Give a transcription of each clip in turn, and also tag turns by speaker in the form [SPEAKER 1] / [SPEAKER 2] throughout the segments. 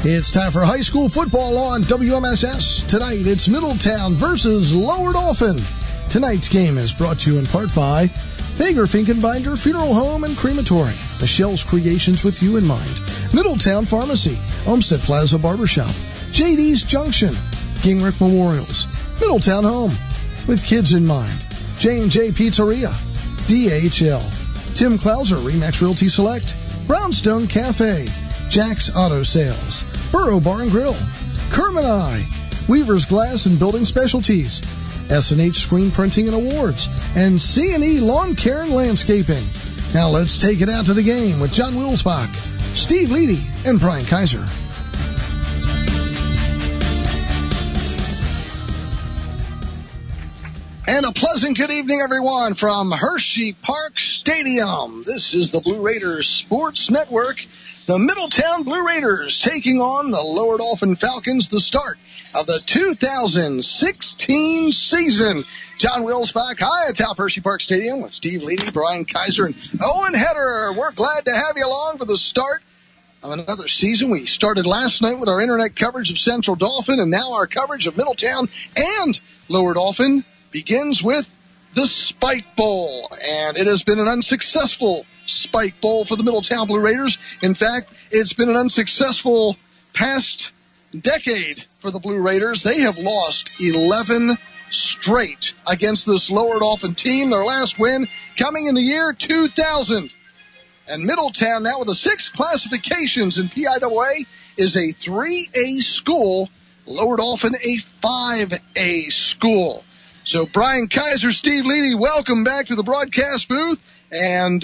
[SPEAKER 1] It's time for high school football on WMSS. Tonight, it's Middletown versus Lower Dauphin. Tonight's game is brought to you in part by Fager Finkenbinder Funeral Home and Crematory, Michelle's Creations with You in Mind, Middletown Pharmacy, Olmsted Plaza Barbershop, JD's Junction, Gingrich Memorials, Middletown Home, with Kids in Mind, J&J Pizzeria, DHL, Tim Klauser, Remax Realty Select, Brownstone Cafe, Jack's Auto Sales, Burrow Bar and Grill, Kerman Eye, Weaver's Glass and Building Specialties, S&H Screen Printing and Awards, and C&E Lawn Care and Landscaping. Now let's take it out to the game with John Wilsbach, Steve Leedy, and Brian Kaiser. And a pleasant good evening, everyone, from Hershey Park Stadium. This is the Blue Raiders Sports Network. The Middletown Blue Raiders taking on the Lower Dauphin Falcons, the start of the 2016 season. John Wilsbach, high atop Hershey Park Stadium with Steve Leedy, Brian Kaiser, and Owen Heder. We're glad to have you along for the start of another season. We started last night with our internet coverage of Central Dauphin, and now our coverage of Middletown and Lower Dauphin begins with the Spike Bowl, and it has been an unsuccessful Spike Bowl for the Middletown Blue Raiders. In fact, it's been an unsuccessful past decade for the Blue Raiders. They have lost 11 straight against this Lower Dauphin team. Their last win coming in the year 2000. And Middletown, now with the 6 classifications in PIAA, is a 3A school. Lower Dauphin, a 5A school. So Brian Kaiser, Steve Leedy, welcome back to the broadcast booth. And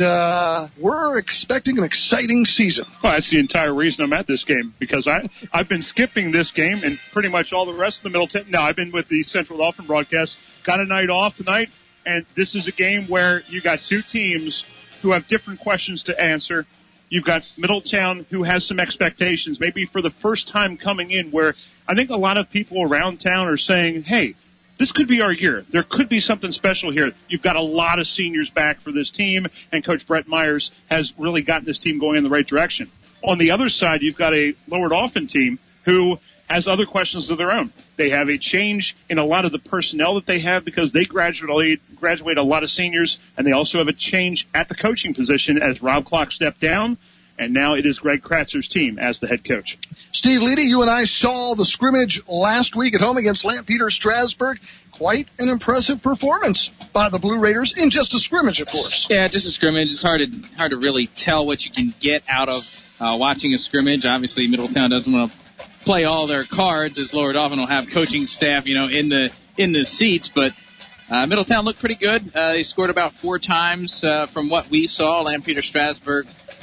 [SPEAKER 1] we're expecting an exciting season.
[SPEAKER 2] Well, that's the entire reason I'm at this game, because I've been skipping this game and pretty much all the rest of the Middleton. No, I've been with the Central Dauphin broadcast. Got a night off tonight, and this is a game where you got two teams who have different questions to answer. You've got Middletown, who has some expectations, maybe for the first time coming in, where I think a lot of people around town are saying, hey, this could be our year. There could be something special here. You've got a lot of seniors back for this team, and Coach Brett Myers has really gotten this team going in the right direction. On the other side, you've got a Lower Dauphin team who has other questions of their own. They have a change in a lot of the personnel that they have because they graduate a lot of seniors, and they also have a change at the coaching position as Rob Clark stepped down, and now it is Greg Kratzer's team as the head coach.
[SPEAKER 1] Steve Leedy, you and I saw the scrimmage last week at home against Lampeter Strasburg. Quite an impressive performance by the Blue Raiders in just a scrimmage, of course.
[SPEAKER 3] Yeah, just a scrimmage. It's hard to really tell what you can get out of watching a scrimmage. Obviously, Middletown doesn't want to play all their cards, as Lower Dauphin will have coaching staff, in the seats. But Middletown looked pretty good. They scored about 4 times from what we saw. Lampeter Strasburg,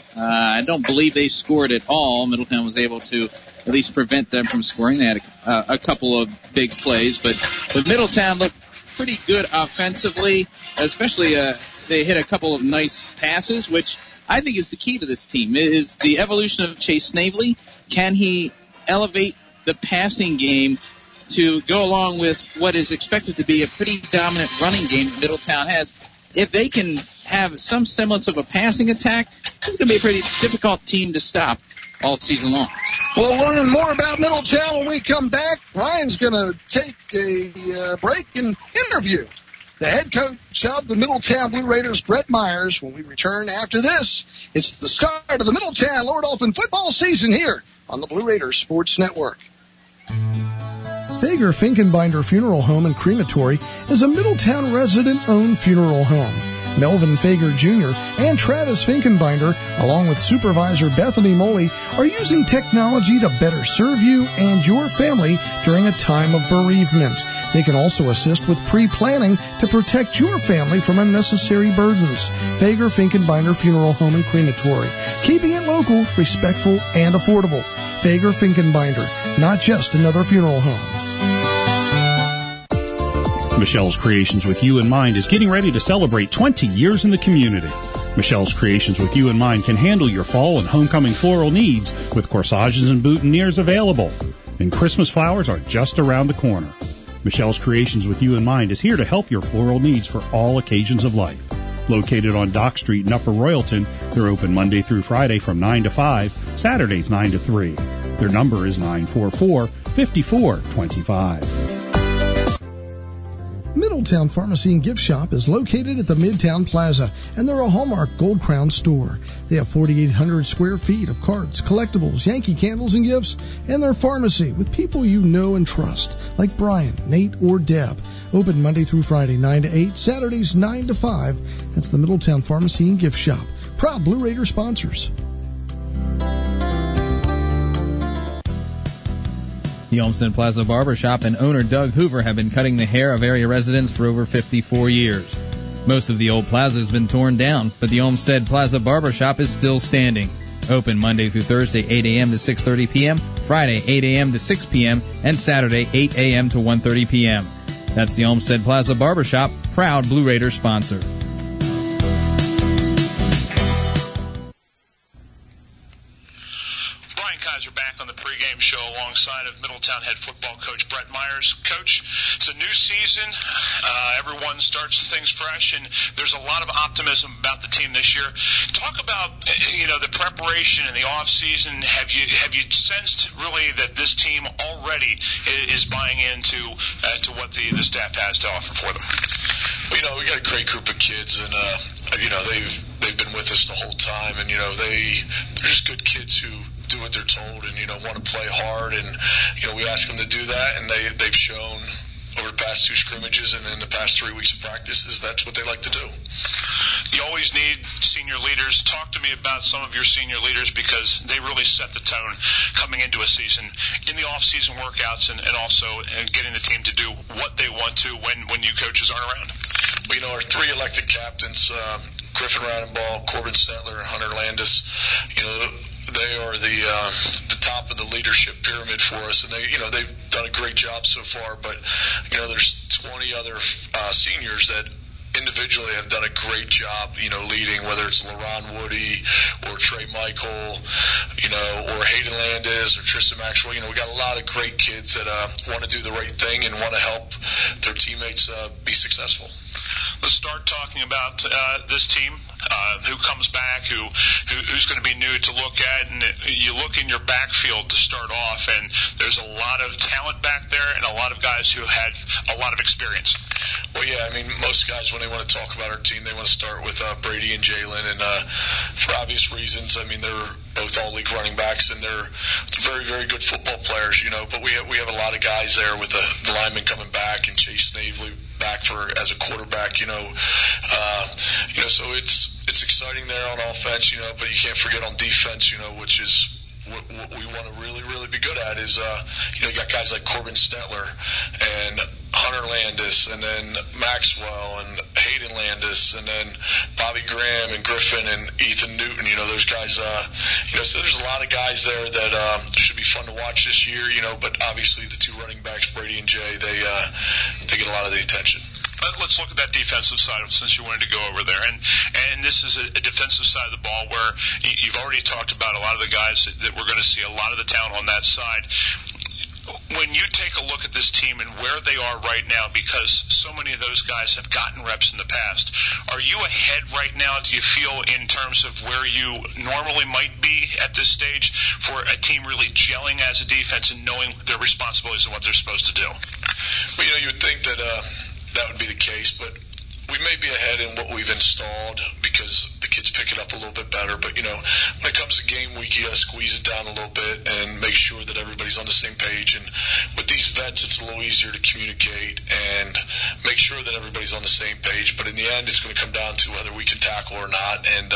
[SPEAKER 3] I don't believe they scored at all. Middletown was able to at least prevent them from scoring. They had a couple of big plays, but Middletown looked pretty good offensively, especially they hit a couple of nice passes, which I think is the key to this team, is the evolution of Chase Snavely. Can he elevate the passing game to go along with what is expected to be a pretty dominant running game that Middletown has? If they can have some semblance of a passing attack, this is going to be a pretty difficult team to stop all season long.
[SPEAKER 1] We'll learn more about Middletown when we come back. Ryan's going to take a break and interview the head coach of the Middletown Blue Raiders, Brett Myers, when we return after this. It's the start of the Middletown Lower Dauphin football season here on the Blue Raiders Sports Network. Fager Finkenbinder Funeral Home and Crematory is a Middletown resident-owned funeral home. Melvin Fager Jr. and Travis Finkenbinder, along with Supervisor Bethany Moley, are using technology to better serve you and your family during a time of bereavement. They can also assist with pre-planning to protect your family from unnecessary burdens. Fager Finkenbinder Funeral Home and Crematory, keeping it local, respectful, and affordable. Fager Finkenbinder, not just another funeral home.
[SPEAKER 4] Michelle's Creations with You in Mind is getting ready to celebrate 20 years in the community. Michelle's Creations with You in Mind can handle your fall and homecoming floral needs with corsages and boutonnieres available. And Christmas flowers are just around the corner. Michelle's Creations with You in Mind is here to help your floral needs for all occasions of life. Located on Dock Street in Upper Royalton, they're open Monday through Friday from 9 to 5, Saturdays 9 to 3. Their number is 944-5425.
[SPEAKER 1] Middletown Pharmacy and Gift Shop is located at the Midtown Plaza, and they're a Hallmark Gold Crown store. They have 4,800 square feet of cards, collectibles, Yankee candles, and gifts, and their pharmacy with people you know and trust, like Brian, Nate, or Deb. Open Monday through Friday, 9 to 8, Saturdays, 9 to 5. That's the Middletown Pharmacy and Gift Shop. Proud Blue Raider sponsors.
[SPEAKER 5] The Olmsted Plaza Barbershop and owner Doug Hoover have been cutting the hair of area residents for over 54 years. Most of the old plaza has been torn down, but the Olmsted Plaza Barbershop is still standing. Open Monday through Thursday, 8 a.m. to 6:30 p.m., Friday, 8 a.m. to 6 p.m., and Saturday, 8 a.m. to 1:30 p.m. That's the Olmsted Plaza Barbershop, proud Blue Raiders sponsor.
[SPEAKER 6] Kaiser back on the pregame show alongside of Middletown head football coach Brett Myers. Coach, it's a new season. Everyone starts things fresh, and there's a lot of optimism about the team this year. Talk about the preparation in the off season. Have you sensed really that this team already is buying into to what the staff has to offer for them?
[SPEAKER 7] Well, we got a great group of kids, and they've been with us the whole time, and they're just good kids who do what they're told and want to play hard, and we ask them to do that, and they've shown over the past two scrimmages and in the past 3 weeks of practices that's what they like to do.
[SPEAKER 6] You always need senior leaders. Talk to me about some of your senior leaders, because they really set the tone coming into a season in the off-season workouts and also getting the team to do what they want to when you coaches aren't around.
[SPEAKER 7] Well, our three elected captains, Griffin Rodenbaugh, Corbin Stettler, and Hunter Landis, they are the top of the leadership pyramid for us, and they've done a great job so far. But there's 20 other seniors that individually have done a great job, leading, whether it's LaRon Woody or Trey Michael, or Hayden Landis or Tristan Maxwell. We got a lot of great kids that want to do the right thing and want to help their teammates be successful.
[SPEAKER 6] Let's start talking about this team, who comes back, who's going to be new to look at. And you look in your backfield to start off, and there's a lot of talent back there and a lot of guys who had a lot of experience.
[SPEAKER 7] Well, yeah, most guys, when they want to talk about our team, they want to start with Brady and Jalen, and for obvious reasons. They're both all-league running backs, and they're very, very good football players, but we have a lot of guys there with the linemen coming back and Chase Snavely back as a quarterback, so it's exciting there on offense, but you can't forget on defense, which is what we want to really, really be good at is, you got guys like Corbin Stettler and Hunter Landis, and then Maxwell and Hayden Landis, and then Bobby Graham and Griffin and Ethan Newton. Those guys, so there's a lot of guys there that should be fun to watch this year, but obviously the two running backs, Brady and Jay, they get a lot of the attention.
[SPEAKER 6] Let's look at that defensive side, since you wanted to go over there. And this is a defensive side of the ball where you've already talked about a lot of the guys that we're going to see, a lot of the talent on that side. When you take a look at this team and where they are right now, because so many of those guys have gotten reps in the past, are you ahead right now, do you feel, in terms of where you normally might be at this stage for a team really gelling as a defense and knowing their responsibilities and what they're supposed to do?
[SPEAKER 7] Well, you would think that that would be the case, but we may be ahead in what we've installed because the kids pick it up a little bit better. But, when it comes to game week, you got to squeeze it down a little bit and make sure that everybody's on the same page. And with these vets, it's a little easier to communicate and make sure that everybody's on the same page. But in the end, it's going to come down to whether we can tackle or not. And,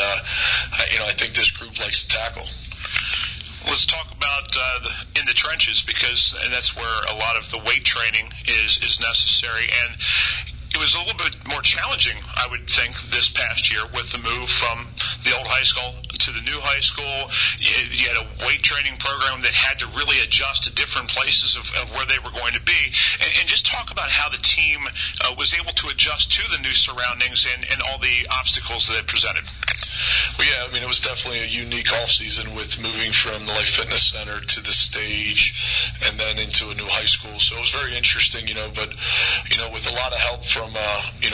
[SPEAKER 7] I think this group likes to tackle.
[SPEAKER 6] Let's talk about in the trenches, because that's where a lot of the weight training is necessary. And it was a little bit more challenging, I would think, this past year with the move from the old high school to the new high school. You had a weight training program that had to really adjust to different places of where they were going to be. And just talk about how the team was able to adjust to the new surroundings and all the obstacles that it presented.
[SPEAKER 7] Well, yeah, it was definitely a unique off-season with moving from the Life Fitness Center to the stage and then into a new high school. So it was very interesting, but, with a lot of help from,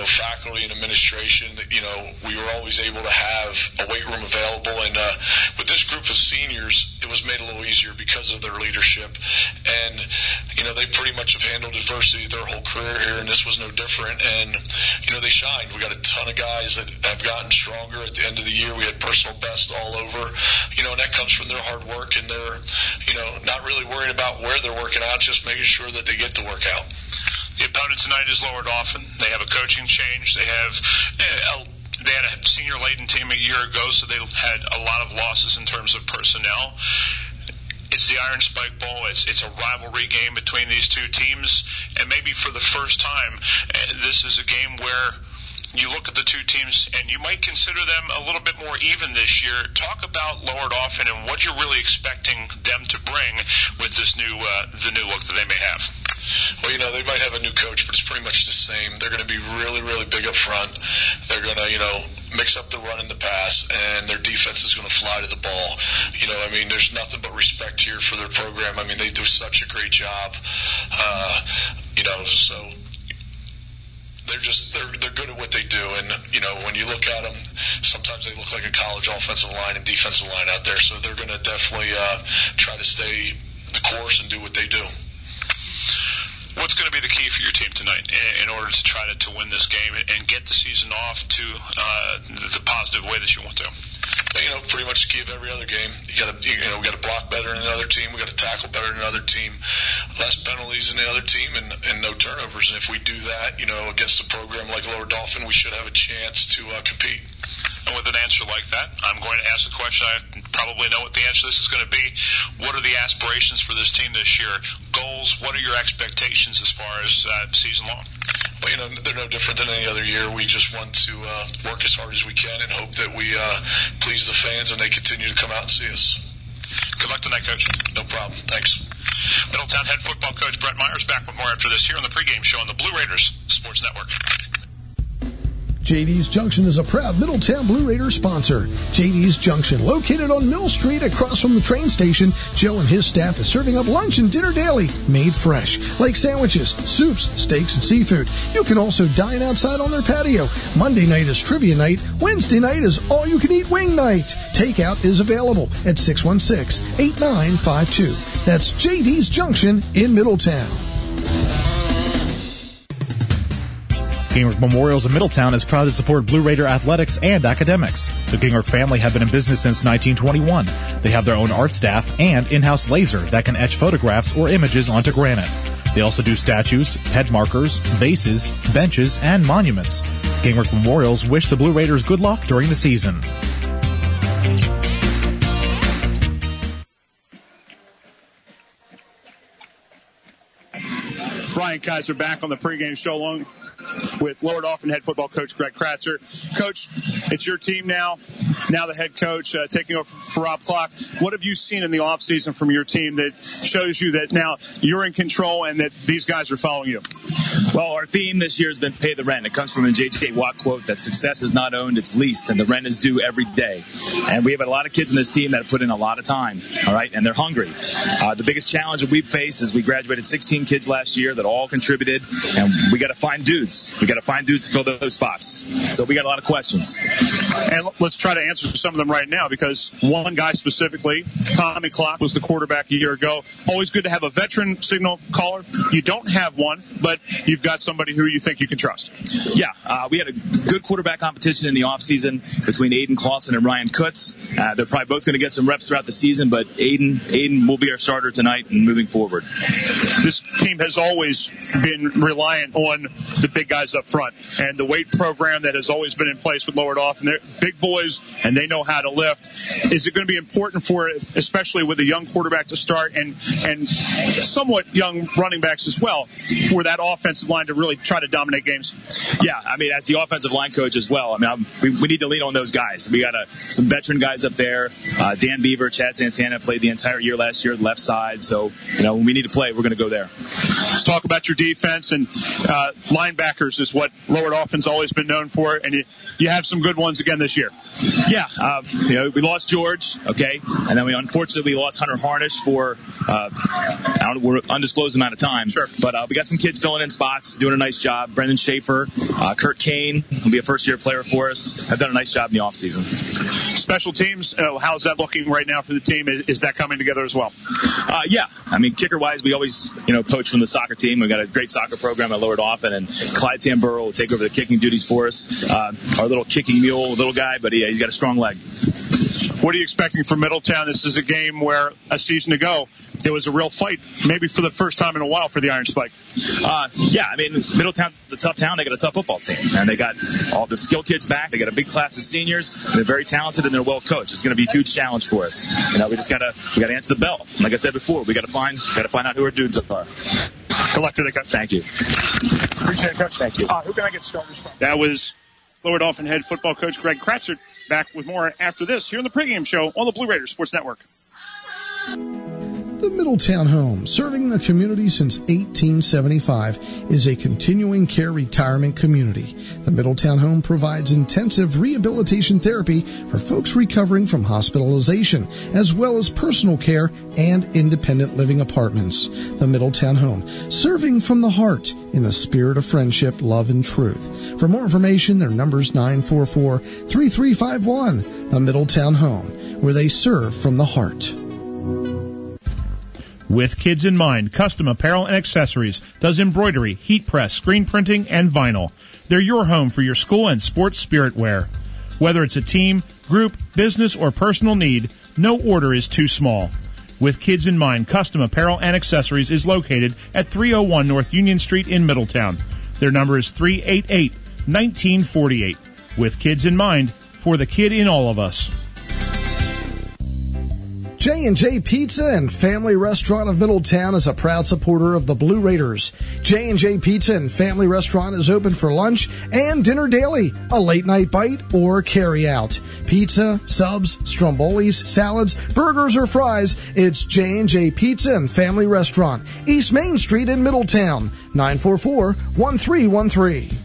[SPEAKER 7] faculty and administration, we were always able to have a weight room available. And with this group of seniors, it was made a little easier because of their leadership. And, they pretty much have handled adversity their whole career here, and this was no different. And, they shined. We got a ton of guys that have gotten stronger at the end of the year. We had personal bests all over, and that comes from their hard work and their, not really worrying about where they're working out, just making sure that they get to work out.
[SPEAKER 6] The opponent tonight is Lower Dauphin. They have a coaching change. They had a senior-laden team a year ago, so they had a lot of losses in terms of personnel. It's the Iron Spike Bowl. It's a rivalry game between these two teams, and maybe for the first time, this is a game where you look at the two teams and you might consider them a little bit more even this year. Talk about Lower Dauphin and what you're really expecting them to bring with this new look that they may have.
[SPEAKER 7] Well, they might have a new coach, but it's pretty much the same. They're going to be really, really big up front. They're going to, mix up the run and the pass, and their defense is going to fly to the ball. There's nothing but respect here for their program. They do such a great job. So they're good at what they do. And, when you look at them, sometimes they look like a college offensive line and defensive line out there. So they're going to definitely try to stay the course and do what they do.
[SPEAKER 6] What's going to be the key for your team tonight in order to try to win this game and get the season off to the positive way that you want to?
[SPEAKER 7] Pretty much the key of every other game. We got to block better than another team. We got to tackle better than another team. Less penalties than the other team, and no turnovers. And if we do that, against a program like Lower Dauphin, we should have a chance to compete.
[SPEAKER 6] And with an answer like that, I'm going to ask the question. I probably know what the answer to this is going to be. What are the aspirations for this team this year? Goals? What are your expectations as far as season long?
[SPEAKER 7] Well, they're no different than any other year. We just want to work as hard as we can and hope that we please the fans and they continue to come out and see us.
[SPEAKER 6] Good luck tonight, Coach.
[SPEAKER 7] No problem. Thanks.
[SPEAKER 6] Middletown head football coach Brett Myers back with more after this here on the pregame show on the Blue Raiders Sports Network.
[SPEAKER 1] JD's Junction is a proud Middletown Blue Raiders sponsor. JD's Junction, located on Mill Street across from the train station, Joe and his staff is serving up lunch and dinner daily, made fresh, like sandwiches, soups, steaks, and seafood. You can also dine outside on their patio. Monday night is trivia night. Wednesday night is all-you-can-eat wing night. Takeout is available at 616-8952. That's JD's Junction in Middletown.
[SPEAKER 8] Gingrich Memorials in Middletown is proud to support Blue Raider athletics and academics. The Gingrich family have been in business since 1921. They have their own art staff and in-house laser that can etch photographs or images onto granite. They also do statues, head markers, vases, benches, and monuments. Gingrich Memorials wish the Blue Raiders good luck during the season.
[SPEAKER 2] Brian Kaiser back on the pregame show along with Lower Dauphin head football coach Greg Kratzer. Coach, it's your team now the head coach taking over for Rob Clark. What have you seen in the offseason from your team that shows you that now you're in control and that these guys are following you?
[SPEAKER 9] Well, our theme this year has been pay the rent. It comes from a J.J. Watt quote that success is not owned, it's leased, and the rent is due every day. And we have a lot of kids on this team that have put in a lot of time, all right, and they're hungry. The biggest challenge that we've faced is we graduated 16 kids last year that all contributed, and we got to find dudes. We got to find dudes to fill those spots. So we got a lot of questions.
[SPEAKER 2] And let's try to answer some of them right now, because one guy specifically, Tommy Klopp, was the quarterback a year ago. Always good to have a veteran signal caller. You don't have one, but you've got somebody who you think you can trust.
[SPEAKER 9] Yeah, we had a good quarterback competition in the offseason between Aiden Clausen and Ryan Kutz. They're probably both going to get some reps throughout the season, but Aiden will be our starter tonight and moving forward.
[SPEAKER 2] This team has always been reliant on the big guys up front, and the weight program that has always been in place with Lower Dauphin. They're big boys, and they know how to lift. Is it going to be important for it, especially with a young quarterback to start and somewhat young running backs as well, for that offensive line to really try to dominate games?
[SPEAKER 9] Yeah, I mean, as the offensive line coach as well, I mean, we need to lean on those guys. We got some veteran guys up there. Dan Beaver, Chad Santana played the entire year last year, left side. So, when we need to play, we're going to go there.
[SPEAKER 2] Let's talk about your defense, and linebackers is what Lower Dauphin's always been known for, and you have some good ones again this year.
[SPEAKER 9] Yeah, we lost George, okay, and then we unfortunately lost Hunter Harnish for we're undisclosed amount of time.
[SPEAKER 2] Sure.
[SPEAKER 9] But we got some kids filling in spots, doing a nice job. Brendan Schaefer, Kurt Kane will be a first-year player for us. Have done a nice job in the offseason.
[SPEAKER 2] Special teams, how's that looking right now for the team? Is that coming together as well?
[SPEAKER 9] Yeah. I mean, kicker-wise, we always, poach from the soccer team. We've got a great soccer program at Lower Dauphin, and Clyde Tamburo will take over the kicking duties for us. Our little kicking mule, little guy, but he's got a strong leg.
[SPEAKER 2] What are you expecting from Middletown? This is a game where a season ago it was a real fight, maybe for the first time in a while for the Iron Spike.
[SPEAKER 9] Yeah, I mean, Middletown's a tough town. They got a tough football team, and they got all the skill kids back. They got a big class of seniors. They're very talented and they're well coached. It's going to be a huge challenge for us. We just gotta answer the bell. Like I said before, we gotta find out who our dudes are.
[SPEAKER 2] Good luck today, Coach.
[SPEAKER 9] Thank you.
[SPEAKER 2] Appreciate it, Coach.
[SPEAKER 9] Thank you.
[SPEAKER 2] Who can I get started from? That was Lower Dauphin head football coach Greg Kratzer. Back with more after this here on the pregame show on the Blue Raiders Sports Network.
[SPEAKER 1] The Middletown Home, serving the community since 1875, is a continuing care retirement community. The Middletown Home provides intensive rehabilitation therapy for folks recovering from hospitalization, as well as personal care and independent living apartments. The Middletown Home, serving from the heart in the spirit of friendship, love, and truth. For more information, their number's 944-3351. The Middletown Home, where they serve from the heart.
[SPEAKER 4] With kids in mind, Custom Apparel and Accessories does embroidery, heat press, screen printing, and vinyl. They're your home for your school and sports spirit wear. Whether it's a team, group, business, or personal need, no order is too small. With kids in mind, Custom Apparel and Accessories is located at 301 North Union Street in Middletown. Their number is 388-1948. With kids in mind, for the kid in all of us.
[SPEAKER 1] J&J Pizza and Family Restaurant of Middletown is a proud supporter of the Blue Raiders. J&J Pizza and Family Restaurant is open for lunch and dinner daily, a late-night bite, or carry-out. Pizza, subs, strombolis, salads, burgers, or fries, it's J&J Pizza and Family Restaurant, East Main Street in Middletown, 944-1313.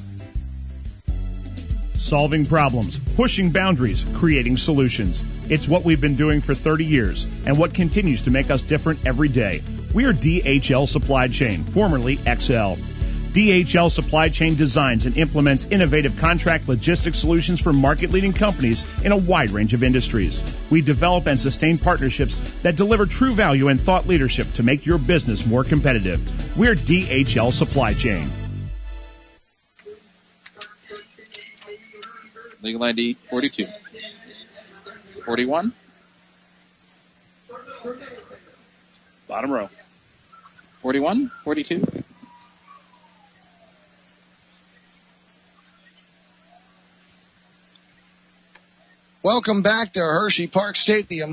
[SPEAKER 4] Solving problems, pushing boundaries, creating solutions. It's what we've been doing for 30 years and what continues to make us different every day. We are DHL Supply Chain, formerly XL. DHL Supply Chain designs and implements innovative contract logistics solutions for market-leading companies in a wide range of industries. We develop and sustain partnerships that deliver true value and thought leadership to make your business more competitive. We're DHL Supply Chain.
[SPEAKER 3] Legal ID 42. 41.
[SPEAKER 2] Bottom row.
[SPEAKER 3] 41, 42.
[SPEAKER 1] Welcome back to Hershey Park Stadium.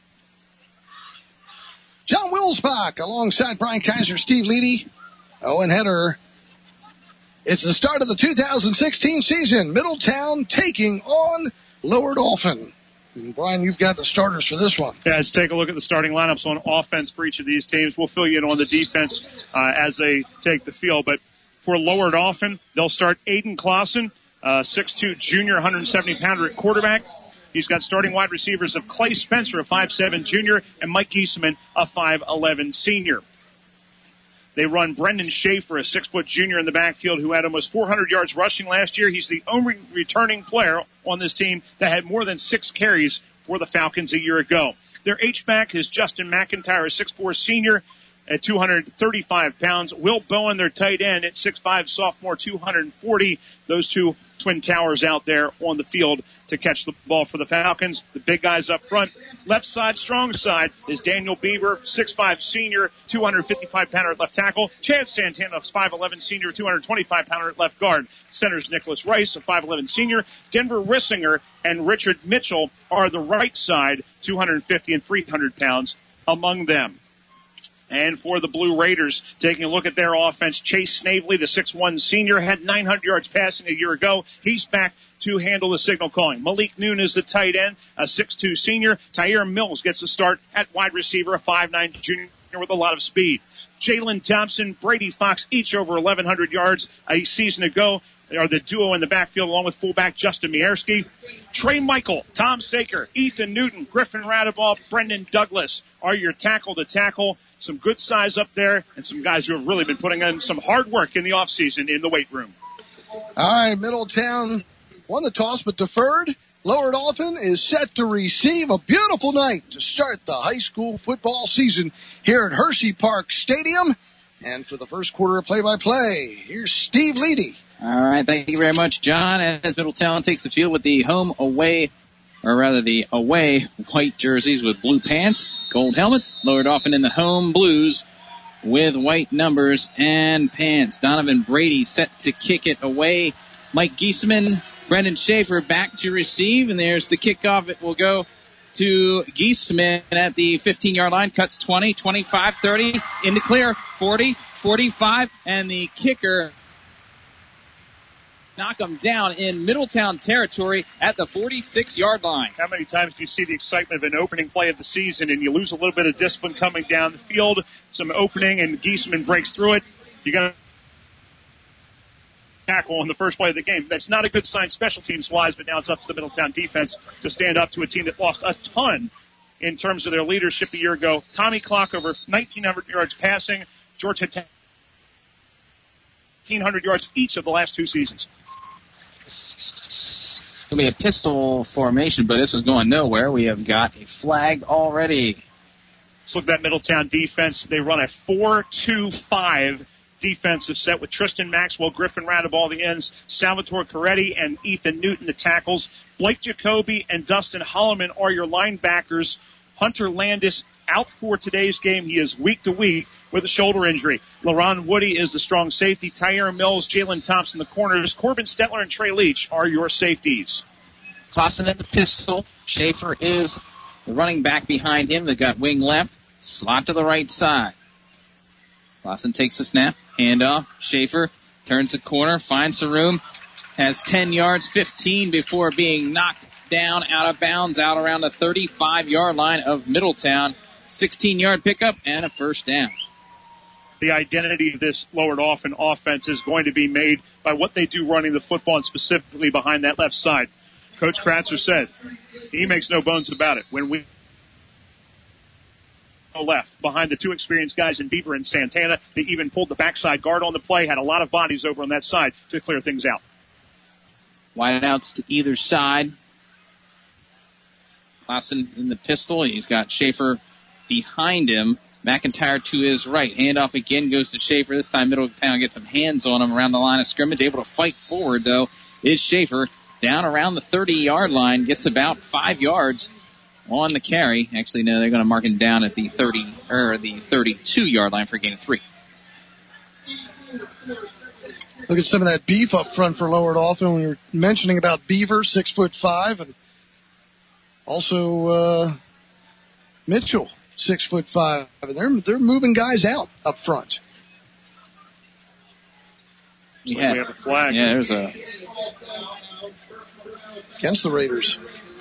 [SPEAKER 1] John Wilsbach alongside Brian Kaiser, Steve Leedy, Owen Heder. It's the start of the 2016 season. Middletown taking on Lower Dauphin. And Brian, you've got the starters for this one.
[SPEAKER 2] Yeah, let's take a look at the starting lineups on offense for each of these teams. We'll fill you in on the defense as they take the field. But for Lower Dauphin, they'll start Aiden Clausen, 6'2 junior, 170-pounder at quarterback. He's got starting wide receivers of Clay Spencer, a 5'7 junior, and Mike Giesemann, a 5'11 senior. They run Brendan Schaefer, a 6-foot junior in the backfield who had almost 400 yards rushing last year. He's the only returning player on this team that had more than 6 carries for the Falcons a year ago. Their H-back is Justin McIntyre, a 6'4 senior at 235 pounds. Will Bowen, their tight end, at 6'5 sophomore, 240. Those two twin towers out there on the field to catch the ball for the Falcons. The big guys up front. Left side, strong side, is Daniel Beaver, 6'5 senior, 255-pounder at left tackle. Chad Santana, 5'11 senior, 225-pounder at left guard. Center's Nicholas Rice, a 5'11 senior. Denver Rissinger and Richard Mitchell are the right side, 250 and 300 pounds among them. And for the Blue Raiders, taking a look at their offense, Chase Snavely, the 6'1 senior, had 900 yards passing a year ago. He's back to handle the signal calling. Malik Noon is the tight end, a 6'2 senior. Tyre Mills gets the start at wide receiver, a 5'9 junior with a lot of speed. Jalen Thompson, Brady Fox, each over 1,100 yards a season ago. They are the duo in the backfield along with fullback Justin Mierski. Trey Michael, Tom Staker, Ethan Newton, Griffin Radabaugh, Brendan Douglas are your tackle to tackle. Some good size up there and some guys who have really been putting in some hard work in the offseason in the weight room.
[SPEAKER 1] All right, Middletown won the toss but deferred. Lower Dauphin is set to receive a beautiful night to start the high school football season here at Hershey Park Stadium. And for the first quarter of play-by-play, here's Steve Leedy.
[SPEAKER 3] All right, thank you very much, John. As Middletown takes the field with the away white jerseys with blue pants, gold helmets. Lower Dauphin in the home blues with white numbers and pants. Donovan Brady set to kick it away. Mike Giesman, Brendan Schaefer back to receive, and there's the kickoff. It will go to Giesman at the 15-yard line. Cuts 20, 25, 30, in the clear, 40, 45, and the kicker knock them down in Middletown territory at the 46-yard line.
[SPEAKER 2] How many times do you see the excitement of an opening play of the season and you lose a little bit of discipline coming down the field, some opening, and Giesman breaks through it? You got to tackle on the first play of the game. That's not a good sign special teams wise, but now it's up to the Middletown defense to stand up to a team that lost a ton in terms of their leadership a year ago. Tommy Clock over 1,900 yards passing. George had 1,900 yards each of the last 2 seasons.
[SPEAKER 3] It'll be a pistol formation, but this is going nowhere. We have got a flag already.
[SPEAKER 2] Let's look at that Middletown defense. They run a 4-2-5 defensive set with Tristan Maxwell, Griffin Radaball the ends, Salvatore Coretti, and Ethan Newton the tackles. Blake Jacoby and Dustin Holloman are your linebackers. Hunter Landis out for today's game. He is week to week with a shoulder injury. LaRon Woody is the strong safety. Tyre Mills, Jalen Thompson the corners. Corbin Stetler and Trey Leach are your safeties.
[SPEAKER 3] Clausen at the pistol. Schaefer is the running back behind him. They've got wing left. Slot to the right side. Clausen takes the snap. Handoff. Schaefer turns the corner. Finds the room. Has 10 yards, 15 before being knocked down out of bounds out around the 35-yard line of Middletown. 16-yard pickup and a first down.
[SPEAKER 2] The identity of this Lower Dauphin offense is going to be made by what they do running the football and specifically behind that left side. Coach Kratzer said, he makes no bones about it. When we go left behind the 2 experienced guys in Beaver and Santana, they even pulled the backside guard on the play, had a lot of bodies over on that side to clear things out.
[SPEAKER 3] Wideouts to either side. Clausen in the pistol. He's got Schaefer behind him. McIntyre to his right. Handoff again goes to Schaefer. This time Middletown gets some hands on him around the line of scrimmage. Able to fight forward, though, is Schaefer. Down around the 30-yard line. Gets about 5 yards on the carry. Actually, no, they're going to mark him down at the 32-yard line for a gain of 3.
[SPEAKER 1] Look at some of that beef up front for Lower Dauphin. We were mentioning about Beaver, 6'5", and also Mitchell, 6'5", and they're moving guys out up front.
[SPEAKER 2] We have a flag.
[SPEAKER 3] Yeah, there's a
[SPEAKER 1] against the Raiders.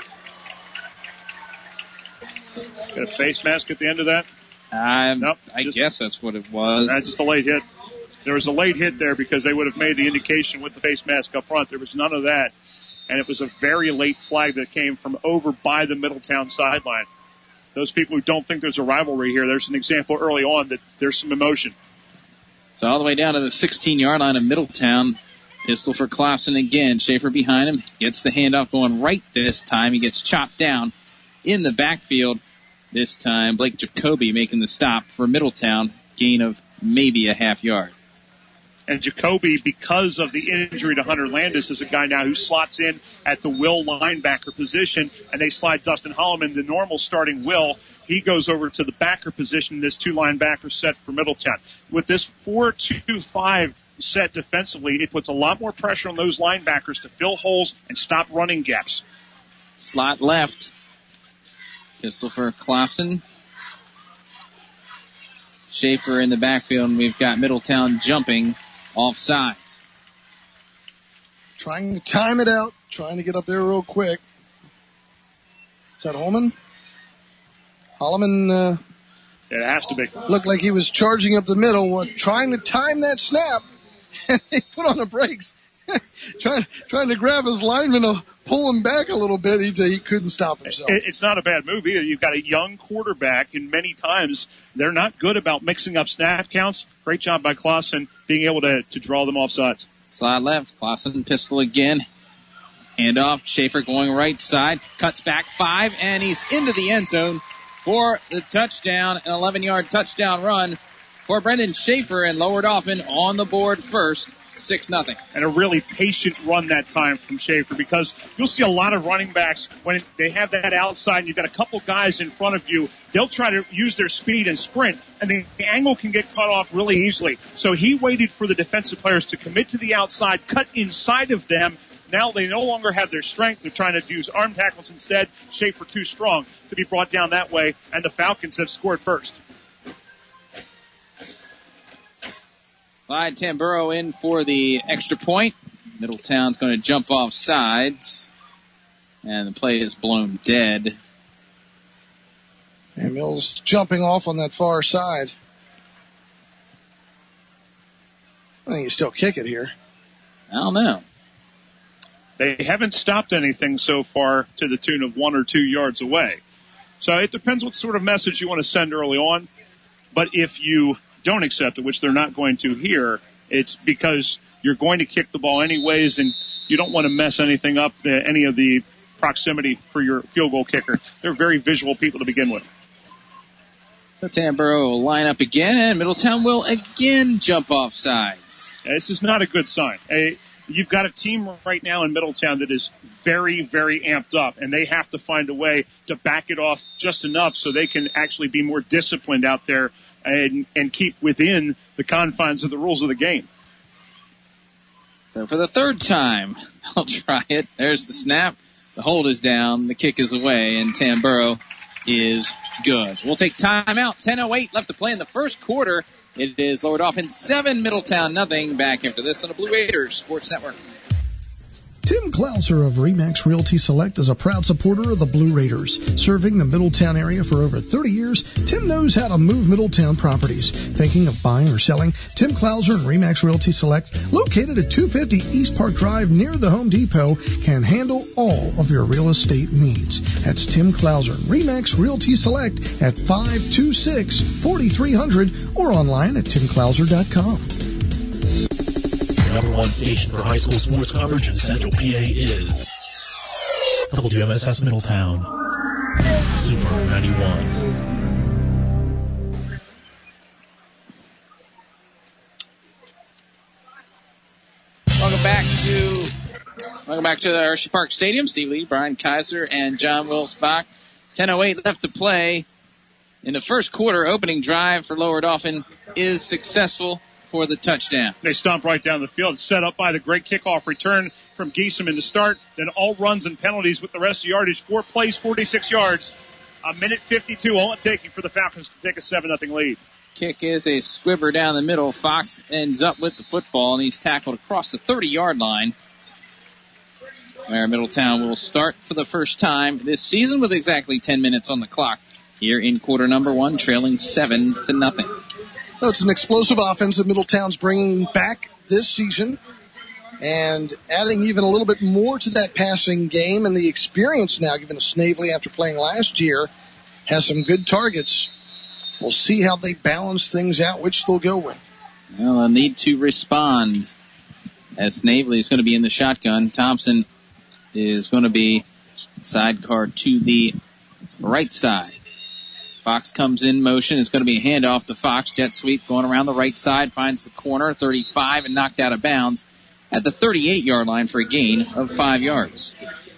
[SPEAKER 2] Got a face mask at the end of that?
[SPEAKER 3] Nope. I guess that's what it was.
[SPEAKER 2] That's just a late hit. There was a late hit there because they would have made the indication with the face mask up front. There was none of that. And it was a very late flag that came from over by the Middletown sideline. Those people who don't think there's a rivalry here, there's an example early on that there's some emotion.
[SPEAKER 3] So all the way down to the 16-yard line of Middletown. Pistol for Clausen again. Schaefer behind him. Gets the handoff going right this time. He gets chopped down in the backfield this time. Blake Jacoby making the stop for Middletown. Gain of maybe a half yard.
[SPEAKER 2] And Jacoby, because of the injury to Hunter Landis, is a guy now who slots in at the will linebacker position, and they slide Dustin Holloman, the normal starting will. He goes over to the backer position in this 2 linebacker set for Middletown. With this 4-2-5 set defensively, it puts a lot more pressure on those linebackers to fill holes and stop running gaps.
[SPEAKER 3] Slot left. Pistol for Clausen. Schaefer in the backfield, and we've got Middletown jumping off sides.
[SPEAKER 1] Trying to time it out, trying to get up there real quick. Is that Holman? Holloman,
[SPEAKER 2] it has to be.
[SPEAKER 1] Looked like he was charging up the middle, trying to time that snap. And he put on the brakes, trying to grab his lineman to pull him back a little bit. He couldn't stop himself.
[SPEAKER 2] It's not a bad move either. You've got a young quarterback, and many times they're not good about mixing up snap counts. Great job by Clausen being able to draw them off sides.
[SPEAKER 3] Slide left. Clausen pistol again. Handoff. Schaefer going right side. Cuts back 5, and he's into the end zone for the touchdown. An 11-yard touchdown run for Brendan Schaefer, and Lower Dauphin on the board first. 6-0.
[SPEAKER 2] And a really patient run that time from Schaefer, because you'll see a lot of running backs when they have that outside and you've got a couple guys in front of you, they'll try to use their speed and sprint, and the angle can get cut off really easily. So he waited for the defensive players to commit to the outside, cut inside of them. Now they no longer have their strength. They're trying to use arm tackles instead. Schaefer too strong to be brought down that way, and the Falcons have scored first.
[SPEAKER 3] Clyde Tamburo in for the extra point. Middletown's going to jump off sides. And the play is blown dead.
[SPEAKER 1] And Mills jumping off on that far side. I think you still kick it here.
[SPEAKER 3] I don't know.
[SPEAKER 2] They haven't stopped anything so far to the tune of 1 or 2 yards away. So it depends what sort of message you want to send early on. But if you don't accept it, which they're not going to here, it's because you're going to kick the ball anyways, and you don't want to mess anything up, any of the proximity for your field goal kicker. They're very visual people to begin with.
[SPEAKER 3] So Tamburo will line up again, and Middletown will again jump off sides.
[SPEAKER 2] This is not a good sign. You've got a team right now in Middletown that is very, very amped up, and they have to find a way to back it off just enough so they can actually be more disciplined out there and keep within the confines of the rules of the game.
[SPEAKER 3] So for the third time, I'll try it. There's the snap. The hold is down. The kick is away, and Tamburo is good. So we'll take time out. 10:08 left to play in the first quarter. It is Lower Dauphin 7, Middletown nothing. Back after this on the Blue Raiders Sports Network.
[SPEAKER 1] Tim Klauser of RE/MAX Realty Select is a proud supporter of the Blue Raiders. Serving the Middletown area for over 30 years, Tim knows how to move Middletown properties. Thinking of buying or selling? Tim Klauser and RE/MAX Realty Select, located at 250 East Park Drive near the Home Depot, can handle all of your real estate needs. That's Tim Klauser and RE/MAX Realty Select at 526-4300 or online at timklauser.com.
[SPEAKER 10] Number one station for high school sports coverage in Central PA is WMSS Middletown, Super 91.
[SPEAKER 3] Welcome back to the Hershey Park Stadium. Steve Lee, Brian Kaiser, and John Wilsbach. 10:08 left to play in the first quarter. Opening drive for Lower Dauphin is successful for the touchdown.
[SPEAKER 2] They stomp right down the field, set up by the great kickoff return from Giesemann to start, then all runs and penalties with the rest of the yardage. 4 plays, 46 yards. 1:52, all it taking for the Falcons to take a 7-0 lead.
[SPEAKER 3] Kick is a squibber down the middle. Fox ends up with the football, and he's tackled across the 30-yard line, where Middletown will start for the first time this season with exactly 10 minutes on the clock here in quarter number 1, trailing 7-0.
[SPEAKER 1] So it's an explosive offense that Middletown's bringing back this season and adding even a little bit more to that passing game, and the experience now given to Snavely after playing last year has some good targets. We'll see how they balance things out, which they'll go with.
[SPEAKER 3] Well, they'll need to respond as Snavely is going to be in the shotgun. Thompson is going to be sidecar to the right side. Fox comes in motion. It's going to be a handoff to Fox. Jet sweep going around the right side. Finds the corner, 35, and knocked out of bounds at the 38-yard line for a gain of 5 yards.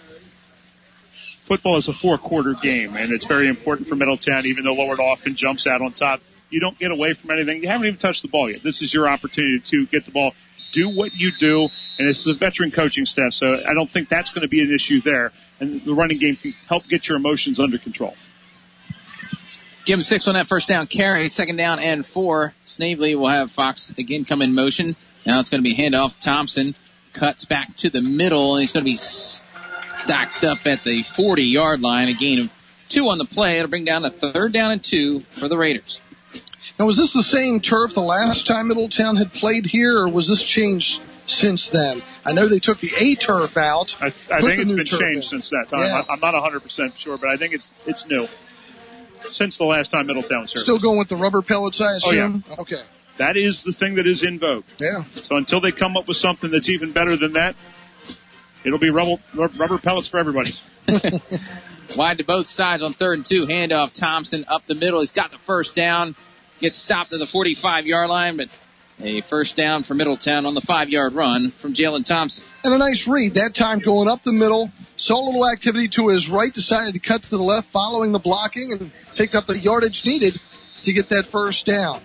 [SPEAKER 2] Football is a 4-quarter game, and it's very important for Middletown, even though Lower Dauphin jumps out on top. You don't get away from anything. You haven't even touched the ball yet. This is your opportunity to get the ball. Do what you do, and this is a veteran coaching staff, so I don't think that's going to be an issue there. And the running game can help get your emotions under control.
[SPEAKER 3] Give him 6 on that first down carry. 2nd down and 4. Snavely will have Fox again come in motion. Now it's going to be handoff. Thompson cuts back to the middle, and he's going to be stacked up at the 40-yard line. A gain of 2 on the play. It'll bring down to 3rd down and 2 for the Raiders.
[SPEAKER 1] Now, was this the same turf the last time Middletown had played here, or was this changed since then? I know they took the A turf out.
[SPEAKER 2] I think it's been changed since that time. Yeah. I'm not 100% sure, but I think it's new. Since the last time Middletown was here.
[SPEAKER 1] Still going with the rubber pellets, I assume?
[SPEAKER 2] Oh, yeah.
[SPEAKER 1] Okay.
[SPEAKER 2] That is the thing that is in vogue.
[SPEAKER 1] Yeah.
[SPEAKER 2] So until they come up with something that's even better than that, it'll be rubber pellets for everybody.
[SPEAKER 3] Wide to both sides on 3rd and 2. Handoff Thompson up the middle. He's got the first down. Gets stopped at the 45-yard line, but a first down for Middletown on the 5-yard run from Jalen Thompson.
[SPEAKER 1] And a nice read. That time going up the middle. Saw a little activity to his right. Decided to cut to the left following the blocking and picked up the yardage needed to get that first down.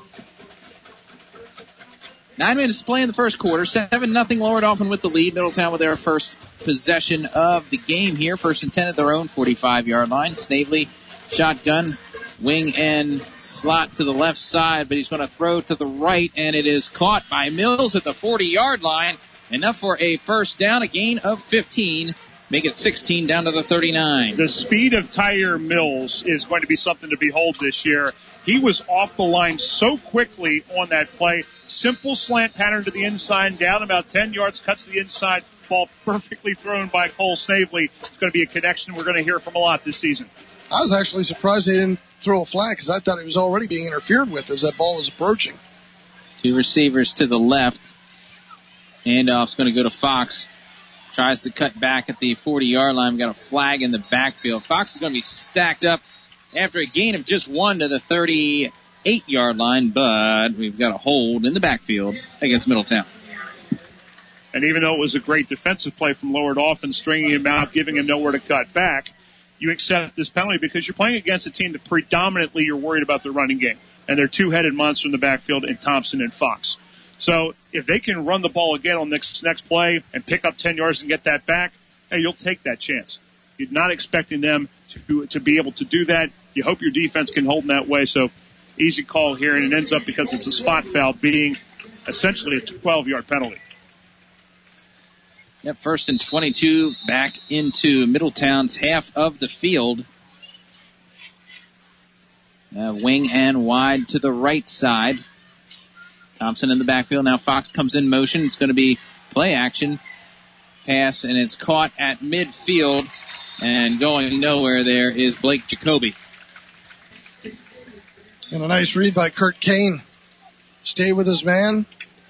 [SPEAKER 3] 9 minutes to play in the first quarter. 7-0 Lower Dauphin with the lead. Middletown with their first possession of the game here. 1st and 10 at their own 45-yard line. Snavely, shotgun, wing and slot to the left side, but he's going to throw to the right, and it is caught by Mills at the 40-yard line. Enough for a first down, a gain of 15. Make it 16 down to the 39.
[SPEAKER 2] The speed of Tyre Mills is going to be something to behold this year. He was off the line so quickly on that play. Simple slant pattern to the inside, down about 10 yards, cuts the inside. Ball perfectly thrown by Cole Snavely. It's going to be a connection we're going to hear from a lot this season.
[SPEAKER 1] I was actually surprised they didn't throw a flag because I thought it was already being interfered with as that ball was approaching.
[SPEAKER 3] 2 receivers to the left. Handoff's going to go to Fox. Tries to cut back at the 40-yard line. We've got a flag in the backfield. Fox is going to be stacked up after a gain of just 1 to the 38-yard line, but we've got a hold in the backfield against Middletown.
[SPEAKER 2] And even though it was a great defensive play from Lower Dauphin, stringing him out, giving him nowhere to cut back, you accept this penalty because you're playing against a team that predominantly you're worried about their running game. And they're two-headed monster in the backfield in Thompson and Fox. So if they can run the ball again on next play and pick up 10 yards and get that back, hey, you'll take that chance. You're not expecting them to be able to do that. You hope your defense can hold in that way. So easy call here, and it ends up because it's a spot foul being essentially a 12-yard penalty.
[SPEAKER 3] Yep, 1st and 22 back into Middletown's half of the field. Wing and wide to the right side. Thompson in the backfield. Now Fox comes in motion. It's going to be play action. Pass, and it's caught at midfield. And going nowhere there is Blake Jacoby.
[SPEAKER 1] And a nice read by Kurt Kane. Stay with his man.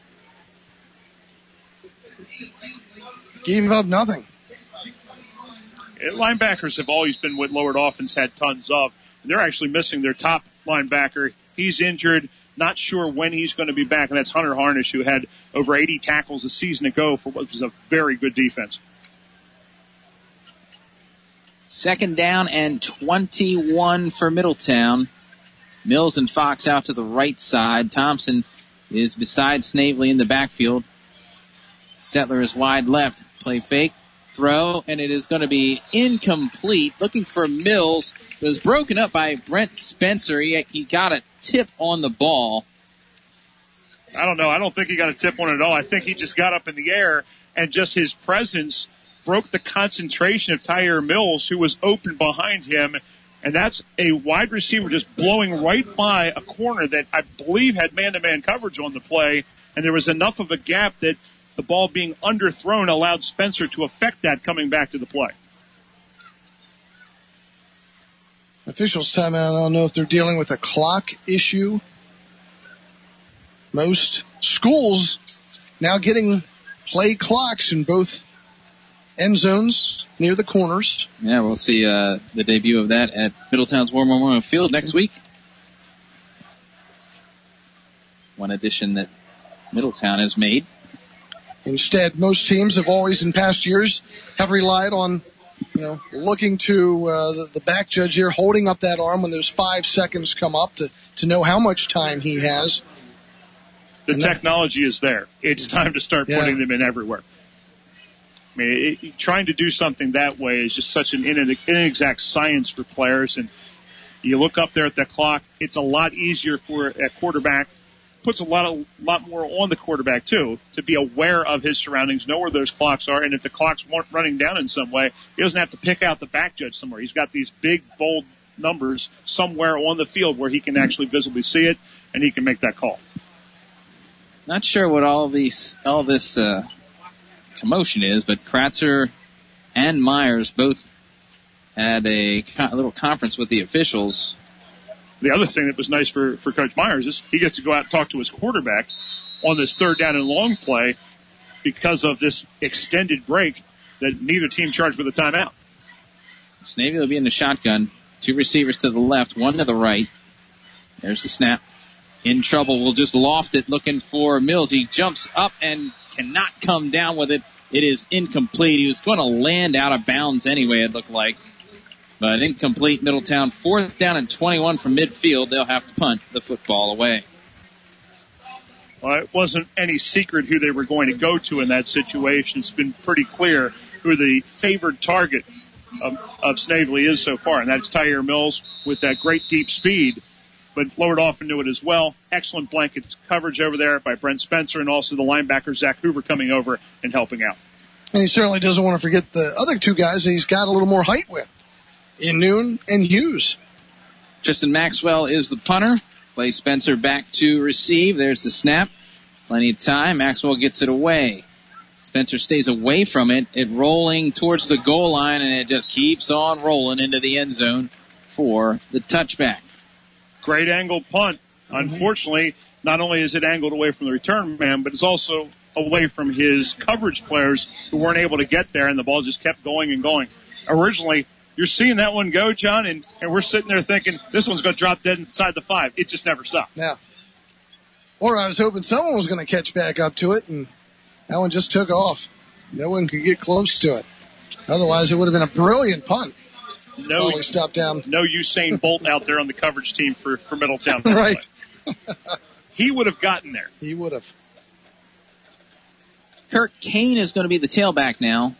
[SPEAKER 1] Gave up nothing.
[SPEAKER 2] Linebackers have always been what Lower Dauphin's had tons of. They're actually missing their top linebacker. He's injured. Not sure when he's going to be back, and that's Hunter Harnish, who had over 80 tackles a season ago for what was a very good defense.
[SPEAKER 3] 2nd down and 21 for Middletown. Mills and Fox out to the right side. Thompson is beside Snavely in the backfield. Stetler is wide left. Play fake, throw, and it is going to be incomplete. Looking for Mills. It was broken up by Brent Spencer. He got a tip on the ball.
[SPEAKER 2] I don't know. I don't think he got a tip on it at all. I think he just got up in the air, and just his presence broke the concentration of Tyre Mills, who was open behind him. And that's a wide receiver just blowing right by a corner that I believe had man-to-man coverage on the play. And there was enough of a gap that the ball being underthrown allowed Spencer to affect that coming back to the play.
[SPEAKER 1] Officials timeout. I don't know if they're dealing with a clock issue. Most schools now getting play clocks in both end zones near the corners.
[SPEAKER 3] Yeah, we'll see the debut of that at Middletown's War Memorial Field next week. One addition that Middletown has made.
[SPEAKER 1] Instead, most teams have always in past years have relied on, looking to the back judge here, holding up that arm when those 5 seconds come up to know how much time he has.
[SPEAKER 2] The technology is there. It's time to start putting them in everywhere. I mean, trying to do something that way is just such an inexact science for players. And you look up there at the clock, it's a lot easier for a quarterback. Puts a lot more on the quarterback too, to be aware of his surroundings, know where those clocks are, and if the clocks weren't running down in some way, he doesn't have to pick out the back judge somewhere. He's got these big, bold numbers somewhere on the field where he can actually visibly see it, and he can make that call.
[SPEAKER 3] Not sure what all this commotion is, but Kratzer and Myers both had a little conference with the officials.
[SPEAKER 2] The other thing that was nice for Coach Myers is he gets to go out and talk to his quarterback on this 3rd down and long play because of this extended break. that neither team charged with a timeout.
[SPEAKER 3] Snavely will be in the shotgun. 2 receivers to the left, 1 to the right. There's the snap. In trouble. We'll just loft it looking for Mills. He jumps up and cannot come down with it. It is incomplete. He was going to land out of bounds anyway, it looked like. But incomplete. Middletown 4th down and 21 from midfield. They'll have to punt the football away.
[SPEAKER 2] Well, it wasn't any secret who they were going to go to in that situation. It's been pretty clear who the favored target of Snavely is so far, and that's Tyre Mills with that great deep speed. But Lower Dauphin knew it as well. Excellent blanket coverage over there by Brent Spencer, and also the linebacker Zach Hoover coming over and helping out.
[SPEAKER 1] And he certainly doesn't want to forget the other 2 guys that he's got a little more height with, in Noon and Hughes.
[SPEAKER 3] Tristan Maxwell is the punter. Clay Spencer back to receive. There's the snap. Plenty of time. Maxwell gets it away. Spencer stays away from it. It rolling towards the goal line, and it just keeps on rolling into the end zone for the touchback.
[SPEAKER 2] Great angle punt. Unfortunately, not only is it angled away from the return man, but it's also away from his coverage players who weren't able to get there, and the ball just kept going and going. Originally, you're seeing that one go, John, and we're sitting there thinking, this one's going to drop dead inside the 5. It just never stopped.
[SPEAKER 1] Yeah. Or I was hoping someone was going to catch back up to it, and that one just took off. No one could get close to it. Otherwise, it would have been a brilliant punt.
[SPEAKER 2] No Usain Bolt out there on the coverage team for Middletown.
[SPEAKER 1] Right.
[SPEAKER 2] He would have gotten there.
[SPEAKER 1] He would have.
[SPEAKER 3] Kurt Kane is going to be the tailback now.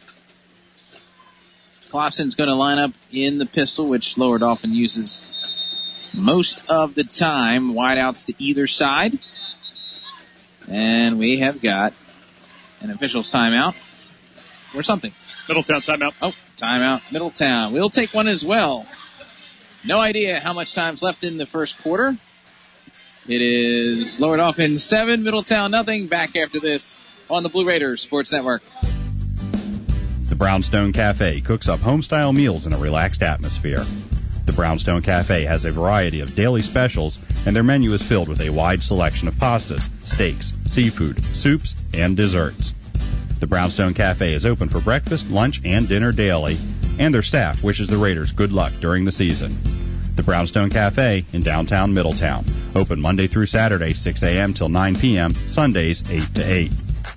[SPEAKER 3] Clausen's going to line up in the pistol, which Lower Dauphin uses most of the time. Wideouts to either side. And we have got an official's timeout or something.
[SPEAKER 2] Middletown timeout.
[SPEAKER 3] Oh, timeout. Middletown. We'll take one as well. No idea how much time's left in the first quarter. It is Lower Dauphin 7, Middletown nothing. Back after this on the Blue Raiders Sports Network.
[SPEAKER 11] The Brownstone Cafe cooks up home-style meals in a relaxed atmosphere. The Brownstone Cafe has a variety of daily specials, and their menu is filled with a wide selection of pastas, steaks, seafood, soups, and desserts. The Brownstone Cafe is open for breakfast, lunch, and dinner daily, and their staff wishes the Raiders good luck during the season. The Brownstone Cafe in downtown Middletown. Open Monday through Saturday, 6 a.m. till 9 p.m., Sundays, 8 to 8.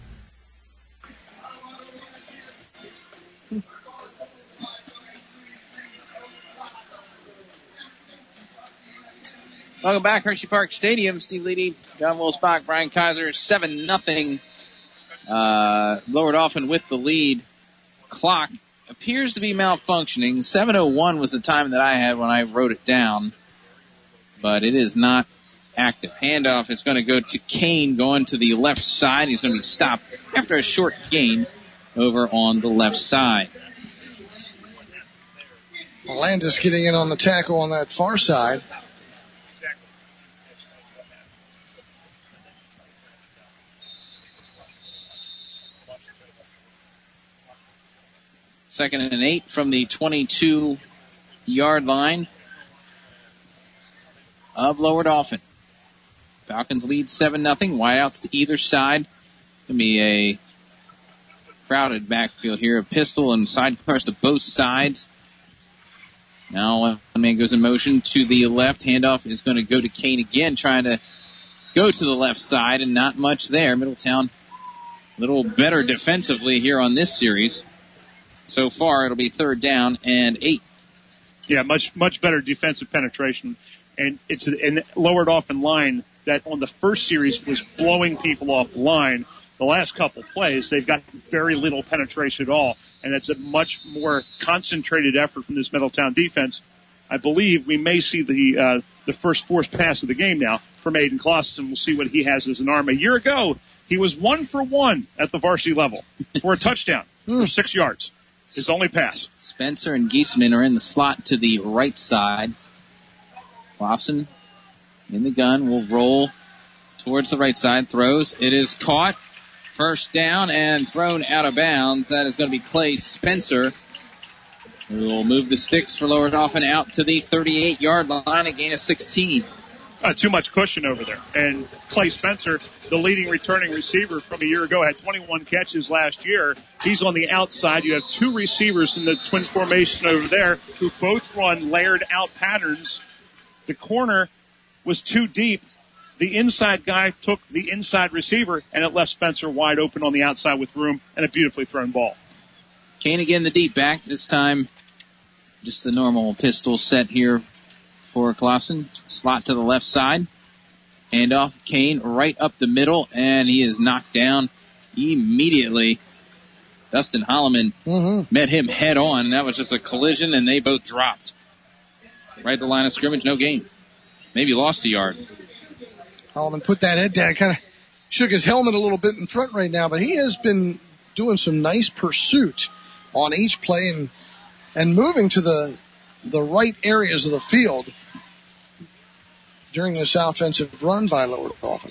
[SPEAKER 3] Welcome back, Hershey Park Stadium. Steve Leedy, John Wills-Bach, Brian Kaiser, 7-0. Lower Dauphin with the lead. Clock appears to be malfunctioning. 7:01 was the time that I had when I wrote it down, but it is not active. Handoff is going to go to Kane going to the left side. He's going to be stopped after a short gain over on the left side.
[SPEAKER 1] Landis getting in on the tackle on that far side.
[SPEAKER 3] Second and 8 from the 22-yard line of Lower Dauphin. Falcons lead 7-0. Wideouts to either side. Going to be a crowded backfield here. A pistol and sidecars to both sides. Now one man goes in motion to the left. Handoff is going to go to Kane again, trying to go to the left side, and not much there. Middletown a little better defensively here on this series. So far, it'll be 3rd down and 8.
[SPEAKER 2] Yeah, much better defensive penetration. And it's a Lower Dauphin line that on the first series was blowing people off the line. The last couple plays, they've got very little penetration at all. And it's a much more concentrated effort from this Middletown defense. I believe we may see the first forced pass of the game now from Aiden Clausen. We'll see what he has as an arm. A year ago, he was 1 for 1 at the varsity level for a touchdown for 6 yards. His only pass.
[SPEAKER 3] Spencer and Giesman are in the slot to the right side. Clausen in the gun will roll towards the right side. Throws. It is caught. First down and thrown out of bounds. That is going to be Clay Spencer, who will move the sticks for Lower Dauphin out to the 38-yard line, a gain of 16.
[SPEAKER 2] too much cushion over there. And Clay Spencer, the leading returning receiver from a year ago, had 21 catches last year. He's on the outside. You have two receivers in the twin formation over there who both run layered out patterns. The corner was too deep. The inside guy took the inside receiver, and it left Spencer wide open on the outside with room and a beautifully thrown ball.
[SPEAKER 3] Kane again, the deep back. This time, just the normal pistol set here for Clausen. Slot to the left side. Handoff. Kane right up the middle, and he is knocked down immediately. Dustin Holloman met him head on. That was just a collision, and they both dropped. Right at the line of scrimmage, no gain. Maybe lost a yard.
[SPEAKER 1] Holloman put that head down, kind of shook his helmet a little bit in front right now, but he has been doing some nice pursuit on each play and moving to the right areas of the field during this offensive run by Lower Dauphin.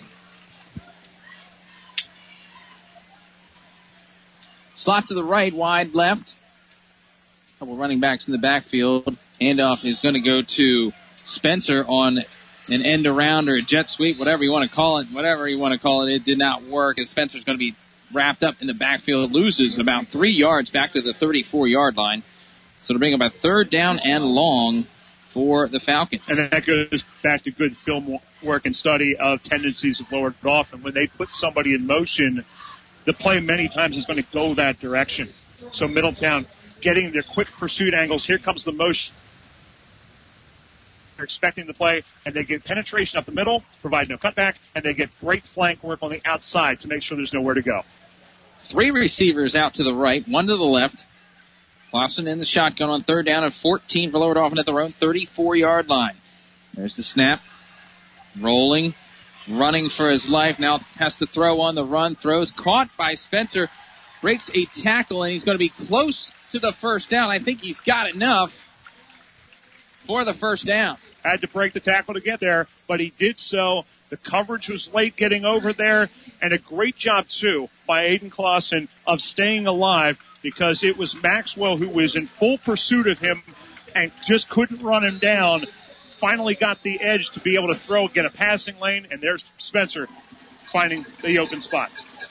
[SPEAKER 3] Slot to the right, wide left. Couple running backs in the backfield. Handoff is going to go to Spencer on an end around or a jet sweep, whatever you want to call it. It did not work as Spencer's going to be wrapped up in the backfield, loses about 3 yards back to the 34-yard line. So to bring up a third down and long for the Falcons.
[SPEAKER 2] And that goes back to good film work and study of tendencies of Lower Dauphin. When they put somebody in motion, the play many times is going to go that direction. So Middletown getting their quick pursuit angles. Here comes the motion. They're expecting the play, and they get penetration up the middle, provide no cutback, and they get great flank work on the outside to make sure there's nowhere to go.
[SPEAKER 3] 3 receivers out to the right, 1 to the left. Clausen in the shotgun on third down and 14 for Lower Dauphin at their own 34-yard line. There's the snap. Rolling, running for his life. Now has to throw on the run. Throws caught by Spencer. Breaks a tackle, and he's going to be close to the first down. I think he's got enough for the first down.
[SPEAKER 2] Had to break the tackle to get there, but he did so. The coverage was late getting over there, and a great job, too, by Aiden Clausen of staying alive because it was Maxwell who was in full pursuit of him and just couldn't run him down. Finally got the edge to be able to throw, get a passing lane, and there's Spencer finding the open spot.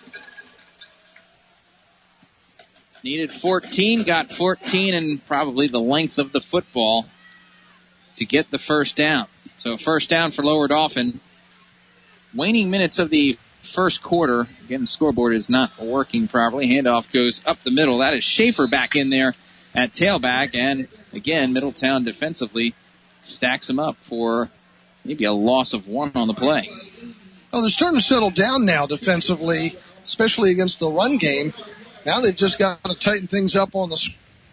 [SPEAKER 3] Needed 14, got 14, and probably the length of the football to get the first down. So first down for Lower Dauphin. Waning minutes of the first quarter. Again, the scoreboard is not working properly. Handoff goes up the middle. That is Schaefer back in there at tailback. And again, Middletown defensively stacks him up for maybe a loss of 1 on the play.
[SPEAKER 1] Well, they're starting to settle down now defensively, especially against the run game. Now they've just got to tighten things up on the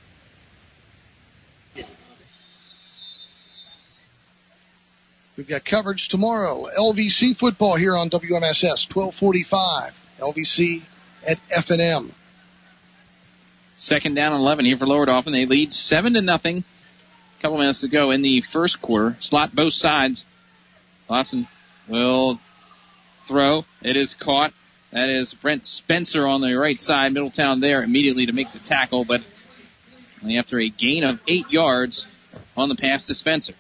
[SPEAKER 1] We've got coverage tomorrow. LVC football here on WMSS, 1245. LVC at F&M.
[SPEAKER 3] Second down and 11 here for Lower Dauphin. They lead 7-0. A couple minutes to go in the first quarter. Slot both sides. Lawson will throw. It is caught. That is Brent Spencer on the right side. Middletown there immediately to make the tackle, but only after a gain of 8 yards on the pass to Spencer.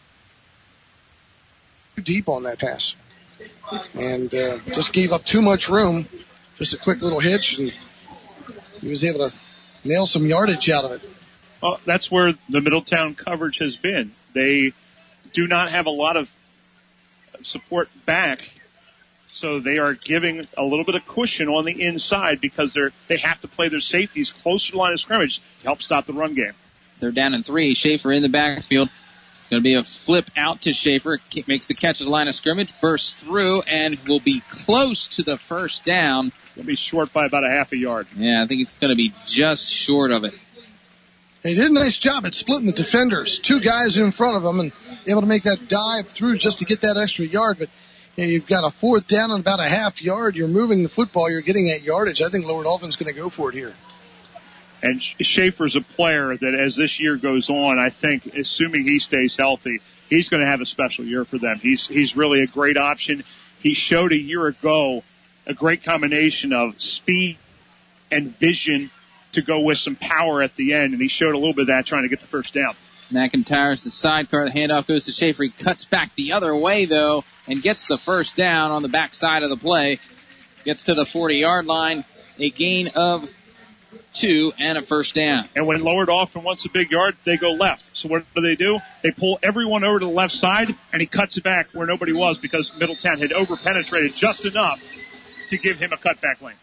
[SPEAKER 1] Deep on that pass and just gave up too much room. Just a quick little hitch, and he was able to nail some yardage out of it.
[SPEAKER 2] Well, that's where the Middletown coverage has been. They do not have a lot of support back, so they are giving a little bit of cushion on the inside because they have to play their safeties closer to the line of scrimmage to help stop the run game.
[SPEAKER 3] They're down in 3. Schaefer in the backfield. It's going to be a flip out to Schaefer. Makes the catch at the line of scrimmage, bursts through, and will be close to the first down.
[SPEAKER 2] Going to be short by about a half a yard.
[SPEAKER 3] Yeah, I think he's going to be just short of it.
[SPEAKER 1] He did a nice job at splitting the defenders. 2 guys in front of him and able to make that dive through just to get that extra yard. But you've got a 4th down and about a half yard. You're moving the football. You're getting that yardage. I think Lower Dauphin's going to go for it here.
[SPEAKER 2] And Schaefer's a player that as this year goes on, I think, assuming he stays healthy, he's going to have a special year for them. He's really a great option. He showed a year ago a great combination of speed and vision to go with some power at the end, and he showed a little bit of that trying to get the first down.
[SPEAKER 3] McIntyre's the sidecar. The handoff goes to Schaefer. He cuts back the other way, though, and gets the first down on the backside of the play. Gets to the 40-yard line. A gain of 2 and a first down.
[SPEAKER 2] And when Lower Dauphin wants a big yard, they go left. So what do? They pull everyone over to the left side, and he cuts it back where nobody was because Middletown had over-penetrated just enough to give him a cutback lane.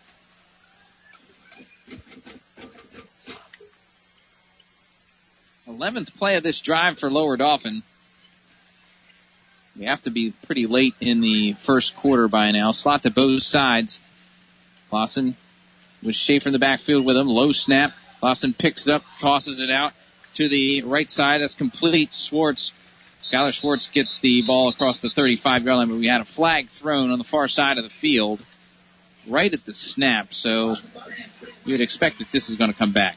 [SPEAKER 3] Eleventh play of this drive for Lower Dauphin. We have to be pretty late in the first quarter by now. Slot to both sides. Lawson with Schaefer in the backfield with him. Low snap. Lawson picks it up, tosses it out to the right side. That's complete. Skylar Schwartz gets the ball across the 35-yard line, but we had a flag thrown on the far side of the field right at the snap. So you would expect that this is going to come back.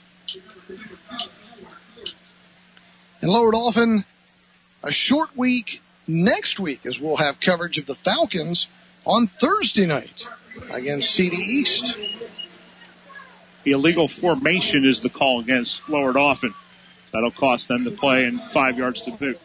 [SPEAKER 1] And Lower Dauphin, a short week next week, as we'll have coverage of the Falcons on Thursday night against CD East.
[SPEAKER 2] The illegal formation is the call against Lower Dauphin. That'll cost them the play and 5 yards to boot.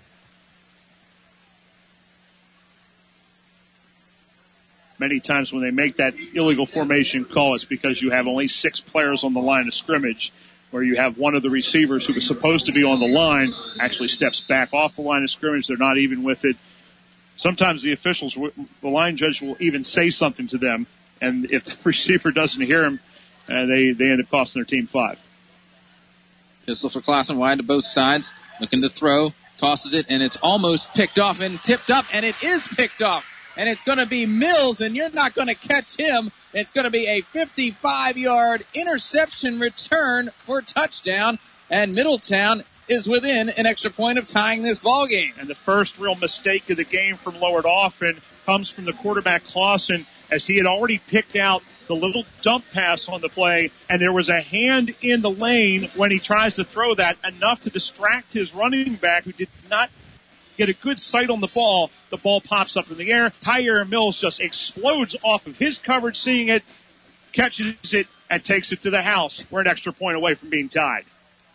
[SPEAKER 2] Many times when they make that illegal formation call, it's because you have only 6 players on the line of scrimmage, where you have one of the receivers who was supposed to be on the line actually steps back off the line of scrimmage. They're not even with it. Sometimes the officials, the line judge will even say something to them, and if the receiver doesn't hear him, they end up costing their team 5.
[SPEAKER 3] Pistol for Clausen, wide to both sides, looking to throw, tosses it, and it's almost picked off and tipped up, and it is picked off. And it's going to be Mills, and you're not going to catch him. It's going to be a 55-yard interception return for touchdown, and Middletown is within an extra point of tying this ball game.
[SPEAKER 2] And the first real mistake of the game from Lower Dauphin comes from the quarterback Clausen, as he had already picked out the little dump pass on the play, and there was a hand in the lane when he tries to throw that, enough to distract his running back, who did not get a good sight on the ball. The ball pops up in the air. Tyre Mills just explodes off of his coverage, seeing it, catches it, and takes it to the house. We're an extra point away from being tied.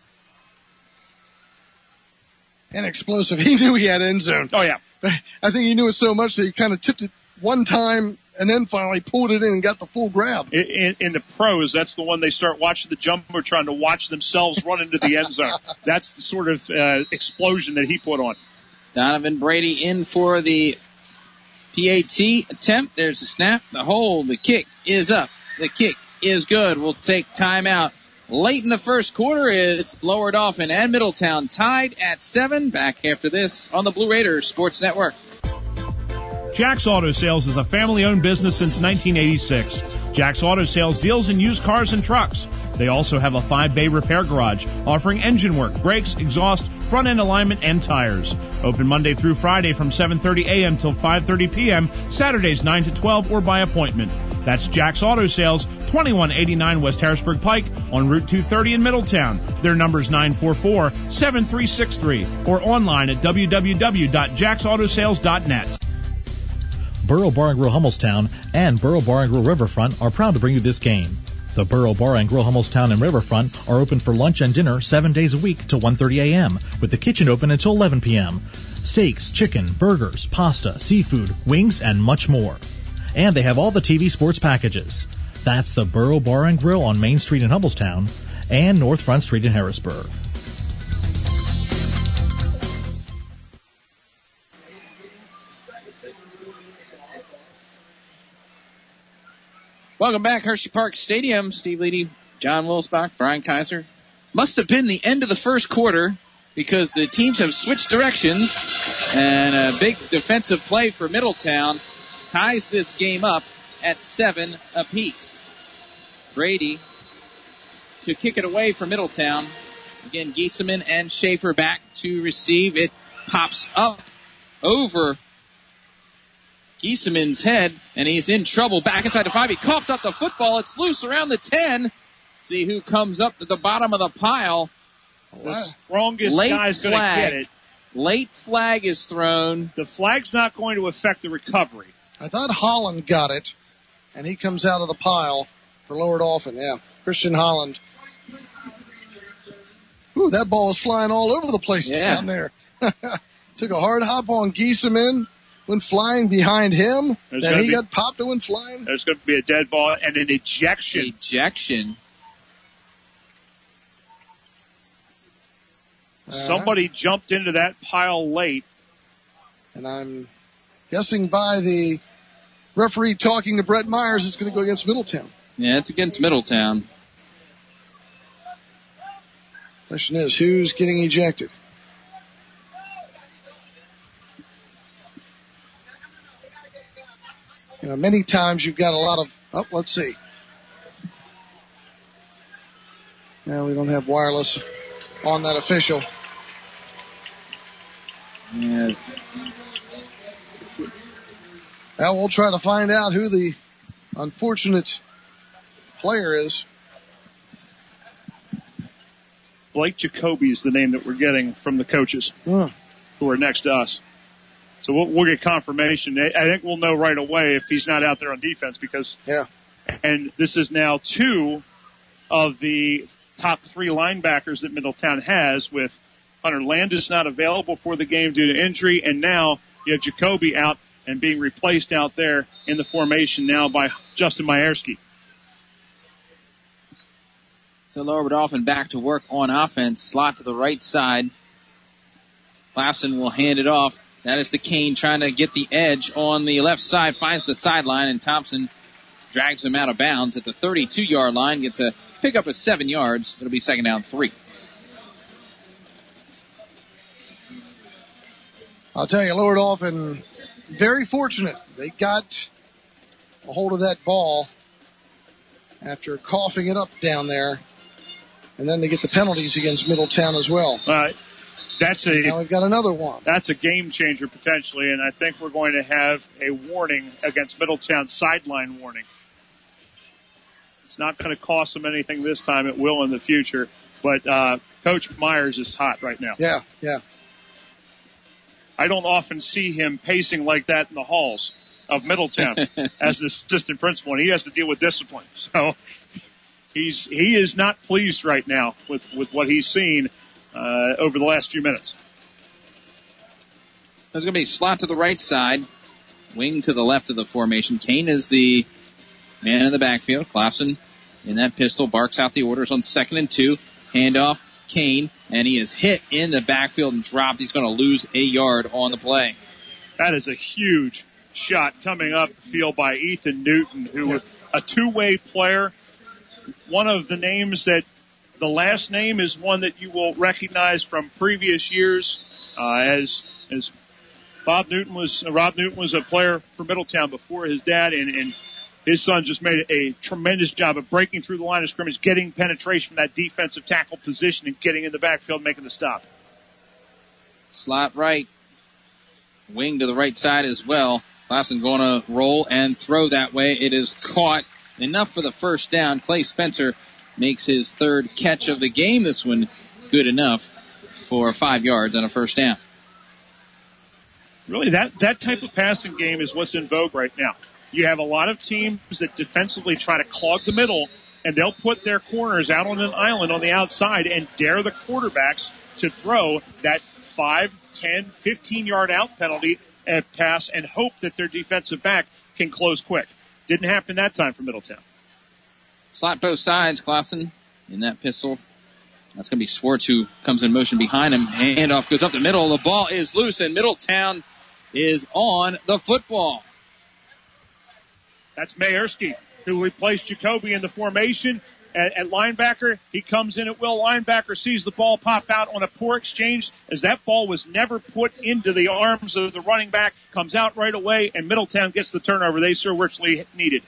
[SPEAKER 1] And explosive. He knew he had end zone.
[SPEAKER 2] Oh, yeah.
[SPEAKER 1] I think he knew it so much that he kind of tipped it one time and then finally pulled it in and got the full grab.
[SPEAKER 2] In the pros, that's the one they start watching the Jumbotron to watch themselves run into the end zone. That's the sort of explosion that he put on.
[SPEAKER 3] Donovan Brady in for the PAT attempt. There's the snap, the hold, the kick is up. The kick is good. We'll take timeout. Late in the first quarter, it's Lower Dauphin and Middletown tied at 7. Back after this on the Blue Raiders Sports Network.
[SPEAKER 12] Jack's Auto Sales is a family-owned business since 1986. Jack's Auto Sales deals in used cars and trucks. They also have a 5-bay repair garage offering engine work, brakes, exhaust, front-end alignment, and tires. Open Monday through Friday from 7:30 a.m. till 5:30 p.m., Saturdays 9 to 12 or by appointment. That's Jack's Auto Sales, 2189 West Harrisburg Pike on Route 230 in Middletown. Their number's 944-7363 or online at www.jacksautosales.net.
[SPEAKER 8] Borough Bar and Grill Hummelstown and Borough Bar and Grill Riverfront are proud to bring you this game. The Borough Bar and Grill Hummelstown and Riverfront are open for lunch and dinner 7 days a week till 1:30 a.m., with the kitchen open until 11 p.m. Steaks, chicken, burgers, pasta, seafood, wings, and much more. And they have all the TV sports packages. That's the Borough Bar and Grill on Main Street in Hummelstown and North Front Street in Harrisburg.
[SPEAKER 3] Welcome back, Hershey Park Stadium. Steve Leedy, John Wilsbach, Brian Kaiser. Must have been the end of the first quarter because the teams have switched directions, and a big defensive play for Middletown ties this game up at 7 apiece. Brady to kick it away for Middletown. Again, Giesemann and Schaefer back to receive. It pops up over Giesemann's head, and he's in trouble back inside the 5. He coughed up the football. It's loose around the 10. See who comes up to the bottom of the pile.
[SPEAKER 2] The strongest guy's going to get it.
[SPEAKER 3] Late flag is thrown.
[SPEAKER 2] The flag's not going to affect the recovery.
[SPEAKER 1] I thought Holland got it, and he comes out of the pile for Lower Dauphin. Yeah, Christian Holland. Ooh, that ball was flying all over the place down there. Took a hard hop on Giesemann, went flying behind him, then he got popped and went flying.
[SPEAKER 2] There's going to be a dead ball and an ejection. Somebody jumped into that pile late.
[SPEAKER 1] And I'm guessing by the referee talking to Brett Myers, it's going to go against Middletown.
[SPEAKER 3] Yeah, it's against Middletown.
[SPEAKER 1] Question is, who's getting ejected? You know, many times you've got a lot of, let's see. Now we don't have wireless on that official.
[SPEAKER 3] Yeah.
[SPEAKER 1] Now we'll try to find out who the unfortunate player is.
[SPEAKER 2] Blake Jacoby is the name that we're getting from the coaches who are next to us. So we'll get confirmation. I think we'll know right away if he's not out there on defense because, and this is now 2 of the top 3 linebackers that Middletown has, with Hunter Landis not available for the game due to injury, and now you have Jacoby out and being replaced out there in the formation now by Justin Majerski.
[SPEAKER 3] So Lower Dolphin back to work on offense. Slot to the right side. Clausen will hand it off. That is to Kane trying to get the edge on the left side. Finds the sideline, and Thompson drags him out of bounds at the 32-yard line. Gets a pickup of 7 yards. It'll be second down 3.
[SPEAKER 1] I'll tell you, Lower Dolphin, very fortunate. They got a hold of that ball after coughing it up down there. And then they get the penalties against Middletown as well.
[SPEAKER 2] Now
[SPEAKER 1] we've got another one.
[SPEAKER 2] That's a game changer potentially, and I think we're going to have a warning against Middletown, sideline warning. It's not going to cost them anything this time. It will in the future. But Coach Myers is hot right now.
[SPEAKER 1] Yeah.
[SPEAKER 2] I don't often see him pacing like that in the halls of Middletown as the assistant principal, and he has to deal with discipline. So he is not pleased right now with what he's seen over the last few minutes.
[SPEAKER 3] There's going to be a slot to the right side, wing to the left of the formation. Kane is the man in the backfield. Clausen in that pistol barks out the orders on 2nd and 2. Handoff, Kane, and he is hit in the backfield and dropped. He's going to lose a yard on the play.
[SPEAKER 2] That is a huge shot coming up the field by Ethan Newton, who was a two-way player. One of the names that the last name is one that you will recognize from previous years, as Rob Newton was a player for Middletown before his dad, and his son just made a tremendous job of breaking through the line of scrimmage, getting penetration from that defensive tackle position, and getting in the backfield, making the stop.
[SPEAKER 3] Slot right, wing to the right side as well. Clausen going to roll and throw that way. It is caught. Enough for the first down. Clay Spencer makes his 3rd catch of the game. This one good enough for 5 yards and a first down.
[SPEAKER 2] Really, that type of passing game is what's in vogue right now. You have a lot of teams that defensively try to clog the middle, and they'll put their corners out on an island on the outside and dare the quarterbacks to throw that 5, 10, 15-yard out penalty and pass and hope that their defensive back can close quick. Didn't happen that time for Middletown.
[SPEAKER 3] Slot both sides. Clausen in that pistol. That's going to be Schwartz who comes in motion behind him. Handoff goes up the middle. The ball is loose, and Middletown is on the football.
[SPEAKER 2] That's Majerski, who replaced Jacoby in the formation at linebacker. He comes in at will. Linebacker sees the ball pop out on a poor exchange as that ball was never put into the arms of the running back. Comes out right away, and Middletown gets the turnover they so richly needed.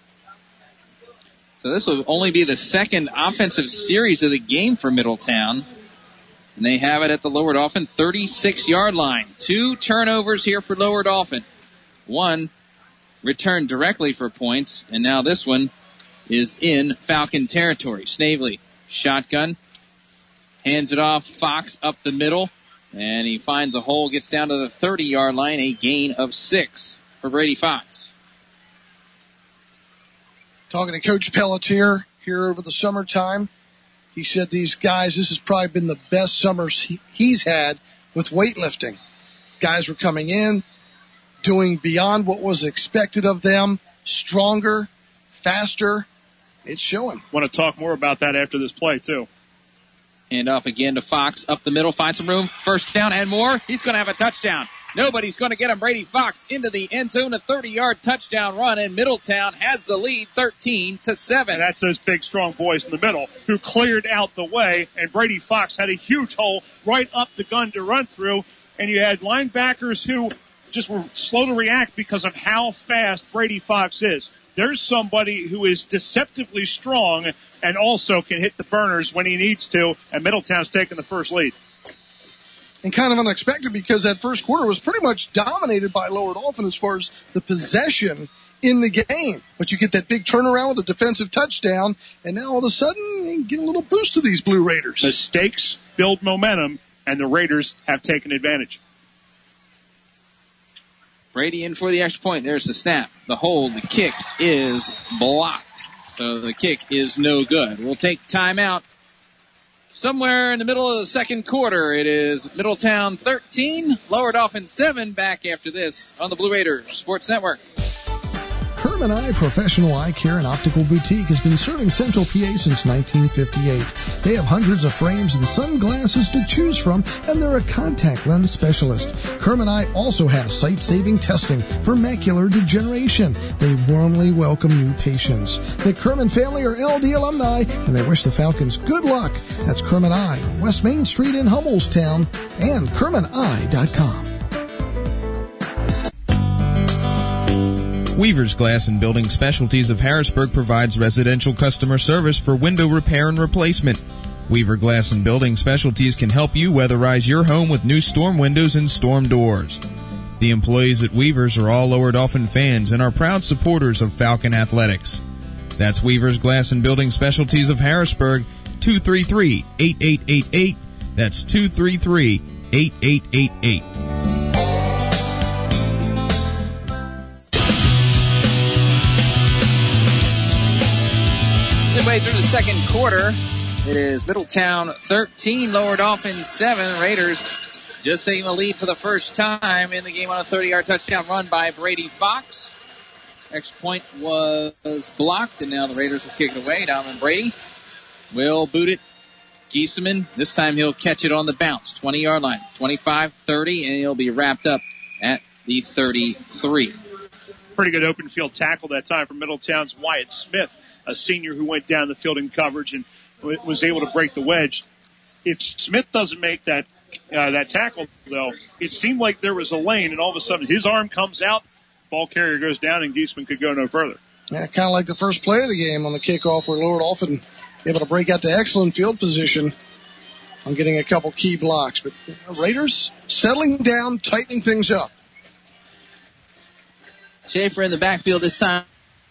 [SPEAKER 3] So this will only be the 2nd offensive series of the game for Middletown. And they have it at the Lower Dolphin 36-yard line. 2 turnovers here for Lower Dolphin. 1 returned directly for points, and now this one is in Falcon territory. Snavely, shotgun, hands it off, Fox up the middle, and he finds a hole, gets down to the 30-yard line, a gain of 6 for Brady Fox.
[SPEAKER 1] Talking to Coach Pelletier here over the summertime. He said these guys, this has probably been the best summers he's had with weightlifting. Guys were coming in, doing beyond what was expected of them, stronger, faster. It's showing.
[SPEAKER 2] Want to talk more about that after this play, too.
[SPEAKER 3] And up again to Fox, up the middle, find some room, first down and more. He's going to have a touchdown. Nobody's going to get him. Brady Fox into the end zone, a 30-yard touchdown run, and Middletown has the lead 13-7.
[SPEAKER 2] And that's those big, strong boys in the middle who cleared out the way, and Brady Fox had a huge hole right up the gun to run through, and you had linebackers who just were slow to react because of how fast Brady Fox is. There's somebody who is deceptively strong and also can hit the burners when he needs to, and Middletown's taking the first lead.
[SPEAKER 1] And kind of unexpected because that first quarter was pretty much dominated by Lower Dolphin as far as the possession in the game. But you get that big turnaround with a defensive touchdown, and now all of a sudden you get a little boost to these Blue Raiders.
[SPEAKER 2] Mistakes build momentum, and the Raiders have taken advantage.
[SPEAKER 3] Brady in for the extra point. There's the snap. The hold. The kick is blocked. So the kick is no good. We'll take timeout. Somewhere in the middle of the second quarter, it is Middletown 13, Lower Dolphin 7. Back after this on the Blue Raiders Sports Network.
[SPEAKER 1] Kerman Eye Professional Eye Care and Optical Boutique has been serving Central PA since 1958. They have hundreds of frames and sunglasses to choose from, and they're a contact lens specialist. Kerman Eye also has sight-saving testing for macular degeneration. They warmly welcome new patients. The Kerman family are LD alumni, and they wish the Falcons good luck. That's Kerman Eye on West Main Street in Hummelstown and KermanEye.com.
[SPEAKER 5] Weaver's Glass and Building Specialties of Harrisburg provides residential customer service for window repair and replacement. Weaver Glass and Building Specialties can help you weatherize your home with new storm windows and storm doors. The employees at Weaver's are all Lower Dolphin fans and are proud supporters of Falcon Athletics. That's Weaver's Glass and Building Specialties of Harrisburg, 233-8888. That's 233-8888.
[SPEAKER 3] Midway through the second quarter, it is Middletown 13, Lower Dolphin 7. Raiders just taking the lead for the first time in the game on a 30-yard touchdown run by Brady Fox. Extra point was blocked, and now the Raiders will kick it away. Donovan Brady will boot it. Giesemann, this time he'll catch it on the bounce. 20-yard line, 25-30, and he'll be wrapped up at the 33.
[SPEAKER 2] Pretty good open field tackle that time for Middletown's Wyatt Smith, a senior who went down the field in coverage and was able to break the wedge. If Smith doesn't make that tackle, though, it seemed like there was a lane, and all of a sudden his arm comes out, ball carrier goes down, and Giesemann could go no further. Yeah,
[SPEAKER 1] kind of like the first play of the game on the kickoff where Lower Dolphin able to break out to excellent field position on getting a couple key blocks. But Raiders settling down, tightening things up.
[SPEAKER 3] Schaefer in the backfield this time.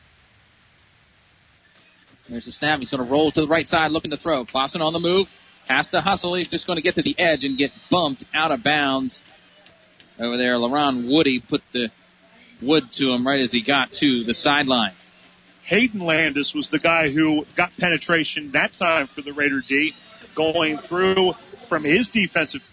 [SPEAKER 3] There's the snap. He's going to roll to the right side, looking to throw. Clausen on the move. Has to hustle. He's just going to get to the edge and get bumped out of bounds. Over there, LaRon Woody put the wood to him right as he got to the sideline.
[SPEAKER 2] Hayden Landis was the guy who got penetration that time for the Raider D, going through from his defensive.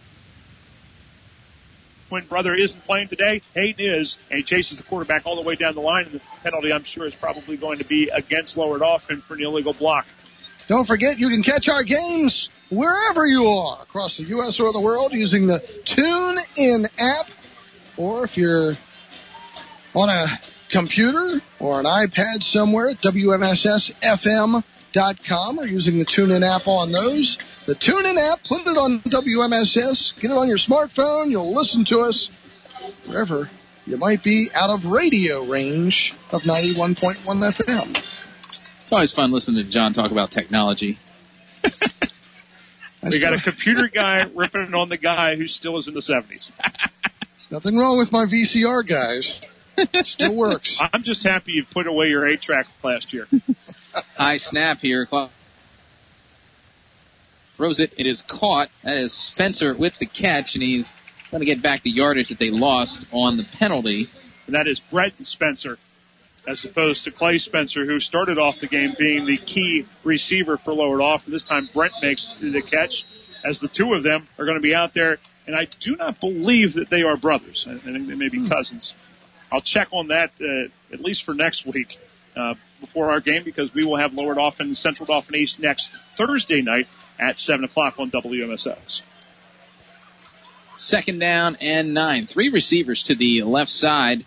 [SPEAKER 2] When brother isn't playing today, Hayden is, and he chases the quarterback all the way down the line, and the penalty, I'm sure, is probably going to be against Lower Dolphin for an illegal block.
[SPEAKER 1] Don't forget, you can catch our games wherever you are across the U.S. or the world using the TuneIn app, or if you're on a computer or an iPad somewhere at WMSSFM.com or using the TuneIn app on those. The TuneIn app, put it on WMSS, get it on your smartphone, you'll listen to us wherever you might be out of radio range of 91.1 FM.
[SPEAKER 3] It's always fun listening to John talk about technology.
[SPEAKER 2] We got a computer guy ripping on the guy who still is in the 70s.
[SPEAKER 1] There's nothing wrong with my VCR guys. It still works.
[SPEAKER 2] I'm just happy you put away your 8-track last year.
[SPEAKER 3] High snap here. Throws it. It is caught. That is Spencer with the catch, and he's going to get back the yardage that they lost on the penalty.
[SPEAKER 2] And that is Brett Spencer. as opposed to Clay Spencer, who started off the game being the key receiver for Lower Dauphin. This time Brent makes the catch, as the two of them are going to be out there. And I do not believe that they are brothers. I think they may be cousins. I'll check on that at least for next week before our game, because we will have Lower Dauphin and Central Dauphin East next Thursday night at 7 o'clock on WMSX.
[SPEAKER 3] 2nd down and 9. 3 receivers to the left side.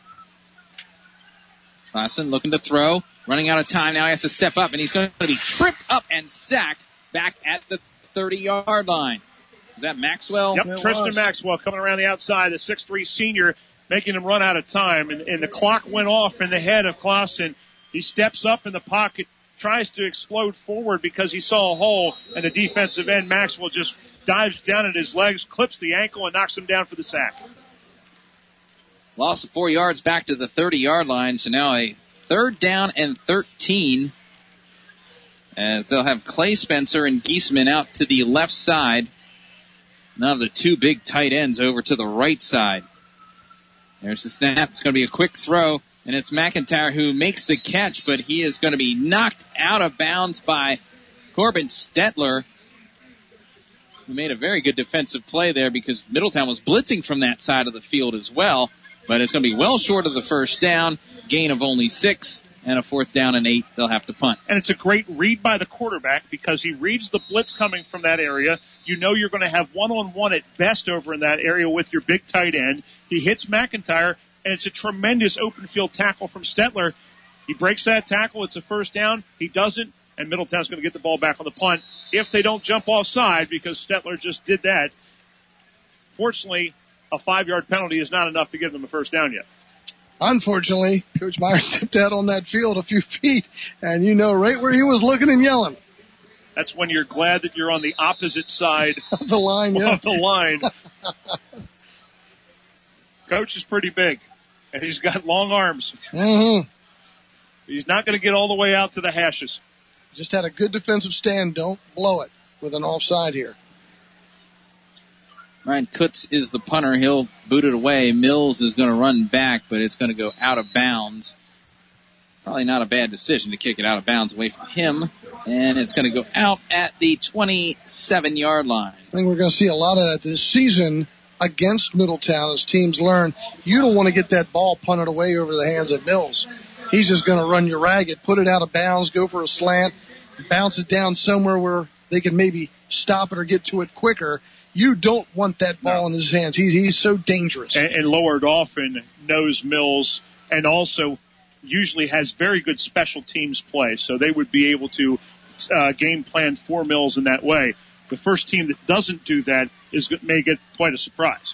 [SPEAKER 3] Clausen looking to throw. Running out of time now. He has to step up, and he's going to be tripped up and sacked back at the 30-yard line. Is that Maxwell?
[SPEAKER 2] Yep, Tristan Maxwell coming around the outside, the 6'3 senior, making him run out of time. And the clock went off in the head of Clausen. He steps up in the pocket, tries to explode forward because he saw a hole, and the defensive end, Maxwell, just dives down at his legs, clips the ankle, and knocks him down for the sack.
[SPEAKER 3] Loss of 4 yards back to the 30-yard line, so now a 3rd down and 13. As they'll have Clay Spencer and Giesman out to the left side. Now the 2 big tight ends over to the right side. There's the snap. It's going to be a quick throw, and it's McIntyre who makes the catch, but he is going to be knocked out of bounds by Corbin Stetler, who made a very good defensive play there because Middletown was blitzing from that side of the field as well. But it's going to be well short of the 1st down, gain of only 6, and a 4th down and 8. They'll have to punt.
[SPEAKER 2] And it's a great read by the quarterback because he reads the blitz coming from that area. You know you're going to have one-on-one at best over in that area with your big tight end. He hits McIntyre, and it's a tremendous open field tackle from Stetler. He breaks that tackle. It's a 1st down. He doesn't, and Middletown's going to get the ball back on the punt if they don't jump offside, because Stetler just did that. Fortunately, a 5-yard penalty is not enough to give them a 1st down yet.
[SPEAKER 1] Unfortunately, Coach Myers stepped out on that field a few feet, and you know right where he was looking and yelling.
[SPEAKER 2] That's when you're glad that you're on the opposite side
[SPEAKER 1] of the line. Yeah.
[SPEAKER 2] Of the line. Coach is pretty big, and he's got long arms.
[SPEAKER 1] Mm-hmm.
[SPEAKER 2] He's not going to get all the way out to the hashes.
[SPEAKER 1] Just had a good defensive stand. Don't blow it with an offside here.
[SPEAKER 3] Ryan Kutz is the punter. He'll boot it away. Mills is going to run back, but it's going to go out of bounds. Probably not a bad decision to kick it out of bounds away from him. And it's going to go out at the 27-yard line.
[SPEAKER 1] I think we're going to see a lot of that this season against Middletown as teams learn you don't want to get that ball punted away over the hands of Mills. He's just going to run you ragged, put it out of bounds, go for a slant, bounce it down somewhere where they can maybe stop it or get to it quicker. You don't want that ball in his hands. He's so dangerous.
[SPEAKER 2] And Lower Dauphin knows Mills and also usually has very good special teams play, so they would be able to game plan for Mills in that way. The first team that doesn't do that may get quite a surprise.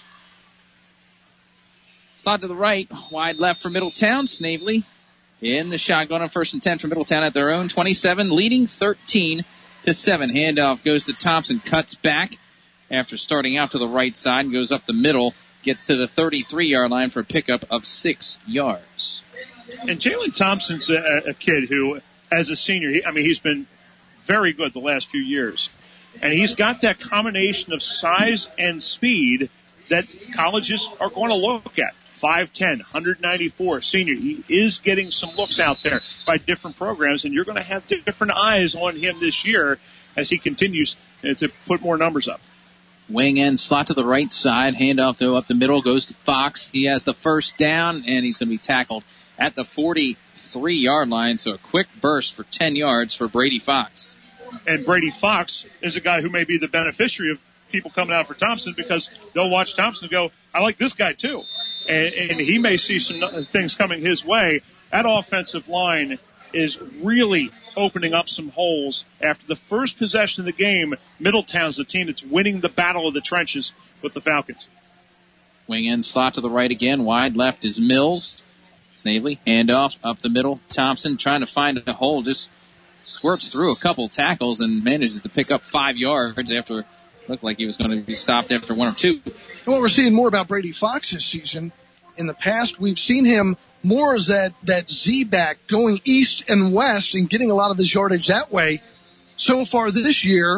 [SPEAKER 3] Slot to the right, wide left for Middletown. Snavely in the shotgun on 1st and 10 for Middletown at their own 27, leading 13-7. Handoff goes to Thompson, cuts back after starting out to the right side and goes up the middle, gets to the 33-yard line for a pickup of 6 yards.
[SPEAKER 2] And Jalen Thompson's a kid who, as a senior, he's been very good the last few years. And he's got that combination of size and speed that colleges are going to look at. 5'10", 194, senior. He is getting some looks out there by different programs, and you're going to have different eyes on him this year as he continues to put more numbers up.
[SPEAKER 3] Wing end slot to the right side. Handoff, though, up the middle goes to Fox. He has the 1st down, and he's going to be tackled at the 43-yard line. So a quick burst for 10 yards for Brady Fox.
[SPEAKER 2] And Brady Fox is a guy who may be the beneficiary of people coming out for Thompson because they'll watch Thompson and go, I like this guy too. And he may see some things coming his way. That offensive line is really opening up some holes. After the first possession of the game, Middletown's the team that's winning the battle of the trenches with the Falcons.
[SPEAKER 3] Wing end slot to the right again. Wide left is Mills. Snavely, handoff up the middle. Thompson trying to find a hole, just squirts through a couple tackles and manages to pick up 5 yards after it looked like he was going to be stopped after 1 or 2.
[SPEAKER 1] Well, we're seeing more about Brady Fox this season. In the past, we've seen him more as that Z-back going east and west and getting a lot of his yardage that way. So far this year,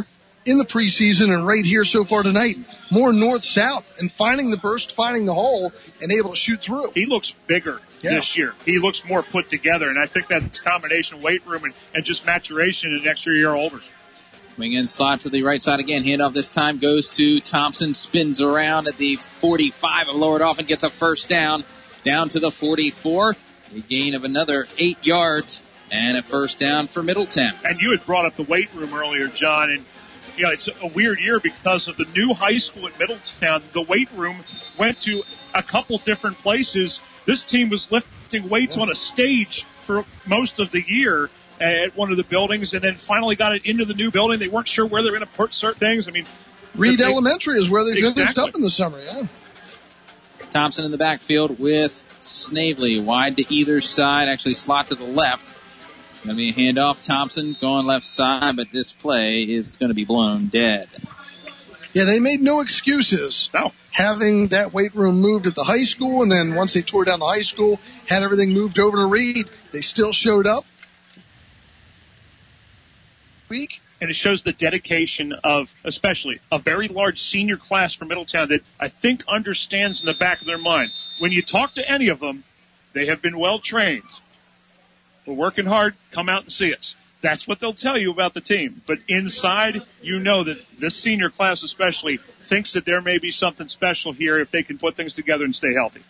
[SPEAKER 1] in the preseason and right here so far tonight, more north-south and finding the burst, finding the hole, and able to shoot through.
[SPEAKER 2] He looks bigger this year. He looks more put together, and I think that's a combination of weight room and just maturation an extra year older.
[SPEAKER 3] Wing in slot to the right side again. Handoff this time goes to Thompson. Spins around at the 45 of Lower Dauphin. Gets a first down to the 44. A gain of another 8 yards and a first down for Middletown.
[SPEAKER 2] And you had brought up the weight room earlier, John, and it's a weird year because of the new high school at Middletown. The weight room went to a couple different places. This team was lifting weights on a stage for most of the year at one of the buildings, and then finally got it into the new building. They weren't sure where they were going to put certain things. I mean,
[SPEAKER 1] Reed Elementary is where they finished up in the summer, yeah.
[SPEAKER 3] Thompson in the backfield with Snavely. Wide to either side, actually slot to the left. Going to be a handoff. Thompson going left side, but this play is going to be blown dead.
[SPEAKER 1] Yeah, they made no excuses.
[SPEAKER 2] No.
[SPEAKER 1] Having that weight room moved at the high school, and then once they tore down the high school, had everything moved over to Reed, they still showed up. Week.
[SPEAKER 2] And it shows the dedication of, especially, a very large senior class for Middletown that I think understands in the back of their mind. When you talk to any of them, they have been well trained. We're working hard. Come out and see us. That's what they'll tell you about the team. But inside, you know that this senior class especially thinks that there may be something special here if they can put things together and stay healthy.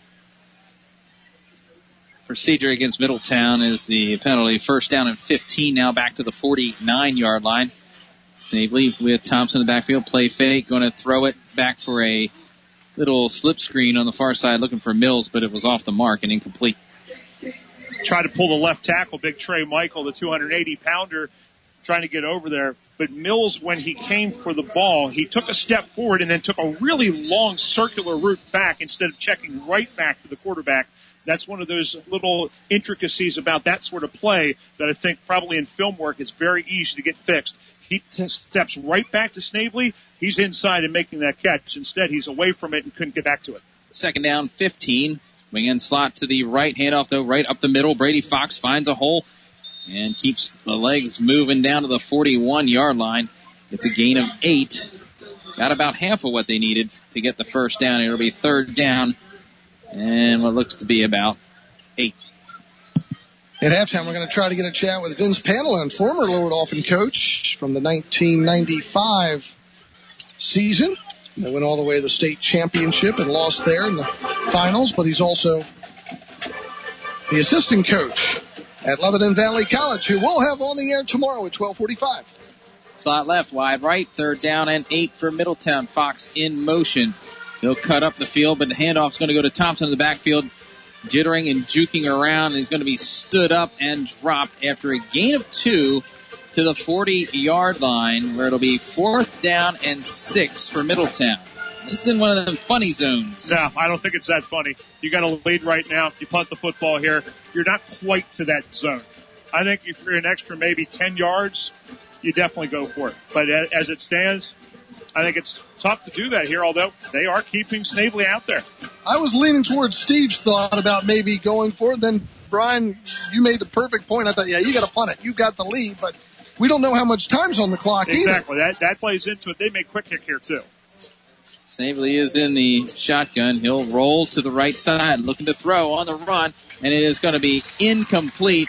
[SPEAKER 3] Procedure against Middletown is the penalty. First down and 15 now, back to the 49-yard line. Snavely with Thompson in the backfield. Play fake. Going to throw it back for a little slip screen on the far side looking for Mills, but it was off the mark and incomplete.
[SPEAKER 2] Tried to pull the left tackle, big Trey Michael, the 280-pounder, trying to get over there. But Mills, when he came for the ball, he took a step forward and then took a really long circular route back instead of checking right back to the quarterback. That's one of those little intricacies about that sort of play that I think probably in film work is very easy to get fixed. He steps right back to Snavely. He's inside and making that catch. Instead, he's away from it and couldn't get back to it.
[SPEAKER 3] Second down, 15. Wing in slot to the right. Handoff, though, right up the middle. Brady Fox finds a hole and keeps the legs moving down to the 41-yard line. It's a gain of 8. Got about half of what they needed to get the first down. It'll be third down and what looks to be about 8.
[SPEAKER 1] At halftime, we're going to try to get a chat with Vince Pantalone, former Lower Dauphin coach from the 1995 season. They went all the way to the state championship and lost there in the finals, but he's also the assistant coach at Lebanon Valley College, who we'll have on the air tomorrow at 12:45.
[SPEAKER 3] Slot left, wide right, third down and 8 for Middletown. Fox in motion. He'll cut up the field, but the handoff's going to go to Thompson in the backfield, jittering and juking around, and he's going to be stood up and dropped after a gain of 2 to the 40-yard line, where it'll be fourth down and 6 for Middletown. This is in one of them funny zones.
[SPEAKER 2] No, I don't think it's that funny. You got a lead right now. If you punt the football here, you're not quite to that zone. I think if you're an extra maybe 10 yards, you definitely go for it. But as it stands, I think it's tough to do that here, although they are keeping Snavely out there.
[SPEAKER 1] I was leaning towards Steve's thought about maybe going for it. Then, Brian, you made the perfect point. I thought, yeah, you got to punt it. You got the lead, but we don't know how much time's on the clock
[SPEAKER 2] exactly.
[SPEAKER 1] either.
[SPEAKER 2] That plays into it. They make quick kick here, too.
[SPEAKER 3] Snavely is in the shotgun. He'll roll to the right side, looking to throw on the run, and it is going to be incomplete.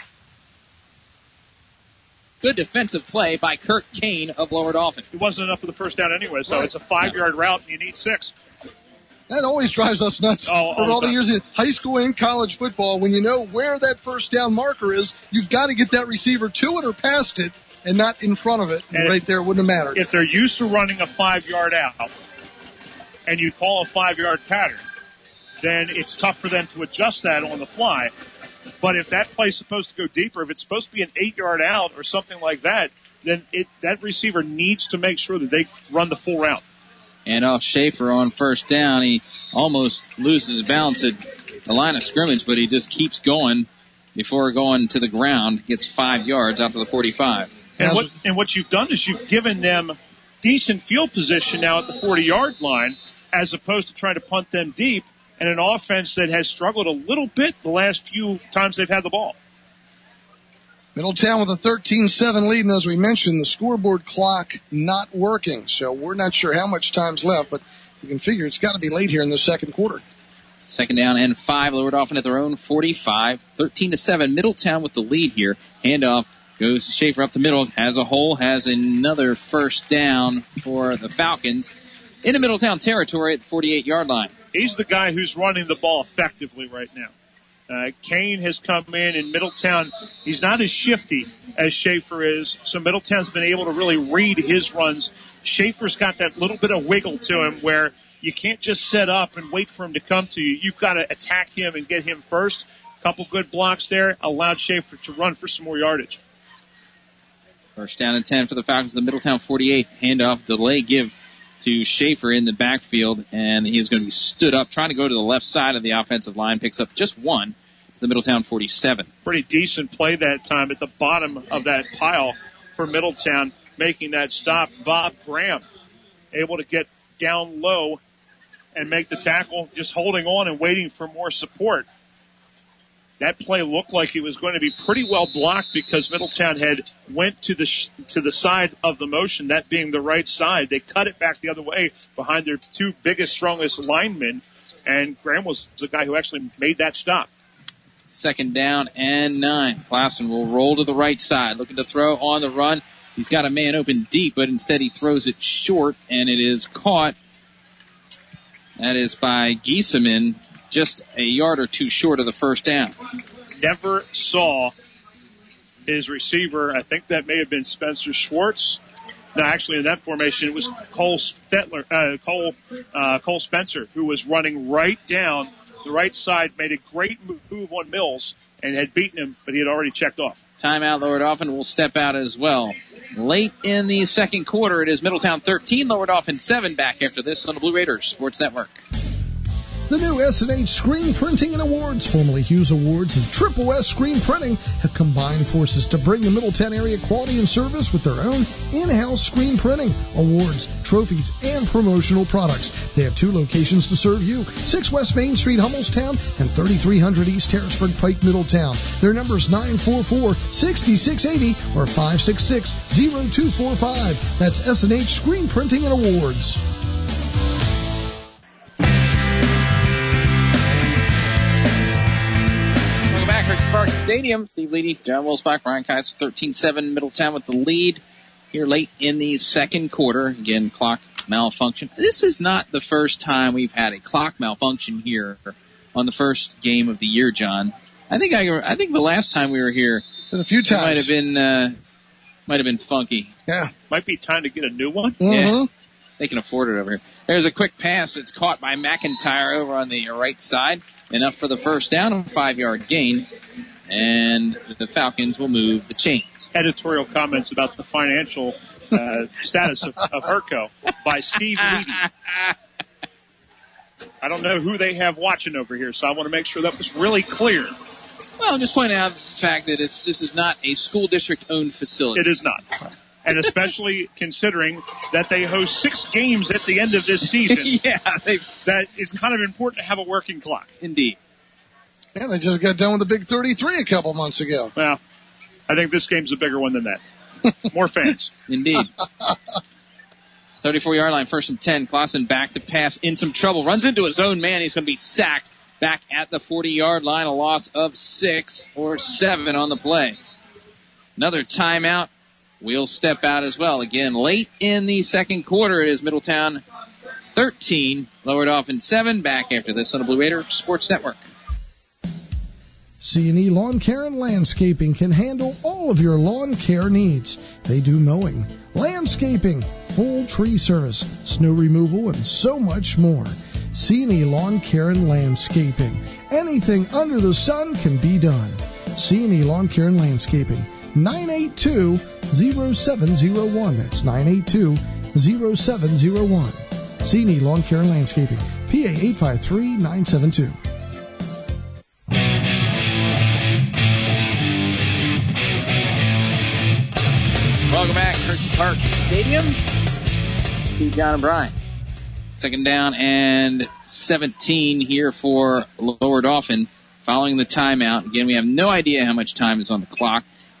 [SPEAKER 3] Good defensive play by Kirk Kane of Lower Dauphin.
[SPEAKER 2] It wasn't enough for the first down anyway, so It's a 5-yard route, and you need 6.
[SPEAKER 1] That always drives us nuts. For all the years in high school and college football, when you know where that first down marker is, you've got to get that receiver to it or past it and not in front of it. And right there wouldn't have mattered.
[SPEAKER 2] If they're used to running a 5-yard out and you call a 5-yard pattern, then it's tough for them to adjust that on the fly. But if that play's supposed to go deeper, if it's supposed to be an 8-yard out or something like that, then that receiver needs to make sure that they run the full route.
[SPEAKER 3] And off Schaefer on first down. He almost loses balance at the line of scrimmage, but he just keeps going before going to the ground. Gets 5 yards out to the 45.
[SPEAKER 2] And what you've done is you've given them decent field position now at the 40-yard line, as opposed to trying to punt them deep, and an offense that has struggled a little bit the last few times they've had the ball.
[SPEAKER 1] Middletown with a 13-7 lead, and as we mentioned, the scoreboard clock not working. So we're not sure how much time's left, but you can figure it's got to be late here in the second quarter.
[SPEAKER 3] Second down and 5, Lower Dauphin at their own 45. 13-7, Middletown with the lead here. Handoff goes to Schaefer up the middle. Has a hole, has another first down for the Falcons into Middletown territory at the 48-yard line.
[SPEAKER 2] He's the guy who's running the ball effectively right now. Kane has come in Middletown. He's not as shifty as Schaefer is, so Middletown's been able to really read his runs. Schaefer's got that little bit of wiggle to him where you can't just set up and wait for him to come to you. You've got to attack him and get him first. A couple good blocks there allowed Schaefer to run for some more yardage.
[SPEAKER 3] First down and 10 for the Falcons, the Middletown 48. Handoff, delay give to Schaefer in the backfield, and he is going to be stood up, trying to go to the left side of the offensive line, picks up just one. The Middletown 47.
[SPEAKER 2] Pretty decent play that time at the bottom of that pile for Middletown, making that stop. Bob Graham able to get down low and make the tackle, just holding on and waiting for more support. That play looked like it was going to be pretty well blocked because Middletown had went to the side of the motion, that being the right side. They cut it back the other way behind their two biggest, strongest linemen, and Graham was the guy who actually made that stop.
[SPEAKER 3] Second down and 9. Clausen will roll to the right side, looking to throw on the run. He's got a man open deep, but instead he throws it short, and it is caught. That is by Giesemann, just a yard or two short of the first down.
[SPEAKER 2] Never saw his receiver. I think that may have been Spencer Schwartz. No, actually in that formation it was Cole Spencer, who was running right down the right side, made a great move on Mills and had beaten him, but he had already checked off.
[SPEAKER 3] Timeout, Lower Dauphin will step out as well. Late in the second quarter, it is Middletown 13, Lower Dauphin 7. Back after this on the Blue Raiders Sports Network.
[SPEAKER 1] The new S&H Screen Printing and Awards, formerly Hughes Awards and Triple S Screen Printing, have combined forces to bring the Middletown area quality and service with their own in-house screen printing, awards, trophies, and promotional products. They have 2 locations to serve you, 6 West Main Street, Hummelstown, and 3300 East Harrisburg Pike, Middletown. Their number is 944-6680 or 566-0245. That's S&H Screen Printing and Awards.
[SPEAKER 3] Park Stadium. Steve Leedy, John Wilsbach, Brian Kaiser, 13-7 Middletown with the lead here late in the second quarter. Again, clock malfunction. This is not the first time we've had a clock malfunction here on the first game of the year, John. I think the last time we were here,
[SPEAKER 1] a few times,
[SPEAKER 3] might have been funky.
[SPEAKER 1] Yeah,
[SPEAKER 2] might be time to get a new one.
[SPEAKER 1] Mm-hmm.
[SPEAKER 3] Yeah, they can afford it over here. There's a quick pass. It's caught by McIntyre over on the right side. Enough for the first down, a 5-yard gain, and the Falcons will move the chains.
[SPEAKER 2] Editorial comments about the financial status of Herco by Steve Leedy. I don't know who they have watching over here, so I want to make sure that was really clear.
[SPEAKER 3] Well, just point out the fact that this is not a school district-owned facility.
[SPEAKER 2] It is not. And especially considering that they host 6 games at the end of this season.
[SPEAKER 3] Yeah.
[SPEAKER 2] That it's kind of important to have a working clock.
[SPEAKER 3] Indeed.
[SPEAKER 1] Yeah, they just got done with the Big 33 a couple months ago.
[SPEAKER 2] Well, I think this game's a bigger one than that. More fans.
[SPEAKER 3] Indeed. 34-yard line, 1st and 10. Clausen back to pass, in some trouble. Runs into his own man. He's going to be sacked back at the 40-yard line. A loss of 6 or 7 on the play. Another timeout. We'll step out as well. Again, late in the second quarter, it is Middletown 13, Lower Dauphin 7. Back after this on the Blue Raider Sports Network.
[SPEAKER 1] C&E Lawn Care and Landscaping can handle all of your lawn care needs. They do mowing, landscaping, full tree service, snow removal, and so much more. C&E Lawn Care and Landscaping. Anything under the sun can be done. C&E Lawn Care and Landscaping. 982-0701. That's 982-0701. C&E Lawn Care and Landscaping. PA 853972.
[SPEAKER 3] Welcome back, Hershey Park Stadium. Steve, John, and Brian. Second down and 17 here for Lower Dauphin following the timeout. Again, we have no idea how much time is on the clock.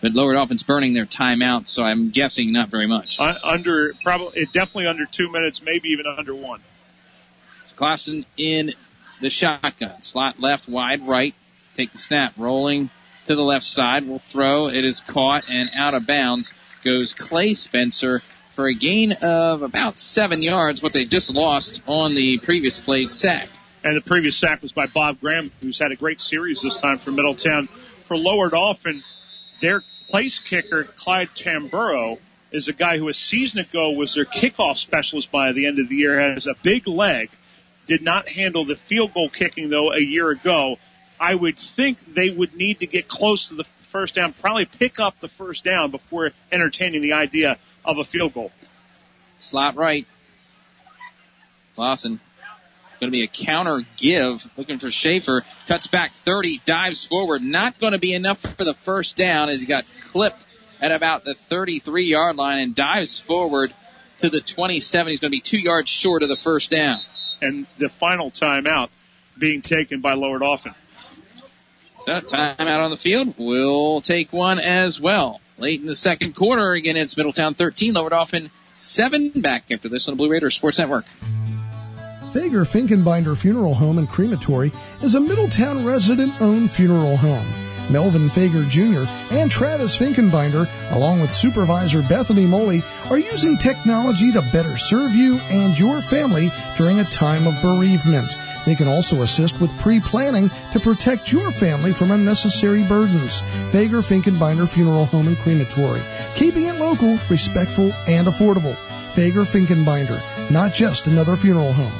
[SPEAKER 3] But Lower Dolphins burning their timeout, so I'm guessing not very much.
[SPEAKER 2] Definitely under 2 minutes, maybe even under 1.
[SPEAKER 3] So Clausen in the shotgun. Slot left, wide right. Take the snap. Rolling to the left side. Will throw. It is caught and out of bounds goes Clay Spencer for a gain of about 7 yards, what they just lost on the previous play's sack.
[SPEAKER 2] And the previous sack was by Bob Graham, who's had a great series this time for Middletown. For Lower Dolphin, their place kicker, Clyde Tamburo, is a guy who a season ago was their kickoff specialist by the end of the year, has a big leg, did not handle the field goal kicking, though, a year ago. I would think they would need to get close to the first down, probably pick up the first down before entertaining the idea of a field goal.
[SPEAKER 3] Slot right. Clausen. Going to be a counter give. Looking for Schaefer. Cuts back 30. Dives forward. Not going to be enough for the first down as he got clipped at about the 33-yard line and dives forward to the 27. He's going to be 2 yards short of the first down.
[SPEAKER 2] And the final timeout being taken by Lower Dolphin.
[SPEAKER 3] So timeout on the field. We'll take one as well. Late in the second quarter, again, it's Middletown 13, Lower Dolphin 7. Back after this on the Blue Raiders Sports Network.
[SPEAKER 1] Fager Finkenbinder Funeral Home and Crematory is a Middletown resident-owned funeral home. Melvin Fager Jr. and Travis Finkenbinder, along with Supervisor Bethany Moley, are using technology to better serve you and your family during a time of bereavement. They can also assist with pre-planning to protect your family from unnecessary burdens. Fager Finkenbinder Funeral Home and Crematory, keeping it local, respectful, and affordable. Fager Finkenbinder, not just another funeral home.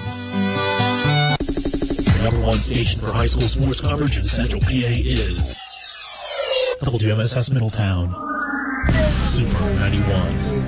[SPEAKER 10] Number one station for high school sports coverage in Central PA is WMSS Middletown. Super 91.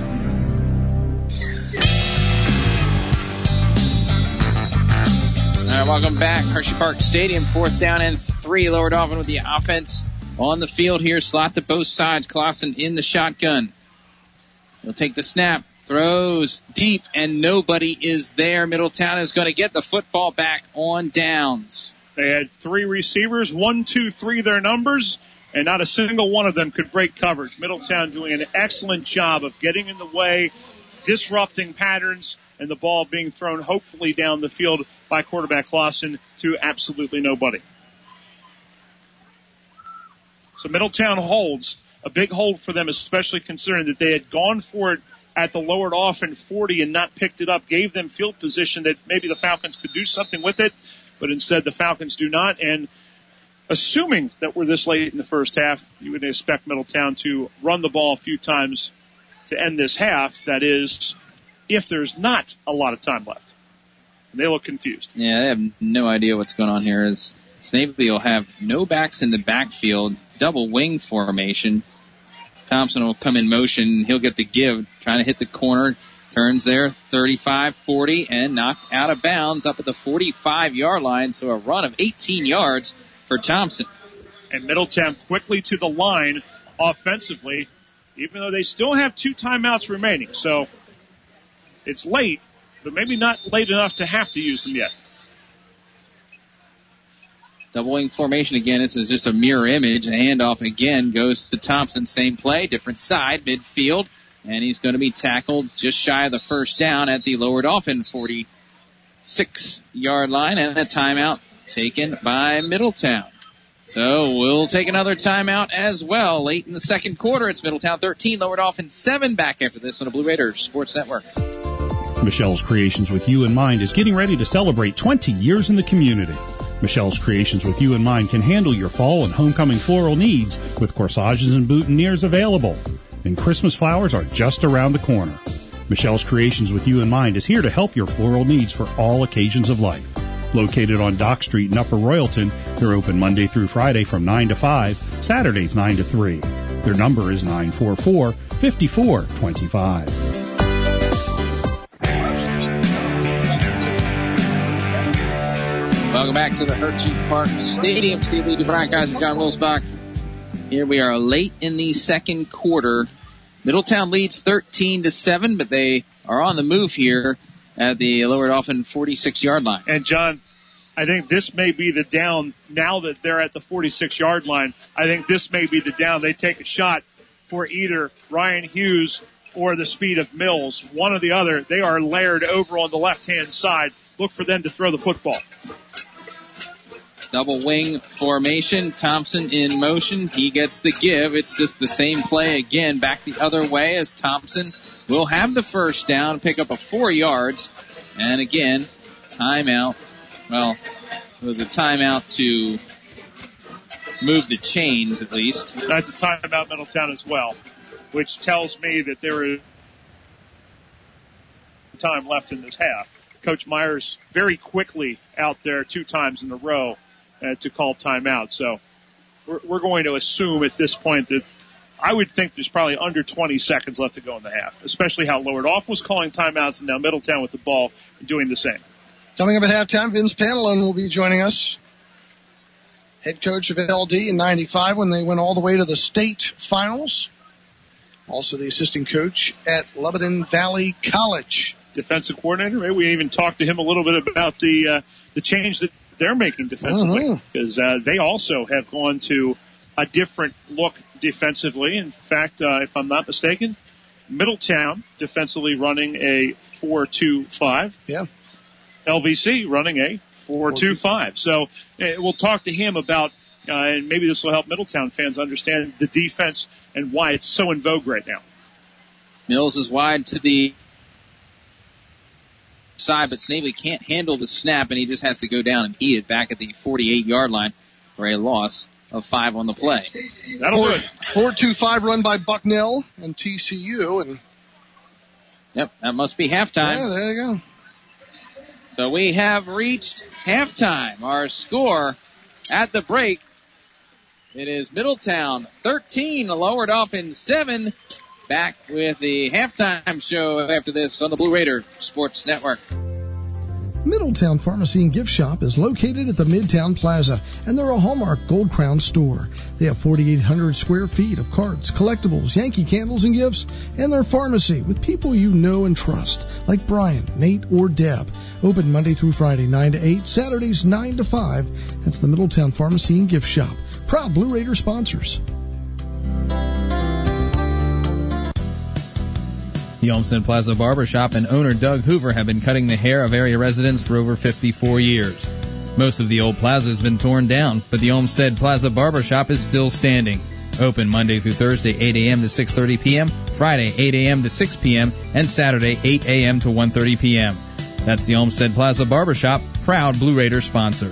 [SPEAKER 3] All right, welcome back. Hershey Park Stadium, 4th down and 3. Lower Dolphin with the offense on the field here. Slot to both sides. Clausen in the shotgun. He'll take the snap. Throws deep, and nobody is there. Middletown is going to get the football back on downs.
[SPEAKER 2] They had 3 receivers, 1, 2, 3 their numbers, and not a single one of them could break coverage. Middletown doing an excellent job of getting in the way, disrupting patterns, and the ball being thrown hopefully down the field by quarterback Clausen to absolutely nobody. So Middletown holds, a big hold for them, especially considering that they had gone for it at the Lower Dolphin 40 and not picked it up, gave them field position that maybe the Falcons could do something with it, but instead the Falcons do not. And assuming that we're this late in the first half, you would expect Middletown to run the ball a few times to end this half. That is, if there's not a lot of time left. And they look confused.
[SPEAKER 3] Yeah, they have no idea what's going on here. As Snavely will have no backs in the backfield, double wing formation. Thompson will come in motion. He'll get the give, trying to hit the corner. Turns there, 35-40, and knocked out of bounds up at the 45-yard line. So a run of 18 yards for Thompson.
[SPEAKER 2] And Middletown quickly to the line offensively, even though they still have 2 timeouts remaining. So it's late, but maybe not late enough to have to use them yet.
[SPEAKER 3] Double wing formation again. This is just a mirror image. Handoff again goes to Thompson. Same play, different side, midfield. And he's going to be tackled just shy of the first down at the Lower Dolphin 46-yard line. And a timeout taken by Middletown. So we'll take another timeout as well. Late in the second quarter, it's Middletown 13, Lower Dolphin 7. Back after this on the Blue Raiders Sports Network.
[SPEAKER 4] Michelle's Creations with You in Mind is getting ready to celebrate 20 years in the community. Michelle's Creations with You in Mind can handle your fall and homecoming floral needs with corsages and boutonnieres available. And Christmas flowers are just around the corner. Michelle's Creations with You in Mind is here to help your floral needs for all occasions of life. Located on Dock Street in Upper Royalton, they're open Monday through Friday from 9 to 5, Saturdays 9 to 3. Their number is 944-5425.
[SPEAKER 3] Welcome back to the Hershey Park Stadium. Steve Levy, Brian Kaiser, John Wilsbach. Here we are late in the second quarter. Middletown leads 13-7, but they are on the move here at the Lower Dolphin 46-yard line.
[SPEAKER 2] And John, I think this may be the down now that they're at the 46-yard line. I think this may be the down. They take a shot for either Ryan Hughes or the speed of Mills. One or the other. They are layered over on the left-hand side. Look for them to throw the football.
[SPEAKER 3] Double wing formation. Thompson in motion. He gets the give. It's just the same play again. Back the other way as Thompson will have the first down, pick up a 4 yards. And again, timeout. Well, it was a timeout to move the chains at least.
[SPEAKER 2] That's a timeout Middletown as well, which tells me that there is time left in this half. Coach Myers very quickly out there 2 times in a row to call timeout. So we're going to assume at this point that I would think there's probably under 20 seconds left to go in the half, especially how Lowered Off was calling timeouts and now Middletown with the ball doing the same.
[SPEAKER 1] Coming up at halftime, Vince Pantalone will be joining us. Head coach of LD in 95 when they went all the way to the state finals. Also the assistant coach at Lebanon Valley College.
[SPEAKER 2] Defensive coordinator. Maybe we even talked to him a little bit about the change that they're making defensively, because they also have gone to a different look defensively. In fact, if I'm not mistaken, Middletown defensively running a 4-2-5.
[SPEAKER 1] Yeah.
[SPEAKER 2] LVC running a 4-2-5. So we'll talk to him about, and maybe this will help Middletown fans understand the defense and why it's so in vogue right now.
[SPEAKER 3] Mills is wide to the side, but Snavely can't handle the snap, and he just has to go down and eat it back at the 48-yard line for a loss of 5 on the play.
[SPEAKER 2] That'll do it.
[SPEAKER 1] 4-2-5 run by Bucknell and TCU. And
[SPEAKER 3] yep, that must be halftime.
[SPEAKER 1] Yeah, there you go.
[SPEAKER 3] So we have reached halftime. Our score at the break, it is Middletown 13, Lowered Off in 7. Back with the halftime show after this on the Blue Raider Sports Network.
[SPEAKER 1] Middletown Pharmacy and Gift Shop is located at the Midtown Plaza, and they're a Hallmark Gold Crown store. They have 4,800 square feet of cards, collectibles, Yankee candles, and gifts, and their pharmacy with people you know and trust, like Brian, Nate, or Deb. Open Monday through Friday, 9 to 8, Saturdays, 9 to 5. That's the Middletown Pharmacy and Gift Shop. Proud Blue Raider sponsors.
[SPEAKER 5] The Olmsted Plaza Barbershop and owner Doug Hoover have been cutting the hair of area residents for over 54 years. Most of the old plaza has been torn down, but the Olmsted Plaza Barbershop is still standing. Open Monday through Thursday, 8 a.m. to 6:30 p.m., Friday, 8 a.m. to 6 p.m., and Saturday, 8 a.m. to 1:30 p.m. That's the Olmsted Plaza Barbershop, proud Blue Raider sponsor.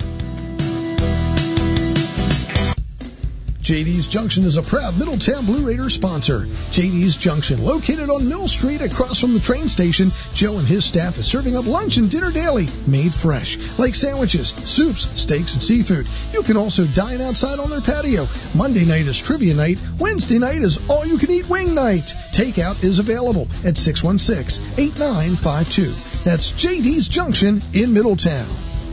[SPEAKER 1] JD's Junction is a proud Middletown Blue Raider sponsor. JD's Junction, located on Mill Street across from the train station. Joe and his staff is serving up lunch and dinner daily, made fresh, like sandwiches, soups, steaks, and seafood. You can also dine outside on their patio. Monday night is trivia night. Wednesday night is all-you-can-eat wing night. Takeout is available at 616-8952. That's JD's Junction in Middletown.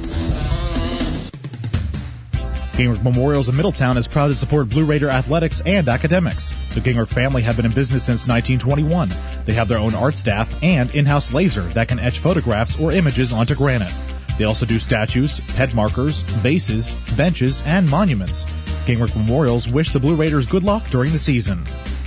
[SPEAKER 8] Gingrich Memorials in Middletown is proud to support Blue Raider athletics and academics. The Gingrich family have been in business since 1921. They have their own art staff and in-house laser that can etch photographs or images onto granite. They also do statues, pet markers, vases, benches, and monuments. Gingrich Memorials wish the Blue Raiders good luck during the season.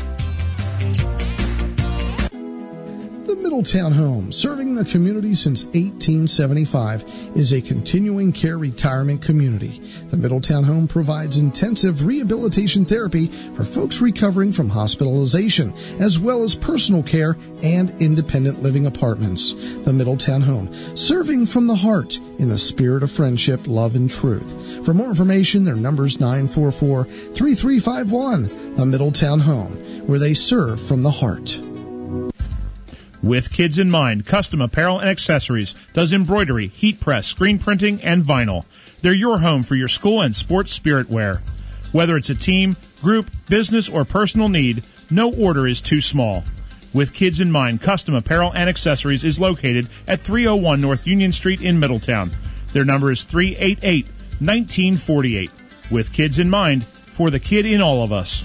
[SPEAKER 1] Middletown Home, serving the community since 1875, is a continuing care retirement community. The Middletown Home provides intensive rehabilitation therapy for folks recovering from hospitalization, as well as personal care and independent living apartments. The Middletown Home, serving from the heart in the spirit of friendship, love, and truth. For more information, their number is 944-3351. The Middletown Home, where they serve from the heart.
[SPEAKER 12] With kids in mind, Custom Apparel and Accessories does embroidery, heat press, screen printing, and vinyl. They're your home for your school and sports spirit wear. Whether it's a team, group, business, or personal need, no order is too small. With kids in mind, Custom Apparel and Accessories is located at 301 North Union Street in Middletown. Their number is 388-1948. With kids in mind, for the kid in all of us.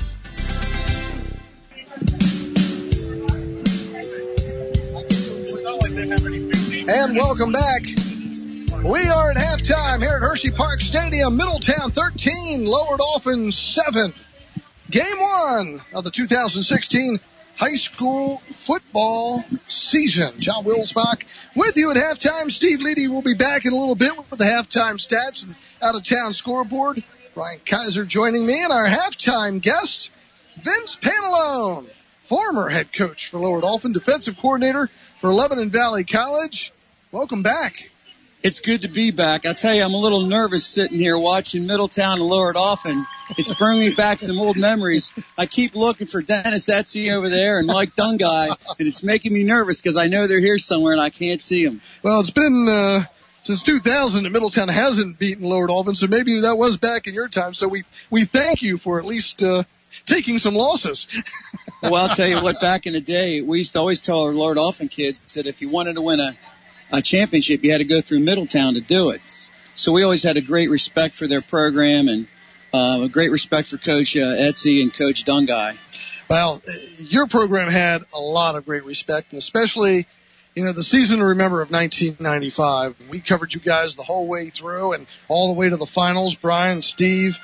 [SPEAKER 1] And welcome back. We are at halftime here at Hershey Park Stadium. Middletown 13, Lowered Off in 7. Game 1 of the 2016 high school football season. John Wilsbach with you at halftime. Steve Leedy will be back in a little bit with the halftime stats and out-of-town scoreboard. Brian Kaiser joining me, and our halftime guest, Vince Pantalone, former head coach for Lower Dolphin, defensive coordinator for Lebanon Valley College. Welcome back.
[SPEAKER 13] It's good to be back. I tell you, I'm a little nervous sitting here watching Middletown and Lower Dolphin. It's bringing me back some old memories. I keep looking for Dennis Etsy over there and Mike Dungai, and it's making me nervous because I know they're here somewhere and I can't see them.
[SPEAKER 1] Well, it's been since 2000 that Middletown hasn't beaten Lower Dolphin, so maybe that was back in your time. So we thank you for at least taking some losses.
[SPEAKER 13] Well, I'll tell you what, back in the day, we used to always tell our Lower Dolphin kids that if you wanted to win a championship, you had to go through Middletown to do it. So we always had a great respect for their program and a great respect for Coach Etsy and Coach Dungai.
[SPEAKER 1] Well, your program had a lot of great respect, and especially, the season to remember of 1995. We covered you guys the whole way through and all the way to the finals. Brian, Steve,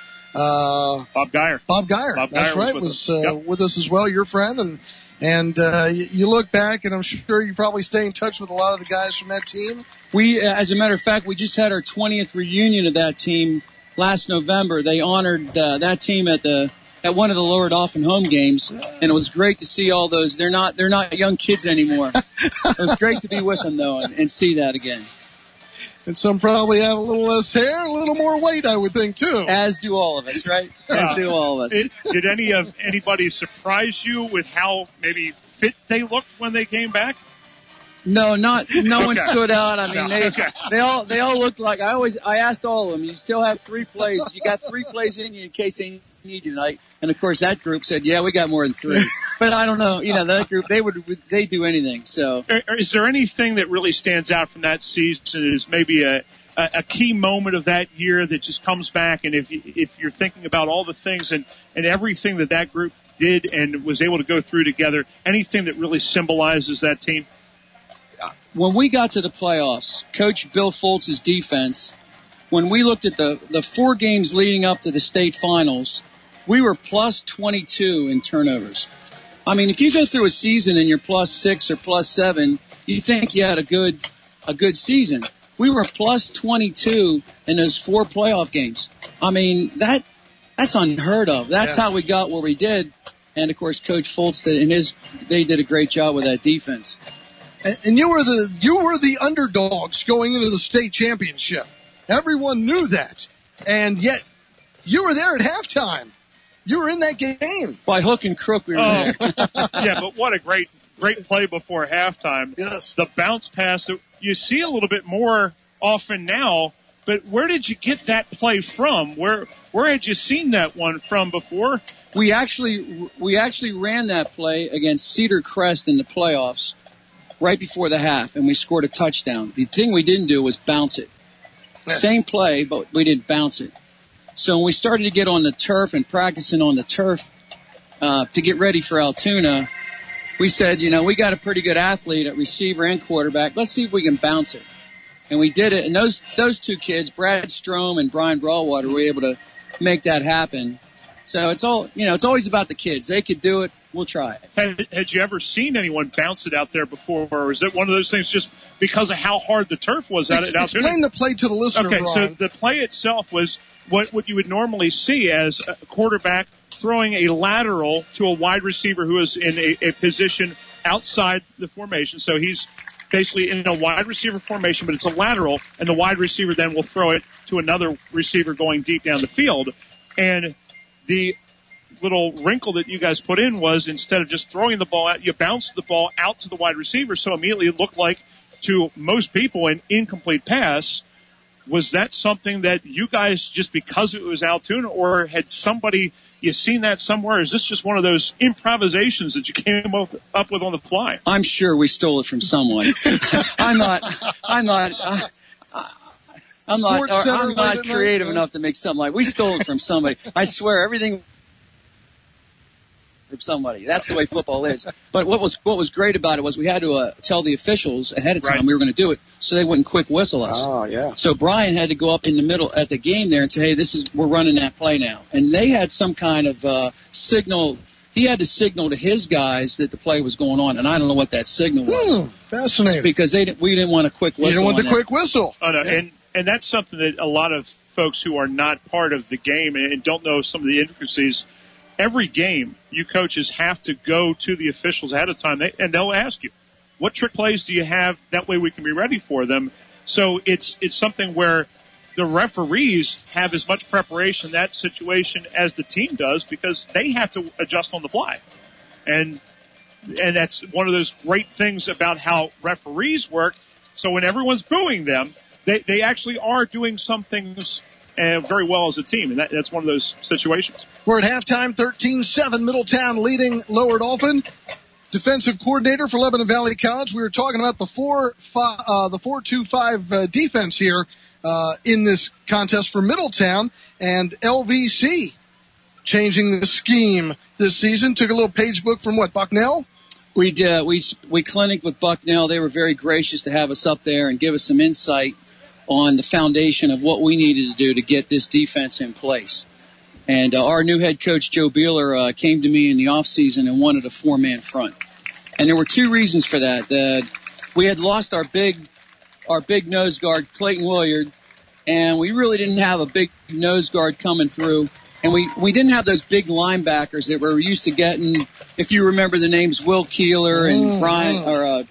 [SPEAKER 2] Bob Geyer.
[SPEAKER 1] That's right. Was with us as well. Your friend, and you look back, and I'm sure you probably stay in touch with a lot of the guys from that team.
[SPEAKER 13] We, as a matter of fact, we just had our 20th reunion of that team last November. They honored that team at one of the Lower Dolphin home games, and it was great to see all those. They're not young kids anymore. It was great to be with them though, and see that again.
[SPEAKER 1] And some probably have a little less hair, a little more weight, I would think, too.
[SPEAKER 13] As do all of us, right? As do all of us.
[SPEAKER 2] Did anybody surprise you with how maybe fit they looked when they came back?
[SPEAKER 13] No, no one stood out. I mean, they all looked like, I asked all of them, you still have 3 plays. You got 3 plays in you in case they need you tonight. And of course that group said, yeah, we got more than 3. But I don't know, that group, they do anything, so.
[SPEAKER 2] Is there anything that really stands out from that season as maybe a key moment of that year that just comes back? And if you're thinking about all the things and everything that group did and was able to go through together, anything that really symbolizes that team?
[SPEAKER 13] When we got to the playoffs, Coach Bill Foltz's defense, when we looked at the 4 games leading up to the state finals, we were plus 22 in turnovers. I mean, if you go through a season and you're plus 6 or plus 7, you think you had a good season. We were plus 22 in those 4 playoff games. I mean, that's unheard of. That's how we got where we did. And of course, Coach Foltz they did a great job with that defense.
[SPEAKER 1] And you were the underdogs going into the state championship. Everyone knew that. And yet you were there at halftime. You were in that game.
[SPEAKER 13] By hook and crook we were there.
[SPEAKER 2] Yeah, but what a great play before halftime.
[SPEAKER 1] Yes.
[SPEAKER 2] The bounce pass that you see a little bit more often now, but where did you get that play from? Where had you seen that one from before?
[SPEAKER 13] We actually ran that play against Cedar Crest in the playoffs right before the half, and we scored a touchdown. The thing we didn't do was bounce it. Yeah. Same play, but we didn't bounce it. So when we started to get on the turf and practicing on the turf to get ready for Altoona, we said, we got a pretty good athlete at receiver and quarterback. Let's see if we can bounce it. And we did it. And those 2 kids, Brad Strom and Brian Broadwater, were able to make that happen. So it's always about the kids. They could do it. We'll try it.
[SPEAKER 2] Had you ever seen anyone bounce it out there before, or is it one of those things just because of how hard the turf was out at Altoona?
[SPEAKER 1] Explain the play to the listener,
[SPEAKER 2] Okay,
[SPEAKER 1] Brian.
[SPEAKER 2] So the play itself was what you would normally see as a quarterback throwing a lateral to a wide receiver who is in a position outside the formation. So he's basically in a wide receiver formation, but it's a lateral, and the wide receiver then will throw it to another receiver going deep down the field. And the little wrinkle that you guys put in was instead of just throwing the ball out, you bounced the ball out to the wide receiver, so immediately it looked like to most people an incomplete pass. Was that something that you guys, just because it was Altoona, or had you seen that somewhere? Is this just one of those improvisations that you came up with on the fly?
[SPEAKER 13] I'm sure we stole it from someone. I'm not creative enough to make something like, we stole it from somebody. I swear everything from somebody. That's the way football is. But what was great about it was we had to tell the officials ahead of time we were going to do it, so they wouldn't quick whistle us.
[SPEAKER 1] Oh yeah.
[SPEAKER 13] So Brian had to go up in the middle at the game there and say, "Hey, we're running that play now." And they had some kind of signal. He had to signal to his guys that the play was going on, and I don't know what that signal was.
[SPEAKER 1] Fascinating.
[SPEAKER 13] Because we didn't want a quick whistle.
[SPEAKER 1] You didn't want the quick whistle.
[SPEAKER 2] Oh, no, and that's something that a lot of folks who are not part of the game and don't know some of the intricacies, every game you coaches have to go to the officials ahead of time, and they'll ask you, what trick plays do you have? That way we can be ready for them. So it's something where the referees have as much preparation in that situation as the team does because they have to adjust on the fly. And that's one of those great things about how referees work. So when everyone's booing them, they actually are doing some things very well as a team, and that's one of those situations.
[SPEAKER 1] We're at halftime, 13-7, Middletown leading Lower Dolphin. Defensive coordinator for Lebanon Valley College. We were talking about the 4-2-5 defense here in this contest for Middletown, and LVC changing the scheme this season. Took a little page book from Bucknell?
[SPEAKER 13] We did. We clinicked with Bucknell. They were very gracious to have us up there and give us some insight on the foundation of what we needed to do to get this defense in place. And our new head coach, Joe Beeler, came to me in the off season and wanted a 4-man front. And there were two reasons for that. We had lost our big nose guard, Clayton Williard, and we really didn't have a big nose guard coming through. And we didn't have those big linebackers that we're used to getting. If you remember the names Will Keeler and Brian or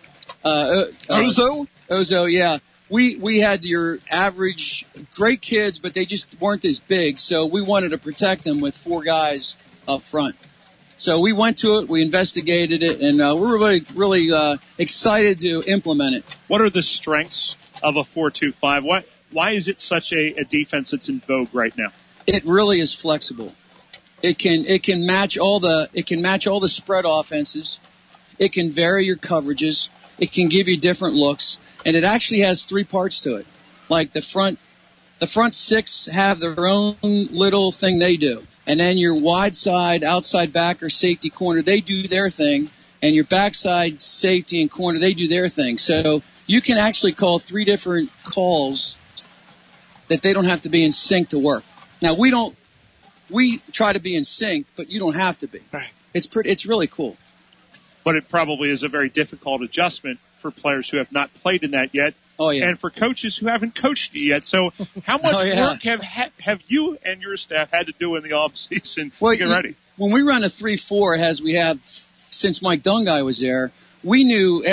[SPEAKER 1] Ozo.
[SPEAKER 13] Ozo, yeah. We had your average great kids, but they just weren't as big. So we wanted to protect them with 4 guys up front. So we went to it, we investigated it, and we're really excited to implement it.
[SPEAKER 2] What are the strengths of a 4-2-5? Why is it such a defense that's in vogue right now?
[SPEAKER 13] It really is flexible. It can match all the spread offenses. It can vary your coverages. It can give you different looks, and it actually has 3 parts to it. Like the front 6 have their own little thing they do. And then your wide side, outside backer, safety corner, they do their thing. And your backside, safety and corner, they do their thing. So you can actually call 3 different calls that they don't have to be in sync to work. Now we try to be in sync, but you don't have to be.
[SPEAKER 1] Right.
[SPEAKER 13] It's really cool.
[SPEAKER 2] But it probably is a very difficult adjustment for players who have not played in that yet.
[SPEAKER 13] Oh, yeah.
[SPEAKER 2] And for coaches who haven't coached it yet. So how much work have you and your staff had to do in the off season to get ready?
[SPEAKER 13] When we run a 3-4, as we have since Mike Dungai was there, we knew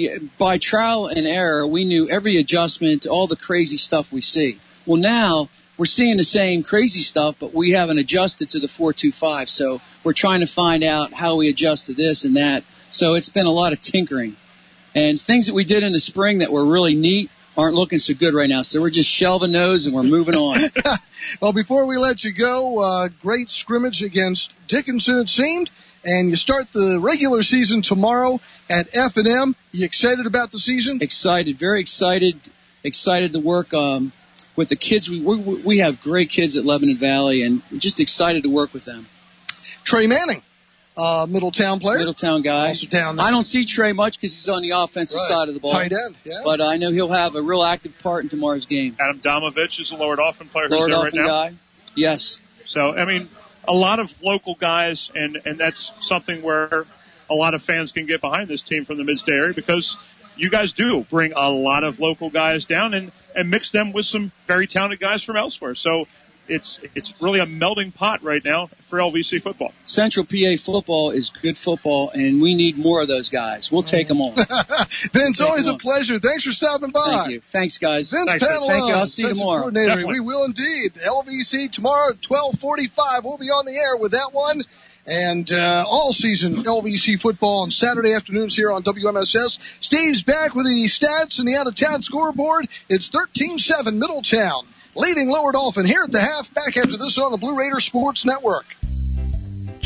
[SPEAKER 13] by trial and error, we knew every adjustment, all the crazy stuff we see. Well, now we're seeing the same crazy stuff, but we haven't adjusted to the 4-2-5. So we're trying to find out how we adjust to this and that. So it's been a lot of tinkering. And things that we did in the spring that were really neat aren't looking so good right now. So we're just shelving those and we're moving on.
[SPEAKER 1] Well, before we let you go, great scrimmage against Dickinson, it seemed. And you start the regular season tomorrow at F&M. You excited about the season?
[SPEAKER 13] Excited, very excited. Excited to work with the kids. We have great kids at Lebanon Valley, and we're just excited to work with them.
[SPEAKER 1] Trey Manning. Middletown player.
[SPEAKER 13] Middletown guy.
[SPEAKER 1] Also down there.
[SPEAKER 13] I don't see Trey much because he's on the offensive side of the ball.
[SPEAKER 1] Tight end, yeah.
[SPEAKER 13] But I know he'll have a real active part in tomorrow's game.
[SPEAKER 2] Adam Domovich is a Lower Dolphin player
[SPEAKER 13] Lower
[SPEAKER 2] who's there
[SPEAKER 13] Dolphin
[SPEAKER 2] right now.
[SPEAKER 13] guy. Yes.
[SPEAKER 2] So, I mean, a lot of local guys, and that's something where a lot of fans can get behind this team from the Mid-State area because you guys do bring a lot of local guys down and mix them with some very talented guys from elsewhere. So it's really a melting pot right now for LVC football.
[SPEAKER 13] Central PA football is good football, and we need more of those guys. We'll take them on.
[SPEAKER 1] Vince, always a pleasure. Thanks for stopping by.
[SPEAKER 13] Thank you. Thanks, guys.
[SPEAKER 1] Vince
[SPEAKER 13] Thank you. I'll see you tomorrow.
[SPEAKER 1] We will indeed. LVC tomorrow at 12:45. We'll be on the air with that one. And all season LVC football on Saturday afternoons here on WMSS. Steve's back with the stats and the out-of-town scoreboard. It's 13-7 Middletown, leading Lower Dolphin here at the half. Back after this on the Blue Raider Sports Network.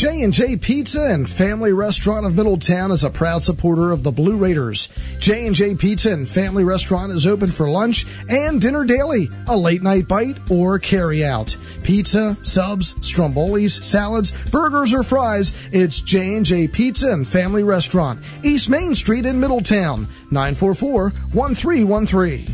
[SPEAKER 1] J&J Pizza and Family Restaurant of Middletown is a proud supporter of the Blue Raiders. J&J Pizza and Family Restaurant is open for lunch and dinner daily, a late-night bite, or carry-out. Pizza, subs, strombolis, salads, burgers, or fries, it's J&J Pizza and Family Restaurant, East Main Street in Middletown, 944-1313.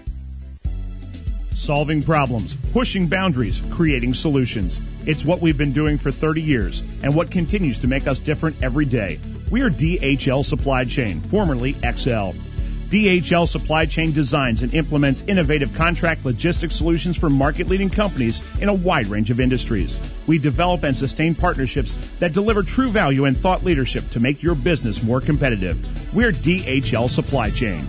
[SPEAKER 12] Solving problems, pushing boundaries, creating solutions. It's what we've been doing for 30 years and what continues to make us different every day. We are DHL Supply Chain, formerly XL. DHL Supply Chain designs and implements innovative contract logistics solutions for market-leading companies in a wide range of industries. We develop and sustain partnerships that deliver true value and thought leadership to make your business more competitive. We're DHL Supply Chain.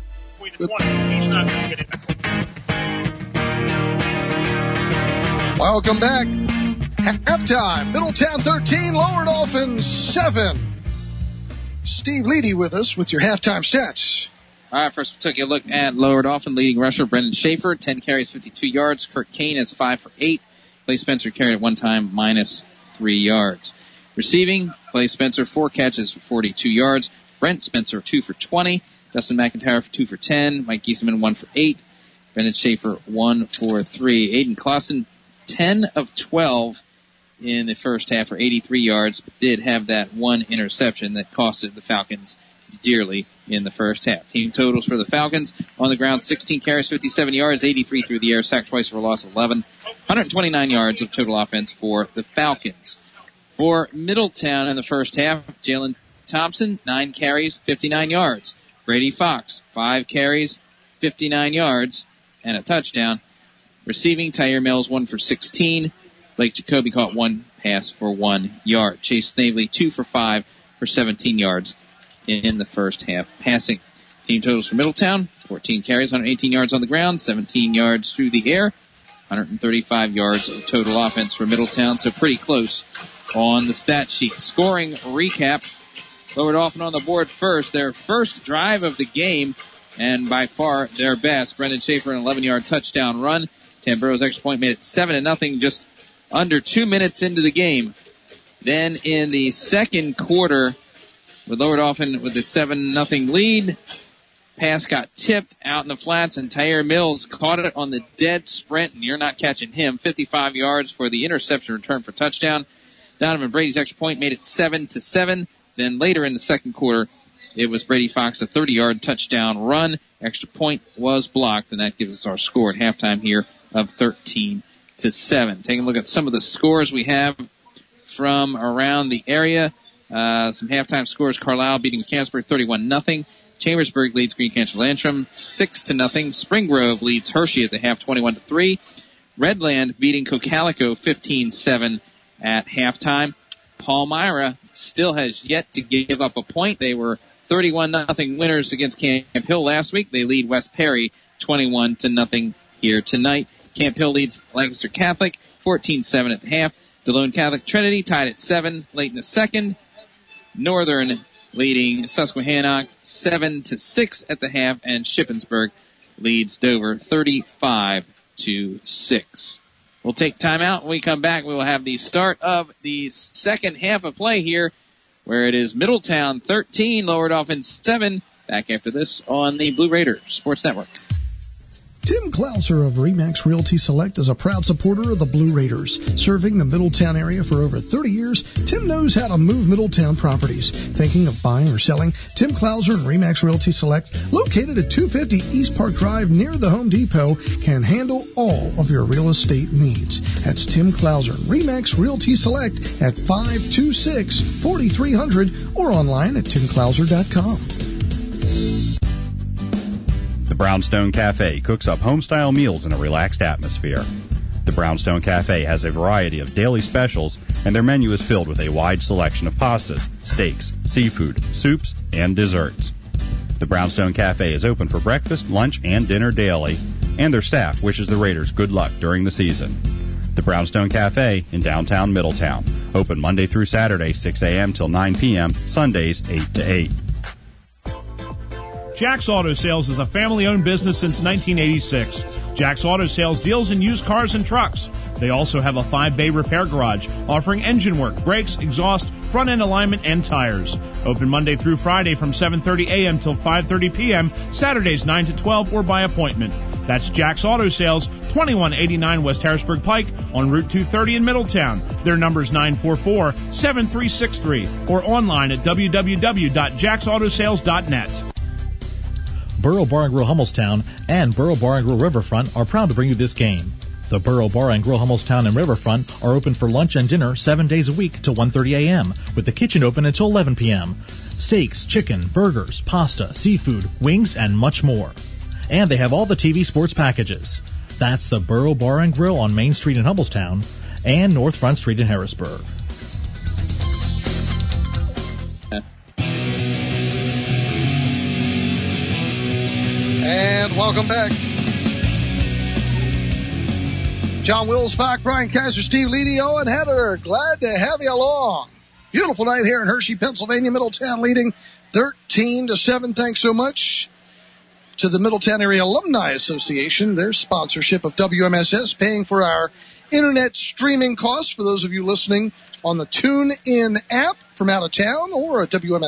[SPEAKER 1] Welcome back. Halftime, Middletown 13, Lower Dolphins 7. Steve Leedy with us with your halftime stats.
[SPEAKER 3] All right, first we took a look at Lower Dolphin leading rusher Brendan Schaefer, 10 carries, 52 yards. Kirk Kane is 5 for 8. Clay Spencer carried at one time, -3 yards. Receiving, Clay Spencer, 4 catches for 42 yards. Brent Spencer, 2 for 20. Dustin McIntyre, 2 for 10. Mike Giesemann, 1 for 8. Brendan Schaefer, 1 for 3. Aiden Clausen, 10 of 12 in the first half for 83 yards, but did have that one interception that costed the Falcons dearly in the first half. Team totals for the Falcons on the ground, 16 carries, 57 yards, 83 through the air, sacked twice for a loss of 11, 129 yards of total offense for the Falcons. For Middletown in the first half, Jalen Thompson, 9 carries, 59 yards. Brady Fox, 5 carries, 59 yards, and a touchdown. Receiving, Tyre Mills, 1 for 16. Blake Jacoby caught 1 pass for 1 yard. Chase Snavely, 2 for 5 for 17 yards in the first half passing. Team totals for Middletown, 14 carries, 118 yards on the ground, 17 yards through the air, 135 yards of total offense for Middletown, so pretty close on the stat sheet. Scoring recap, Lower Dolphin on the board first. Their first drive of the game, and by far their best. Brendan Schaefer, an 11-yard touchdown run. Tamboro's extra point made it 7-0 just under 2 minutes into the game. Then in the second quarter, with Lower Dolphin with the 7-0 lead, pass got tipped out in the flats, and Tyre Mills caught it on the dead sprint, and you're not catching him. 55 yards for the interception return for touchdown. Donovan Brady's extra point made it 7-7. Then later in the second quarter, it was Brady Fox, a 30-yard touchdown run. Extra point was blocked, and that gives us our score at halftime here of 13-7. Taking a look at some of the scores we have from around the area. Some halftime scores: Carlisle beating Mechanicsburg 31-0. Chambersburg leads Green Canyon Lantrum 6-0. Spring Grove leads Hershey at the half 21-3. Redland beating Cocalico 15-7 at halftime. Palmyra still has yet to give up a point. They were 31-0 winners against Camp Hill last week. They lead West Perry 21-0 here tonight. Camp Hill leads Lancaster Catholic 14-7 at the half. DeLone Catholic Trinity tied at 7 late in the second. Northern leading Susquehannock 7-6 at the half, and Shippensburg leads Dover 35-6. We'll take time out. When we come back, we will have the start of the second half of play here, where it is Middletown 13, Lower Dolphins 7. Back after this on the Blue Raider Sports Network.
[SPEAKER 1] Tim Klauser of RE/MAX Realty Select is a proud supporter of the Blue Raiders. Serving the Middletown area for over 30 years, Tim knows how to move Middletown properties. Thinking of buying or selling? Tim Klauser and RE/MAX Realty Select, located at 250 East Park Drive near the Home Depot, can handle all of your real estate needs. That's Tim Klauser and RE/MAX Realty Select at 526-4300 or online at timklauser.com.
[SPEAKER 11] The Brownstone Cafe cooks up home-style meals in a relaxed atmosphere. The Brownstone Cafe has a variety of daily specials, and their menu is filled with a wide selection of pastas, steaks, seafood, soups, and desserts. The Brownstone Cafe is open for breakfast, lunch, and dinner daily, and their staff wishes the Raiders good luck during the season. The Brownstone Cafe in downtown Middletown. Open Monday through Saturday, 6 a.m. till 9 p.m., Sundays 8 to 8.
[SPEAKER 12] Jack's Auto Sales is a family-owned business since 1986. Jack's Auto Sales deals in used cars and trucks. They also have a 5-bay repair garage offering engine work, brakes, exhaust, front-end alignment, and tires. Open Monday through Friday from 7:30 a.m. till 5:30 p.m., Saturdays 9 to 12 or by appointment. That's Jack's Auto Sales, 2189 West Harrisburg Pike on Route 230 in Middletown. Their number is 944-7363 or online at www.jacksautosales.net.
[SPEAKER 8] Borough Bar and Grill Hummelstown and Borough Bar and Grill Riverfront are proud to bring you this game. The Borough Bar and Grill Hummelstown and Riverfront are open for lunch and dinner 7 days a week till 1:30 a.m., with the kitchen open until 11 p.m. Steaks, chicken, burgers, pasta, seafood, wings, and much more. And they have all the TV sports packages. That's the Borough Bar and Grill on Main Street in Hummelstown and North Front Street in Harrisburg.
[SPEAKER 1] And welcome back. John Wilsbach, Brian Kaiser, Steve Leedy, Owen Heather. Glad to have you along. Beautiful night here in Hershey, Pennsylvania. Middletown leading 13-7. Thanks so much to the Middletown Area Alumni Association. Their sponsorship of WMSS, paying for our internet streaming costs for those of you listening on the TuneIn app from out of town or at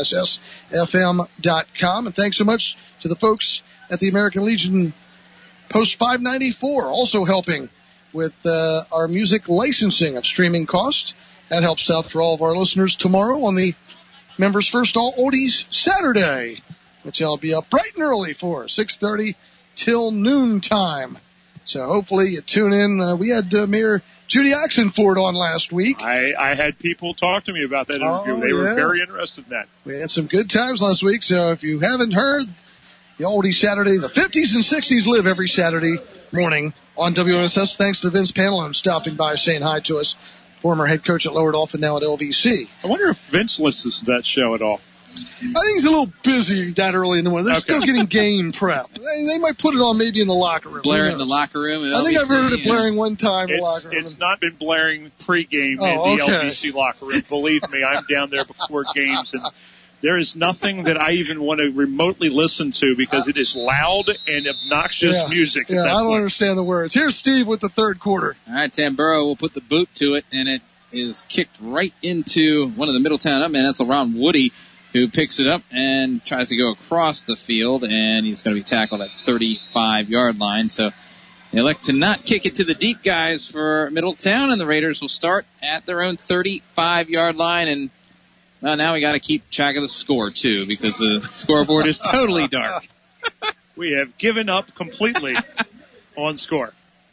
[SPEAKER 1] WMSSFM.com. And thanks so much to the folks at the American Legion Post 594, also helping with our music licensing of streaming costs. That helps out for all of our listeners tomorrow on the Members First All Oldies Saturday, which I'll be up bright and early for, 6:30 till noontime. So hopefully you tune in. We had Mayor Judy Oxenford on last week.
[SPEAKER 2] I had people talk to me about that interview. They were very interested in that.
[SPEAKER 1] We had some good times last week, so if you haven't heard, the Oldie Saturday, the 50s and 60s live every Saturday morning on WMSS. Thanks to Vince Pantalone stopping by, saying hi to us, former head coach at Lower Dolphin, now at LVC.
[SPEAKER 2] I wonder if Vince listens to that show at all.
[SPEAKER 1] I think he's a little busy that early in the morning. They're still getting game prep. They might put it on maybe in the locker room.
[SPEAKER 3] Blare it in the locker room.
[SPEAKER 1] I think I've heard it blaring one time in the locker room.
[SPEAKER 2] It's not been blaring pregame in the LVC locker room. Believe me, I'm down there before games, and there is nothing that I even want to remotely listen to because it is loud and obnoxious music.
[SPEAKER 1] Yeah, I don't understand the words. Here's Steve with the third quarter.
[SPEAKER 3] All right, Tamburo will put the boot to it, and it is kicked right into one of the Middletown up men. That's LaRon Woody, who picks it up and tries to go across the field, and he's going to be tackled at 35-yard line. So they elect to not kick it to the deep guys for Middletown, and the Raiders will start at their own 35-yard line. And well, now we got to keep track of the score, too, because the scoreboard is totally dark.
[SPEAKER 2] We have given up completely on score.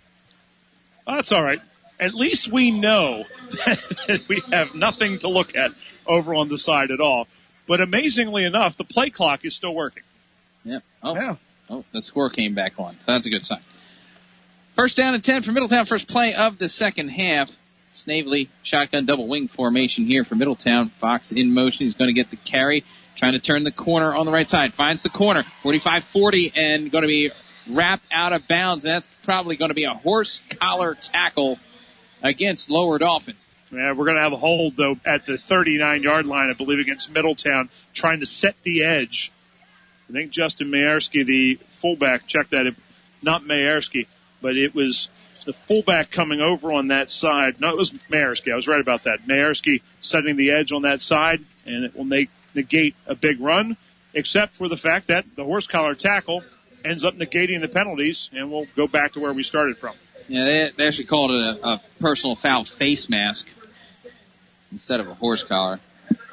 [SPEAKER 2] Well, that's all right. At least we know that we have nothing to look at over on the side at all. But amazingly enough, the play clock is still working.
[SPEAKER 3] Yep. Oh, the score came back on, so that's a good sign. First down and 10 for Middletown, first play of the second half. Snavely, shotgun double wing formation here for Middletown. Fox in motion. He's going to get the carry, trying to turn the corner on the right side. Finds the corner, 45-40, and going to be wrapped out of bounds. And that's probably going to be a horse collar tackle against Lower Dolphin.
[SPEAKER 2] Yeah, we're going to have a hold, though, at the 39-yard line, I believe, against Middletown, trying to set the edge. I think Justin Mayerski, the fullback, checked that. Not Mayerski, but it was the fullback coming over on that side. No, it was Mayerski. I was right about that. Mayerski setting the edge on that side, and it will negate a big run, except for the fact that the horse collar tackle ends up negating the penalties, and we'll go back to where we started from.
[SPEAKER 3] Yeah, they actually called it a personal foul face mask instead of a horse collar.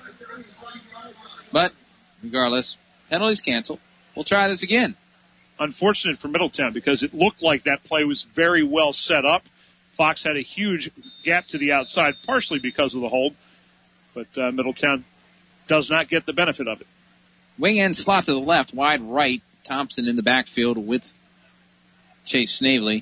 [SPEAKER 3] But regardless, penalties canceled. We'll try this again.
[SPEAKER 2] Unfortunate for Middletown because it looked like that play was very well set up. Fox had a huge gap to the outside, partially because of the hold, but Middletown does not get the benefit of it.
[SPEAKER 3] Wing end slot to the left, wide right. Thompson in the backfield with Chase Snavely.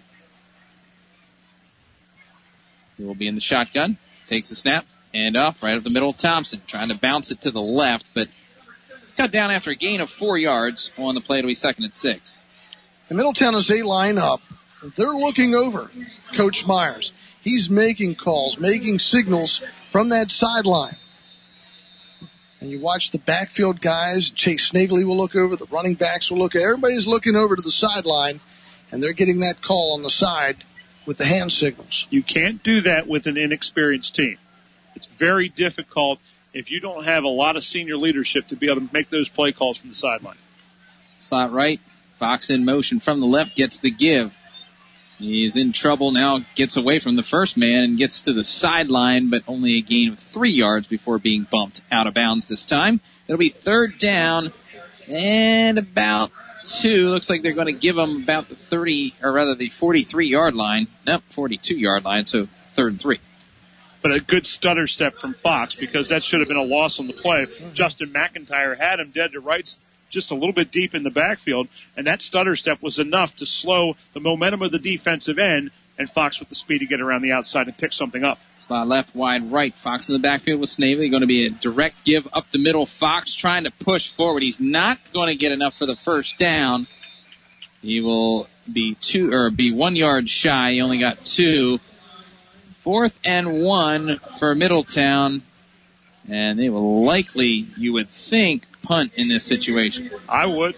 [SPEAKER 3] He will be in the shotgun. Takes the snap. And off right up the middle. Thompson trying to bounce it to the left, but cut down after a gain of 4 yards on the play. It'll be 2nd and 6.
[SPEAKER 1] And Middletown, as they line up, they're looking over Coach Myers. He's making calls, making signals from that sideline. And you watch the backfield guys. Chase Snavely will look over. The running backs will look. Everybody's looking over to the sideline and they're getting that call on the side with the hand signals.
[SPEAKER 2] You can't do that with an inexperienced team. It's very difficult if you don't have a lot of senior leadership to be able to make those play calls from the sideline.
[SPEAKER 3] Slot right. Fox in motion from the left, gets the give. He's in trouble now, gets away from the first man and gets to the sideline, but only a gain of 3 yards before being bumped out of bounds this time. It'll be third down and about 2. Looks like they're going to give him about the 43-yard line. Nope, 42-yard line, so 3rd and 3.
[SPEAKER 2] But a good stutter step from Fox, because that should have been a loss on the play. Justin McIntyre had him dead to rights, just a little bit deep in the backfield, and that stutter step was enough to slow the momentum of the defensive end, and Fox with the speed to get around the outside and pick something up.
[SPEAKER 3] Slot left, wide right. Fox in the backfield with Snavely. Going to be a direct give up the middle. Fox trying to push forward. He's not going to get enough for the first down. He will be 1 yard shy. He only got 2. 4th and 1 for Middletown. And they will likely, you would think, punt in this situation.
[SPEAKER 2] I would.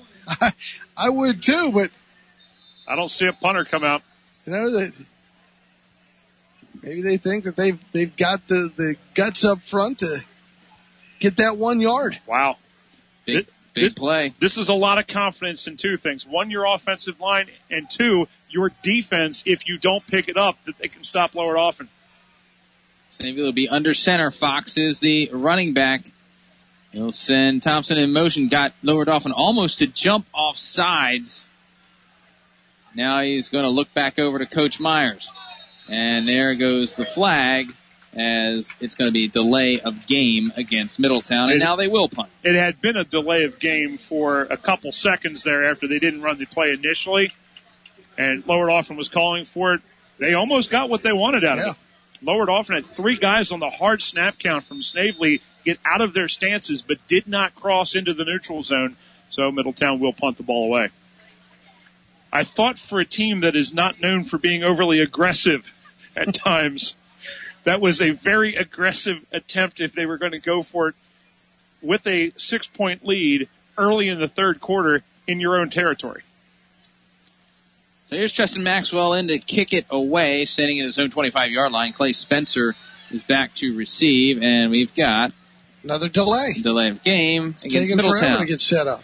[SPEAKER 1] I would too, but
[SPEAKER 2] I don't see a punter come out.
[SPEAKER 1] You know, that maybe they think that they've got the guts up front to get that 1 yard.
[SPEAKER 2] Wow.
[SPEAKER 3] Big play.
[SPEAKER 2] This is a lot of confidence in two things. One, your offensive line, and two, your defense, if you don't pick it up, that they can stop Lower Dauphin.
[SPEAKER 3] Snavely will be under center. Fox is the running back. He'll send Thompson in motion. Got Lower Dauphin almost to jump off sides. Now he's going to look back over to Coach Myers. And there goes the flag, as it's going to be delay of game against Middletown, and now they will punt.
[SPEAKER 2] It had been a delay of game for a couple seconds there after they didn't run the play initially, and Lower Dauphin was calling for it. They almost got what they wanted out of it. Lower Dauphin had 3 guys on the hard snap count from Snavely get out of their stances, but did not cross into the neutral zone, so Middletown will punt the ball away. I thought for a team that is not known for being overly aggressive at times, that was a very aggressive attempt if they were going to go for it with a 6-point lead early in the third quarter in your own territory.
[SPEAKER 3] So here's Tristan Maxwell in to kick it away, standing at his own 25-yard line. Clay Spencer is back to receive, and we've got
[SPEAKER 1] another delay.
[SPEAKER 3] Delay of game against
[SPEAKER 1] Taking
[SPEAKER 3] Middletown.
[SPEAKER 1] Forever to get set up.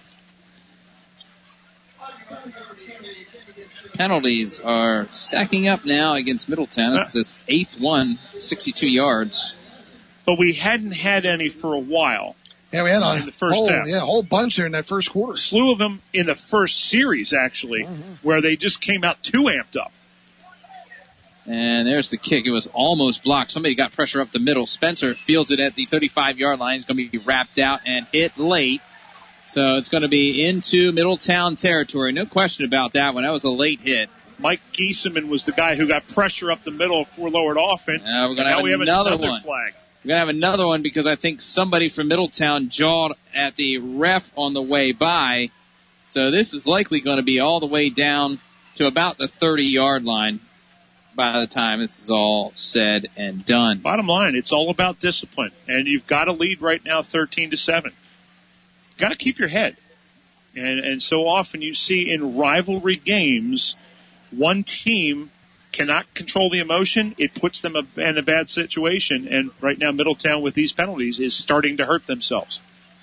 [SPEAKER 3] Penalties are stacking up now against Middletown. It's this 8th one, 62 yards.
[SPEAKER 2] But we hadn't had any for a while.
[SPEAKER 1] Yeah, we had
[SPEAKER 2] in the first half.
[SPEAKER 1] A whole bunch there in that first quarter.
[SPEAKER 2] Slew of them in the first series, actually, where they just came out too amped up.
[SPEAKER 3] And there's the kick. It was almost blocked. Somebody got pressure up the middle. Spencer fields it at the 35-yard line. It's going to be wrapped out and hit late. So it's going to be into Middletown territory. No question about that one. That was a late hit.
[SPEAKER 2] Mike Giesemann was the guy who got pressure up the middle for Lower Dauphin.
[SPEAKER 3] We're going to have another one.
[SPEAKER 2] Flag.
[SPEAKER 3] We're going to have another one because I think somebody from Middletown jawed at the ref on the way by. So this is likely going to be all the way down to about the 30-yard line by the time this is all said and done.
[SPEAKER 2] Bottom line, it's all about discipline. And you've got a lead right now 13-7. Got to keep your head. And so often you see in rivalry games, one team cannot control the emotion. It puts them in a bad situation. And right now Middletown with these penalties is starting to hurt themselves.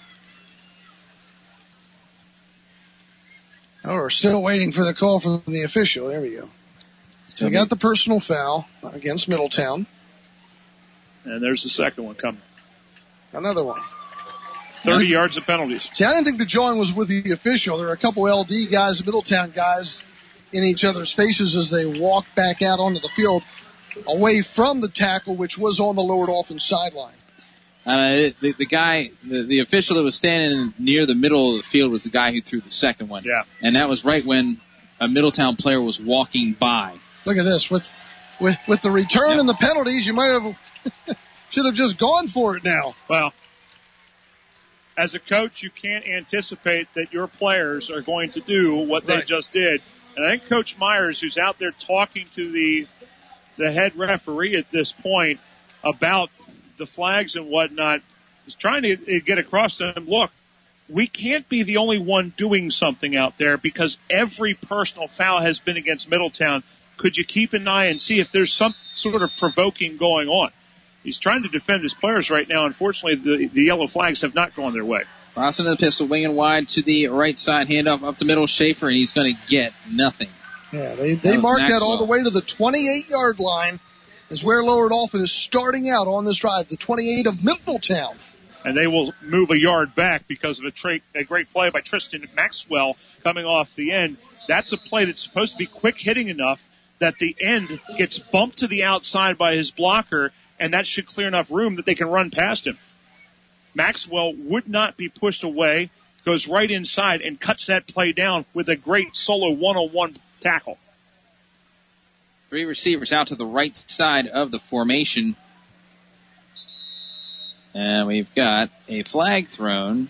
[SPEAKER 1] Oh, we're still waiting for the call from the official. There we go. So we got the personal foul against Middletown.
[SPEAKER 2] And there's the second one coming.
[SPEAKER 1] Another one.
[SPEAKER 2] 30 yards of penalties.
[SPEAKER 1] See, I didn't think the jawing was with the official. There were a couple LD guys, Middletown guys, in each other's faces as they walked back out onto the field away from the tackle, which was on the Lower Dauphin sideline.
[SPEAKER 3] The official that was standing near the middle of the field was the guy who threw the second one.
[SPEAKER 2] Yeah.
[SPEAKER 3] And that was right when a Middletown player was walking by.
[SPEAKER 1] Look at this. With the return and the penalties, you might have should have just gone for it now.
[SPEAKER 2] Well, as a coach, you can't anticipate that your players are going to do what they just did. And I think Coach Myers, who's out there talking to the head referee at this point about the flags and whatnot, is trying to get across to him, look, we can't be the only one doing something out there because every personal foul has been against Middletown. Could you keep an eye and see if there's some sort of provoking going on? He's trying to defend his players right now. Unfortunately, the yellow flags have not gone their way.
[SPEAKER 3] Boston in the pistol, winging wide to the right side, handoff up the middle, Schaefer, and he's going to get nothing.
[SPEAKER 1] Yeah, they marked that all the way to the 28-yard line is where Lower Dolphin is starting out on this drive, the 28 of Middletown.
[SPEAKER 2] And they will move a yard back because of a great play by Tristan Maxwell coming off the end. That's a play that's supposed to be quick hitting enough that the end gets bumped to the outside by his blocker, and that should clear enough room that they can run past him. Maxwell would not be pushed away, goes right inside and cuts that play down with a great solo one-on-one tackle.
[SPEAKER 3] 3 receivers out to the right side of the formation. And we've got a flag thrown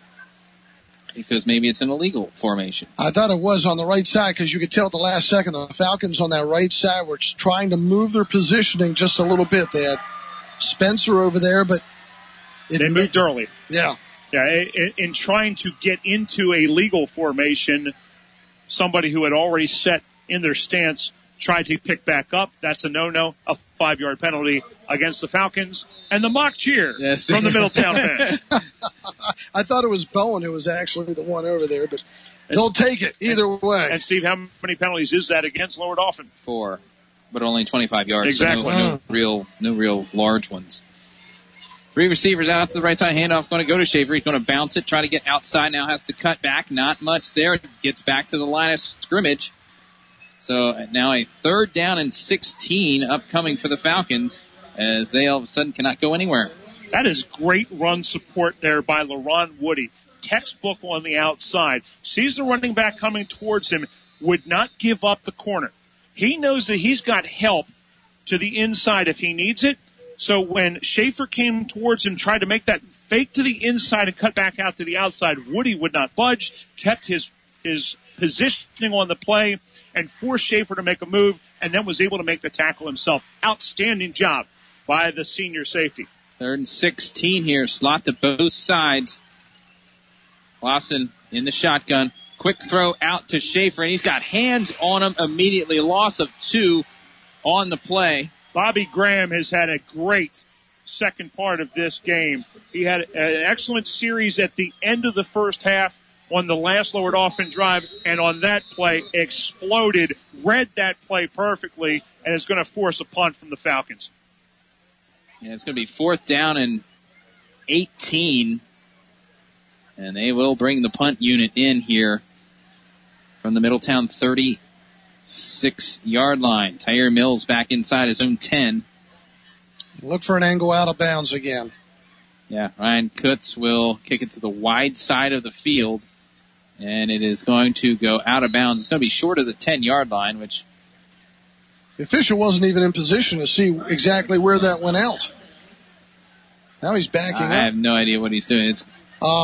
[SPEAKER 3] because maybe it's an illegal formation.
[SPEAKER 1] I thought it was on the right side because you could tell at the last second the Falcons on that right side were trying to move their positioning just a little bit. They had Spencer over there, but
[SPEAKER 2] they moved early.
[SPEAKER 1] Yeah.
[SPEAKER 2] Yeah, in trying to get into a legal formation, somebody who had already set in their stance tried to pick back up. That's a no-no, a 5-yard penalty against the Falcons, and the mock cheer from the Middletown fans.
[SPEAKER 1] I thought it was Bowen who was actually the one over there, but they'll take it either way.
[SPEAKER 2] And Steve, how many penalties is that against Lower Dolphin?
[SPEAKER 3] 4, but only 25 yards.
[SPEAKER 2] Exactly.
[SPEAKER 3] So no real large ones. 3 receivers out to the right side, handoff going to go to Schaefer. He's going to bounce it, try to get outside, now has to cut back. Not much there. Gets back to the line of scrimmage. So now a 3rd down and 16 upcoming for the Falcons as they all of a sudden cannot go anywhere.
[SPEAKER 2] That is great run support there by LaRon Woody. Textbook on the outside. Sees the running back coming towards him, would not give up the corner. He knows that he's got help to the inside if he needs it. So when Schaefer came towards him, tried to make that fake to the inside and cut back out to the outside, Woody would not budge, kept his positioning on the play, and forced Schaefer to make a move, and then was able to make the tackle himself. Outstanding job by the senior safety.
[SPEAKER 3] 3rd and 16 here, slot to both sides. Lawson in the shotgun. Quick throw out to Schaefer, and he's got hands on him immediately. Loss of 2 on the play.
[SPEAKER 2] Bobby Graham has had a great second part of this game. He had an excellent series at the end of the first half on the last Lower Dolphin drive, and on that play exploded, read that play perfectly, and is going to force a punt from the Falcons.
[SPEAKER 3] Yeah, it's going to be 4th down and 18, and they will bring the punt unit in here from the Middletown 36-yard line. Tyre Mills back inside his own 10.
[SPEAKER 1] Look for an angle out of bounds again.
[SPEAKER 3] Yeah, Ryan Kutz will kick it to the wide side of the field, and it is going to go out of bounds. It's going to be short of the 10-yard line, which
[SPEAKER 1] the official wasn't even in position to see exactly where that went out. Now he's backing up.
[SPEAKER 3] I have no idea what he's doing.
[SPEAKER 1] That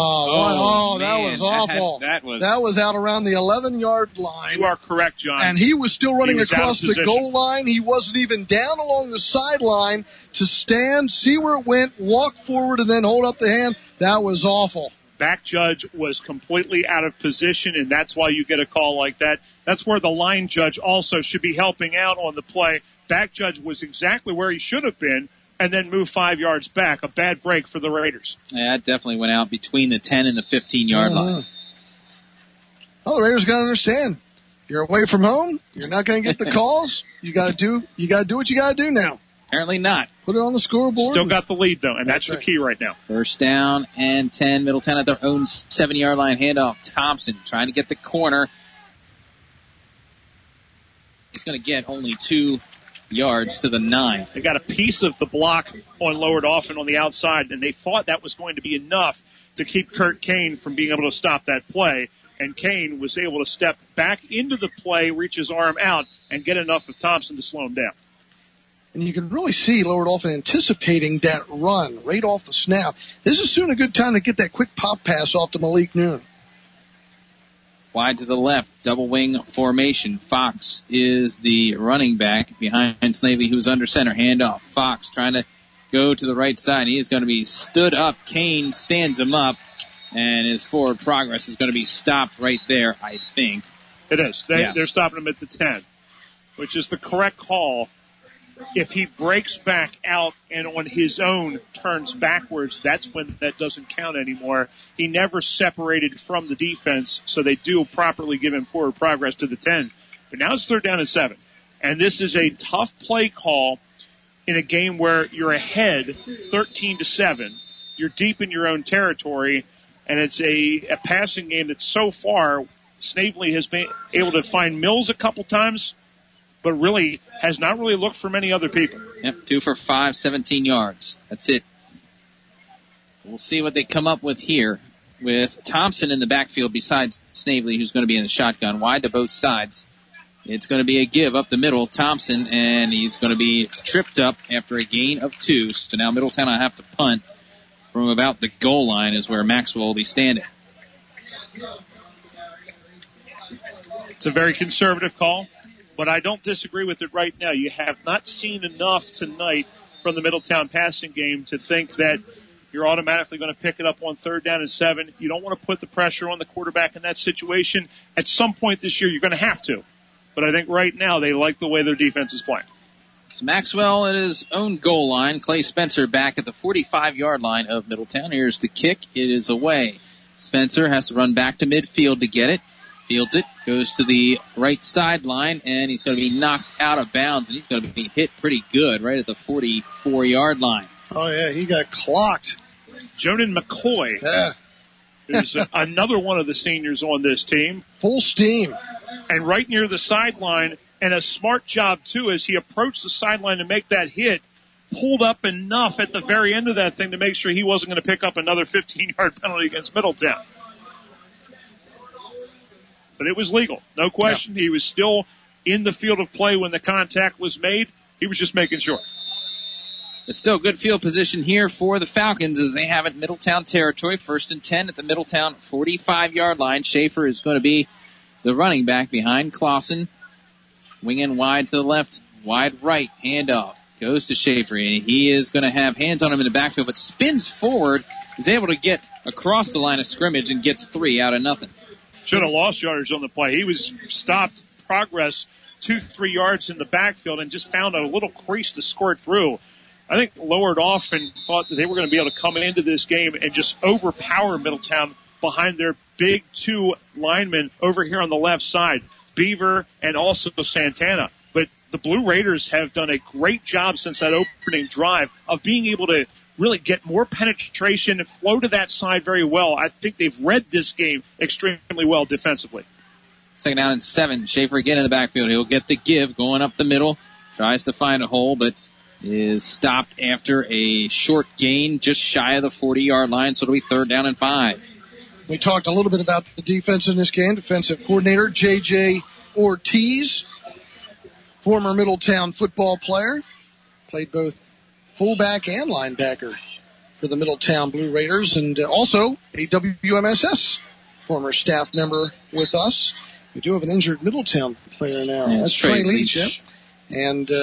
[SPEAKER 1] was awful.
[SPEAKER 3] That
[SPEAKER 1] was out around the 11-yard line.
[SPEAKER 2] You are correct, John.
[SPEAKER 1] And he was still running across the goal line. He wasn't even down along the sideline to stand, see where it went, walk forward, and then hold up the hand. That was awful.
[SPEAKER 2] Back judge was completely out of position, and that's why you get a call like that. That's where the line judge also should be helping out on the play. Back judge was exactly where he should have been, and then moved 5 yards back. A bad break for the Raiders.
[SPEAKER 3] Yeah, that definitely went out between the 10 and the 15-yard line.
[SPEAKER 1] Well, the Raiders got to understand. You're away from home. You're not going to get the calls. You got to do what you got to do now.
[SPEAKER 3] Apparently not.
[SPEAKER 1] Put it on the scoreboard.
[SPEAKER 2] Still got the lead, though, and that's the key right now.
[SPEAKER 3] 1st down and 10. Middletown at their own 7-yard line. Handoff. Thompson trying to get the corner. He's going to get only 2 yards to the 9.
[SPEAKER 2] They got a piece of the block on Lower Dolphin on the outside, and they thought that was going to be enough to keep Kurt Kane from being able to stop that play. And Kane was able to step back into the play, reach his arm out, and get enough of Thompson to slow him down.
[SPEAKER 1] And you can really see Lower Dolphin anticipating that run right off the snap. This is soon a good time to get that quick pop pass off to Malik Noon.
[SPEAKER 3] Wide to the left, double wing formation. Fox is the running back behind Snavely, who's under center. Handoff. Fox trying to go to the right side. He is going to be stood up. Kane stands him up. And his forward progress is going to be stopped right there, I think.
[SPEAKER 2] It is. They're stopping him at the 10, which is the correct call. If he breaks back out and on his own turns backwards, that's when that doesn't count anymore. He never separated from the defense, so they do properly give him forward progress to the 10. But now it's 3rd down and 7. And this is a tough play call in a game where you're ahead 13-7. You're deep in your own territory, and it's a passing game that so far Snavely has been able to find Mills a couple times, but really has not really looked for many other people.
[SPEAKER 3] Yep, 2 for 5, 17 yards. That's it. We'll see what they come up with here with Thompson in the backfield besides Snavely, who's going to be in the shotgun wide to both sides. It's going to be a give up the middle, Thompson, and he's going to be tripped up after a gain of 2. So now Middletown will have to punt from about the goal line is where Maxwell will be standing.
[SPEAKER 2] It's a very conservative call, but I don't disagree with it right now. You have not seen enough tonight from the Middletown passing game to think that you're automatically going to pick it up on 3rd down and 7. You don't want to put the pressure on the quarterback in that situation. At some point this year, you're going to have to. But I think right now they like the way their defense is playing.
[SPEAKER 3] So Maxwell at his own goal line. Clay Spencer back at the 45-yard line of Middletown. Here's the kick. It is away. Spencer has to run back to midfield to get it. Fields it, goes to the right sideline, and he's going to be knocked out of bounds, and he's going to be hit pretty good right at the 44-yard line.
[SPEAKER 1] Oh, yeah, he got clocked.
[SPEAKER 2] Jonan McCoy.
[SPEAKER 1] Yeah.
[SPEAKER 2] There's another one of the seniors on this team.
[SPEAKER 1] Full steam.
[SPEAKER 2] And right near the sideline, and a smart job, too, as he approached the sideline to make that hit, pulled up enough at the very end of that thing to make sure he wasn't going to pick up another 15-yard penalty against Middletown. But it was legal. No question. Yeah. He was still in the field of play when the contact was made. He was just making sure.
[SPEAKER 3] It's still good field position here for the Falcons as they have it Middletown territory. 1st and 10 at the Middletown 45-yard line. Schaefer is going to be the running back behind Clausen. Wing in wide to the left, wide right, handoff. Goes to Schaefer, and he is going to have hands on him in the backfield, but spins forward, is able to get across the line of scrimmage and gets 3 out of nothing.
[SPEAKER 2] Should have lost yardage on the play. He was stopped progress 2-3 yards in the backfield and just found a little crease to squirt through. I think lowered off and thought that they were going to be able to come into this game and just overpower Middletown behind their big 2 linemen over here on the left side, Beaver and also Santana. But the Blue Raiders have done a great job since that opening drive of being able to really get more penetration and flow to that side very well. I think they've read this game extremely well defensively.
[SPEAKER 3] 2nd down and 7. Schaefer again in the backfield. He'll get the give going up the middle. Tries to find a hole, but is stopped after a short gain just shy of the 40-yard line. So it'll be 3rd down and 5.
[SPEAKER 1] We talked a little bit about the defense in this game. Defensive coordinator J.J. Ortiz, former Middletown football player, played both fullback and linebacker for the Middletown Blue Raiders, and also a WMSS former staff member with us. We do have an injured Middletown player now.
[SPEAKER 3] Yeah,
[SPEAKER 1] that's Trey Leach. Yep. And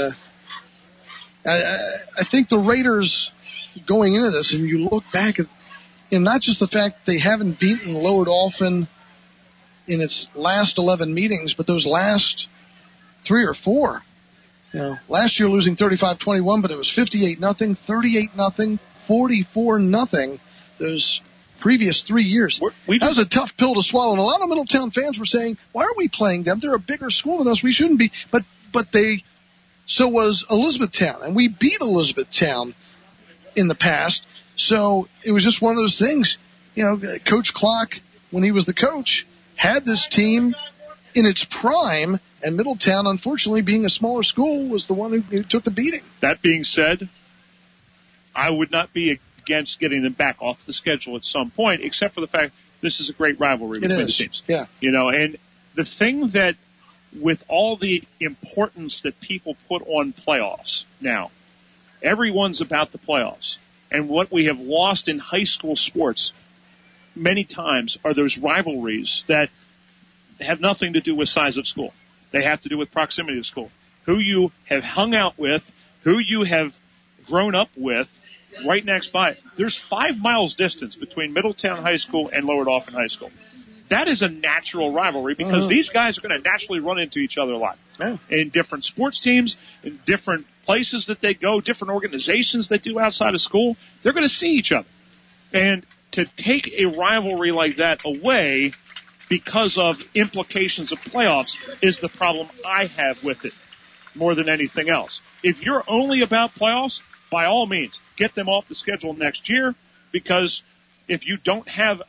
[SPEAKER 1] I think the Raiders going into this, and you look back at, not just the fact they haven't beaten Lower Dolphin in its last 11 meetings, but those last 3 or 4. Last year losing 35-21, but it was 58-0, 38-0, 44-0. Those previous 3 years. That was a tough pill to swallow. And a lot of Middletown fans were saying, why are we playing them? They're a bigger school than us. We shouldn't be. But so was Elizabethtown. And we beat Elizabethtown in the past. So it was just one of those things. Coach Clark, when he was the coach, had this team in its prime, and Middletown, unfortunately, being a smaller school, was the one who took the beating.
[SPEAKER 2] That being said, I would not be against getting them back off the schedule at some point, except for the fact this is a great rivalry between the teams.
[SPEAKER 1] Yeah.
[SPEAKER 2] And the thing that, with all the importance that people put on playoffs now, everyone's about the playoffs. And what we have lost in high school sports many times are those rivalries that have nothing to do with size of school. They have to do with proximity to school. Who you have hung out with, who you have grown up with, right next by. There's 5 miles distance between Middletown High School and Lower Dauphin High School. That is a natural rivalry because these guys are going to naturally run into each other a lot. In different sports teams, in different places that they go, different organizations that do outside of school, they're going to see each other. And to take a rivalry like that away because of implications of playoffs is the problem I have with it more than anything else. If you're only about playoffs, by all means, get them off the schedule next year, because if you don't have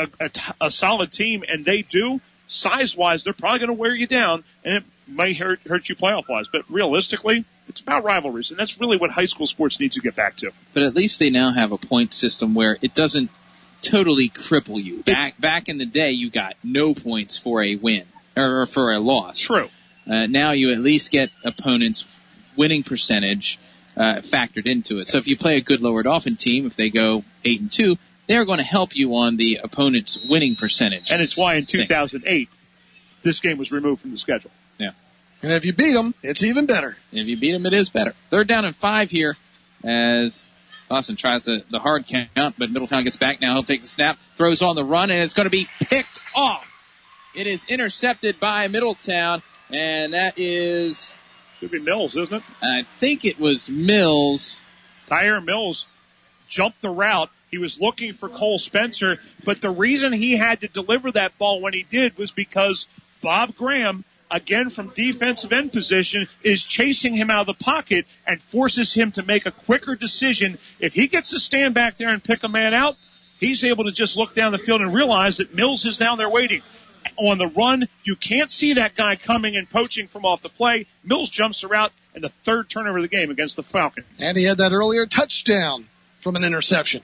[SPEAKER 2] a solid team and they do, size-wise, they're probably going to wear you down, and it may hurt you playoff-wise. But realistically, it's about rivalries, and that's really what high school sports needs to get back to.
[SPEAKER 3] But at least they now have a point system where it doesn't totally cripple you. Back in the day, you got no points for a win or for a loss.
[SPEAKER 2] True.
[SPEAKER 3] Now you at least get opponents' winning percentage factored into it. So if you play a good Lower Dauphin team, if they go 8-2, they're going to help you on the opponent's winning percentage.
[SPEAKER 2] And it's why in 2008, this game was removed from the schedule.
[SPEAKER 3] Yeah.
[SPEAKER 1] And if you beat them, it's even better.
[SPEAKER 3] If you beat them, it is better. 3rd down and 5 here as Austin tries the hard count, but Middletown gets back now. He'll take the snap, throws on the run, and it's going to be picked off. It is intercepted by Middletown, and that is...
[SPEAKER 2] Should be Mills, isn't it?
[SPEAKER 3] I think it was Mills.
[SPEAKER 2] Tyre Mills jumped the route. He was looking for Cole Spencer, but the reason he had to deliver that ball when he did was because Bob Graham, again from defensive end position, is chasing him out of the pocket and forces him to make a quicker decision. If he gets to stand back there and pick a man out, he's able to just look down the field and realize that Mills is down there waiting. On the run, you can't see that guy coming and poaching from off the play. Mills jumps the route, and the 3rd turnover of the game against the Falcons.
[SPEAKER 1] And he had that earlier touchdown from an interception.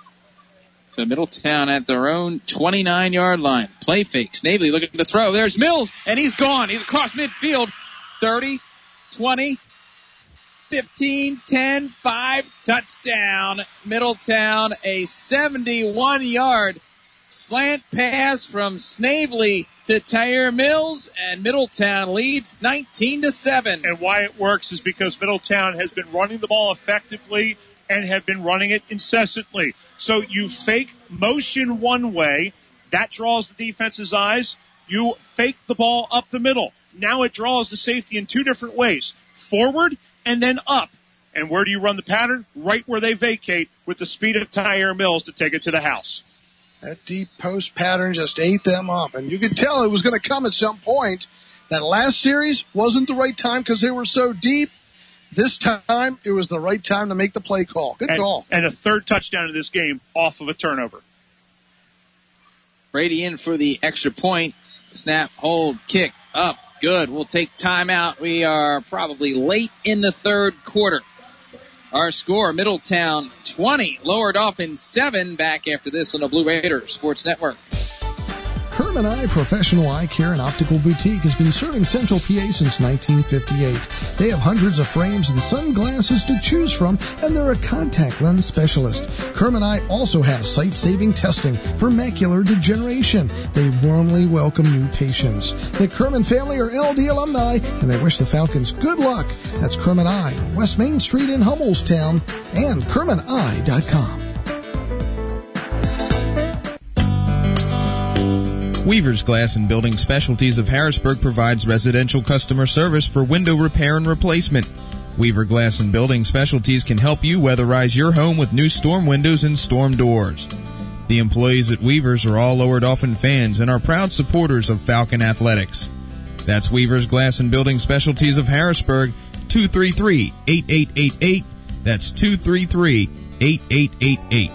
[SPEAKER 3] So Middletown at their own 29-yard line. Play fake. Snavely looking to throw. There's Mills, and he's gone. He's across midfield. 30, 20, 15, 10, 5, touchdown. Middletown, a 71-yard slant pass from Snavely to Tyre Mills, and Middletown leads 19-7.
[SPEAKER 2] And why it works is because Middletown has been running the ball effectively and have been running it incessantly. So you fake motion one way, that draws the defense's eyes. You fake the ball up the middle. Now it draws the safety in 2 different ways, forward and then up. And where do you run the pattern? Right where they vacate with the speed of Tyre Mills to take it to the house.
[SPEAKER 1] That deep post pattern just ate them up. And you could tell it was going to come at some point. That last series wasn't the right time because they were so deep. This time, it was the right time to make the play call. Good call.
[SPEAKER 2] And a 3rd touchdown in this game off of a turnover.
[SPEAKER 3] Brady in for the extra point. Snap, hold, kick, up, good. We'll take timeout. We are probably late in the 3rd quarter. Our score, Middletown 20, Lower Dauphin 7. Back after this on the Blue Raider Sports Network.
[SPEAKER 1] Kerman Eye Professional Eye Care and Optical Boutique has been serving Central PA since 1958. They have hundreds of frames and sunglasses to choose from, and they're a contact lens specialist. Kerman Eye also has sight-saving testing for macular degeneration. They warmly welcome new patients. The Kerman family are LD alumni, and they wish the Falcons good luck. That's Kerman Eye, West Main Street in Hummelstown, and KermanEye.com.
[SPEAKER 5] Weaver's Glass and Building Specialties of Harrisburg provides residential customer service for window repair and replacement. Weaver Glass and Building Specialties can help you weatherize your home with new storm windows and storm doors. The employees at Weaver's are all Lower Dauphin fans and are proud supporters of Falcon Athletics. That's Weaver's Glass and Building Specialties of Harrisburg, 233-8888. That's 233-8888.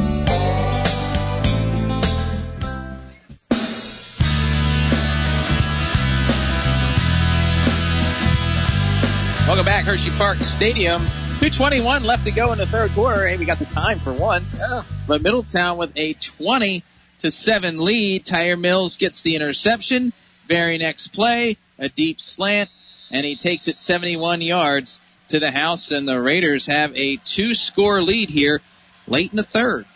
[SPEAKER 3] Welcome back, Hershey Park Stadium. 2:21 left to go in the 3rd quarter. Hey, we got the time for once.
[SPEAKER 1] Yeah.
[SPEAKER 3] But Middletown with a 20-7 lead. Tyre Mills gets the interception. Very next play, a deep slant, and he takes it 71 yards to the house, and the Raiders have a 2-score lead here late in the 3rd.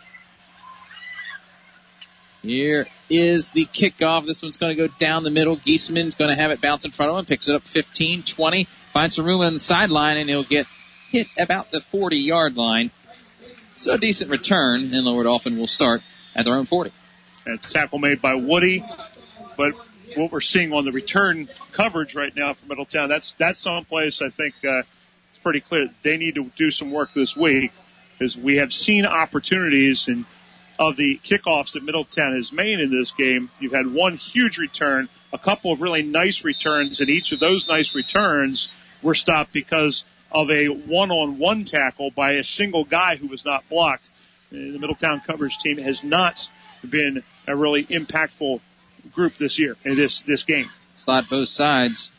[SPEAKER 3] Here is the kickoff. This one's going to go down the middle. Giesman's going to have it bounce in front of him. Picks it up 15, 20. Finds some room on the sideline, and he'll get hit about the 40-yard line. So a decent return, and Lower Dauphin will start at their own 40.
[SPEAKER 2] And tackle made by Woody, but what we're seeing on the return coverage right now for Middletown, that's someplace I think it's pretty clear they need to do some work this week, because we have seen opportunities and of the kickoffs that Middletown has made in this game. You've had one huge return, a couple of really nice returns, and each of those nice returns were stopped because of a one-on-one tackle by a single guy who was not blocked. The Middletown coverage team has not been a really impactful group this year in this game.
[SPEAKER 3] Slot both sides.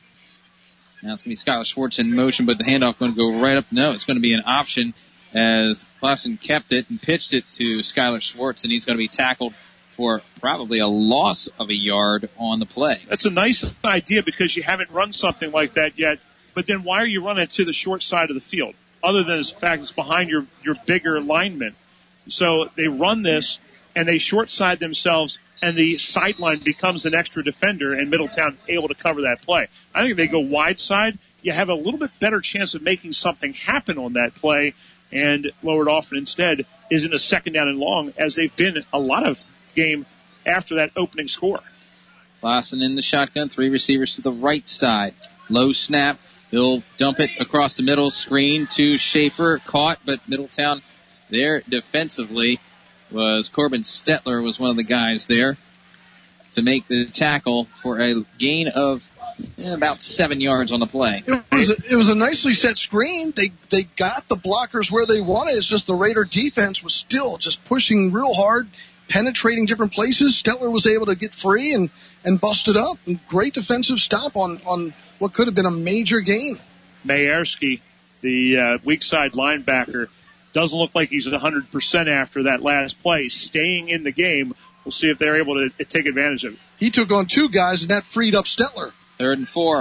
[SPEAKER 3] Now it's going to be Skylar Schwartz in motion, but the handoff going to go right up. No, it's going to be an option as Clausen kept it and pitched it to Skylar Schwartz, and he's going to be tackled for probably a loss of a yard on the play.
[SPEAKER 2] That's a nice idea because you haven't run something like that yet, but then why are you running it to the short side of the field? Other than the fact it's behind your bigger lineman. So they run this, and they short side themselves, and the sideline becomes an extra defender, and Middletown able to cover that play. I think if they go wide side, you have a little bit better chance of making something happen on that play, and Lower Dauphin instead is in a second down and long, as they've been a lot of game after that opening score.
[SPEAKER 3] Clausen in the shotgun, 3 receivers to the right side. Low snap. He'll dump it across the middle, screen to Schaefer, caught, but Middletown there defensively was Corbin Stetler was one of the guys there to make the tackle for a gain of about 7 yards on the play.
[SPEAKER 1] It was a nicely set screen. They got the blockers where they wanted. It's just the Raider defense was still just pushing real hard, penetrating different places. Stetler was able to get free and bust it up. And great defensive stop on what could have been a major gain.
[SPEAKER 2] Mayerski, the weak side linebacker, doesn't look like he's at 100% after that last play, staying in the game. We'll see if they're able to take advantage of it.
[SPEAKER 1] He took on 2 guys, and that freed up Stetler.
[SPEAKER 3] 3rd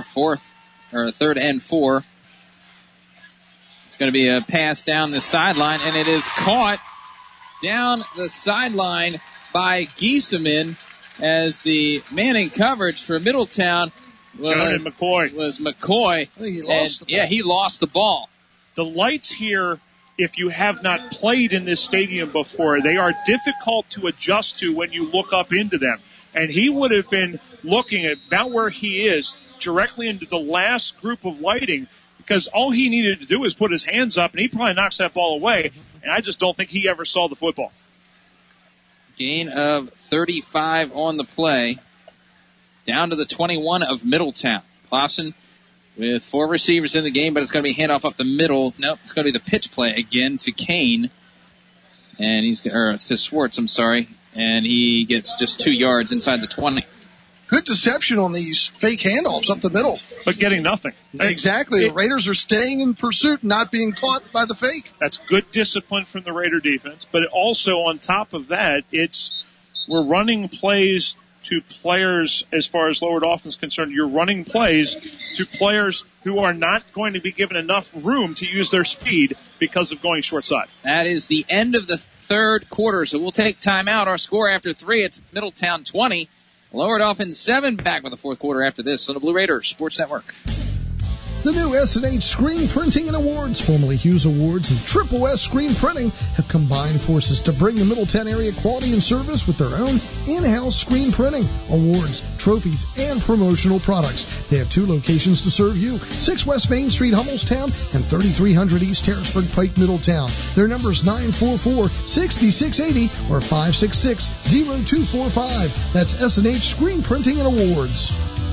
[SPEAKER 3] and 4. It's going to be a pass down the sideline, and it is caught down the sideline by Giesemann as the man in coverage for Middletown was McCoy.
[SPEAKER 1] I think he lost the ball.
[SPEAKER 3] Yeah, he lost the ball.
[SPEAKER 2] The lights here, if you have not played in this stadium before, they are difficult to adjust to when you look up into them. And he would have been looking at about where he is directly into the last group of lighting, because all he needed to do was put his hands up, and he probably knocks that ball away. And I just don't think he ever saw the football.
[SPEAKER 3] Gain of 35 on the play. Down to the 21 of Middletown. Clausen with 4 receivers in the game, but it's going to be handoff up the middle. Nope, it's going to be the pitch play again to Kane. And to Schwartz, I'm sorry. And he gets just 2 yards inside the 20.
[SPEAKER 1] Good deception on these fake handoffs up the middle.
[SPEAKER 2] But getting nothing.
[SPEAKER 1] Exactly. The Raiders are staying in pursuit, not being caught by the fake.
[SPEAKER 2] That's good discipline from the Raider defense. But also on top of that, we're running plays to players, as far as Lower Dauphin is concerned, you're running plays to players who are not going to be given enough room to use their speed because of going short side.
[SPEAKER 3] That is the end of the 3rd quarter, so we'll take time out. Our score after 3, it's Middletown 20. Lower Dauphin 7, back with the 4th quarter after this on the Blue Raiders Sports Network.
[SPEAKER 14] The new S&H Screen Printing and Awards, formerly Hughes Awards, and Triple S Screen Printing have combined forces to bring the Middletown area quality and service with their own in-house screen printing, awards, trophies, and promotional products. They have 2 locations to serve you, 6 West Main Street, Hummelstown, and 3300 East Harrisburg Pike, Middletown. Their number is 944-6680 or 566-0245. That's S&H Screen Printing and Awards.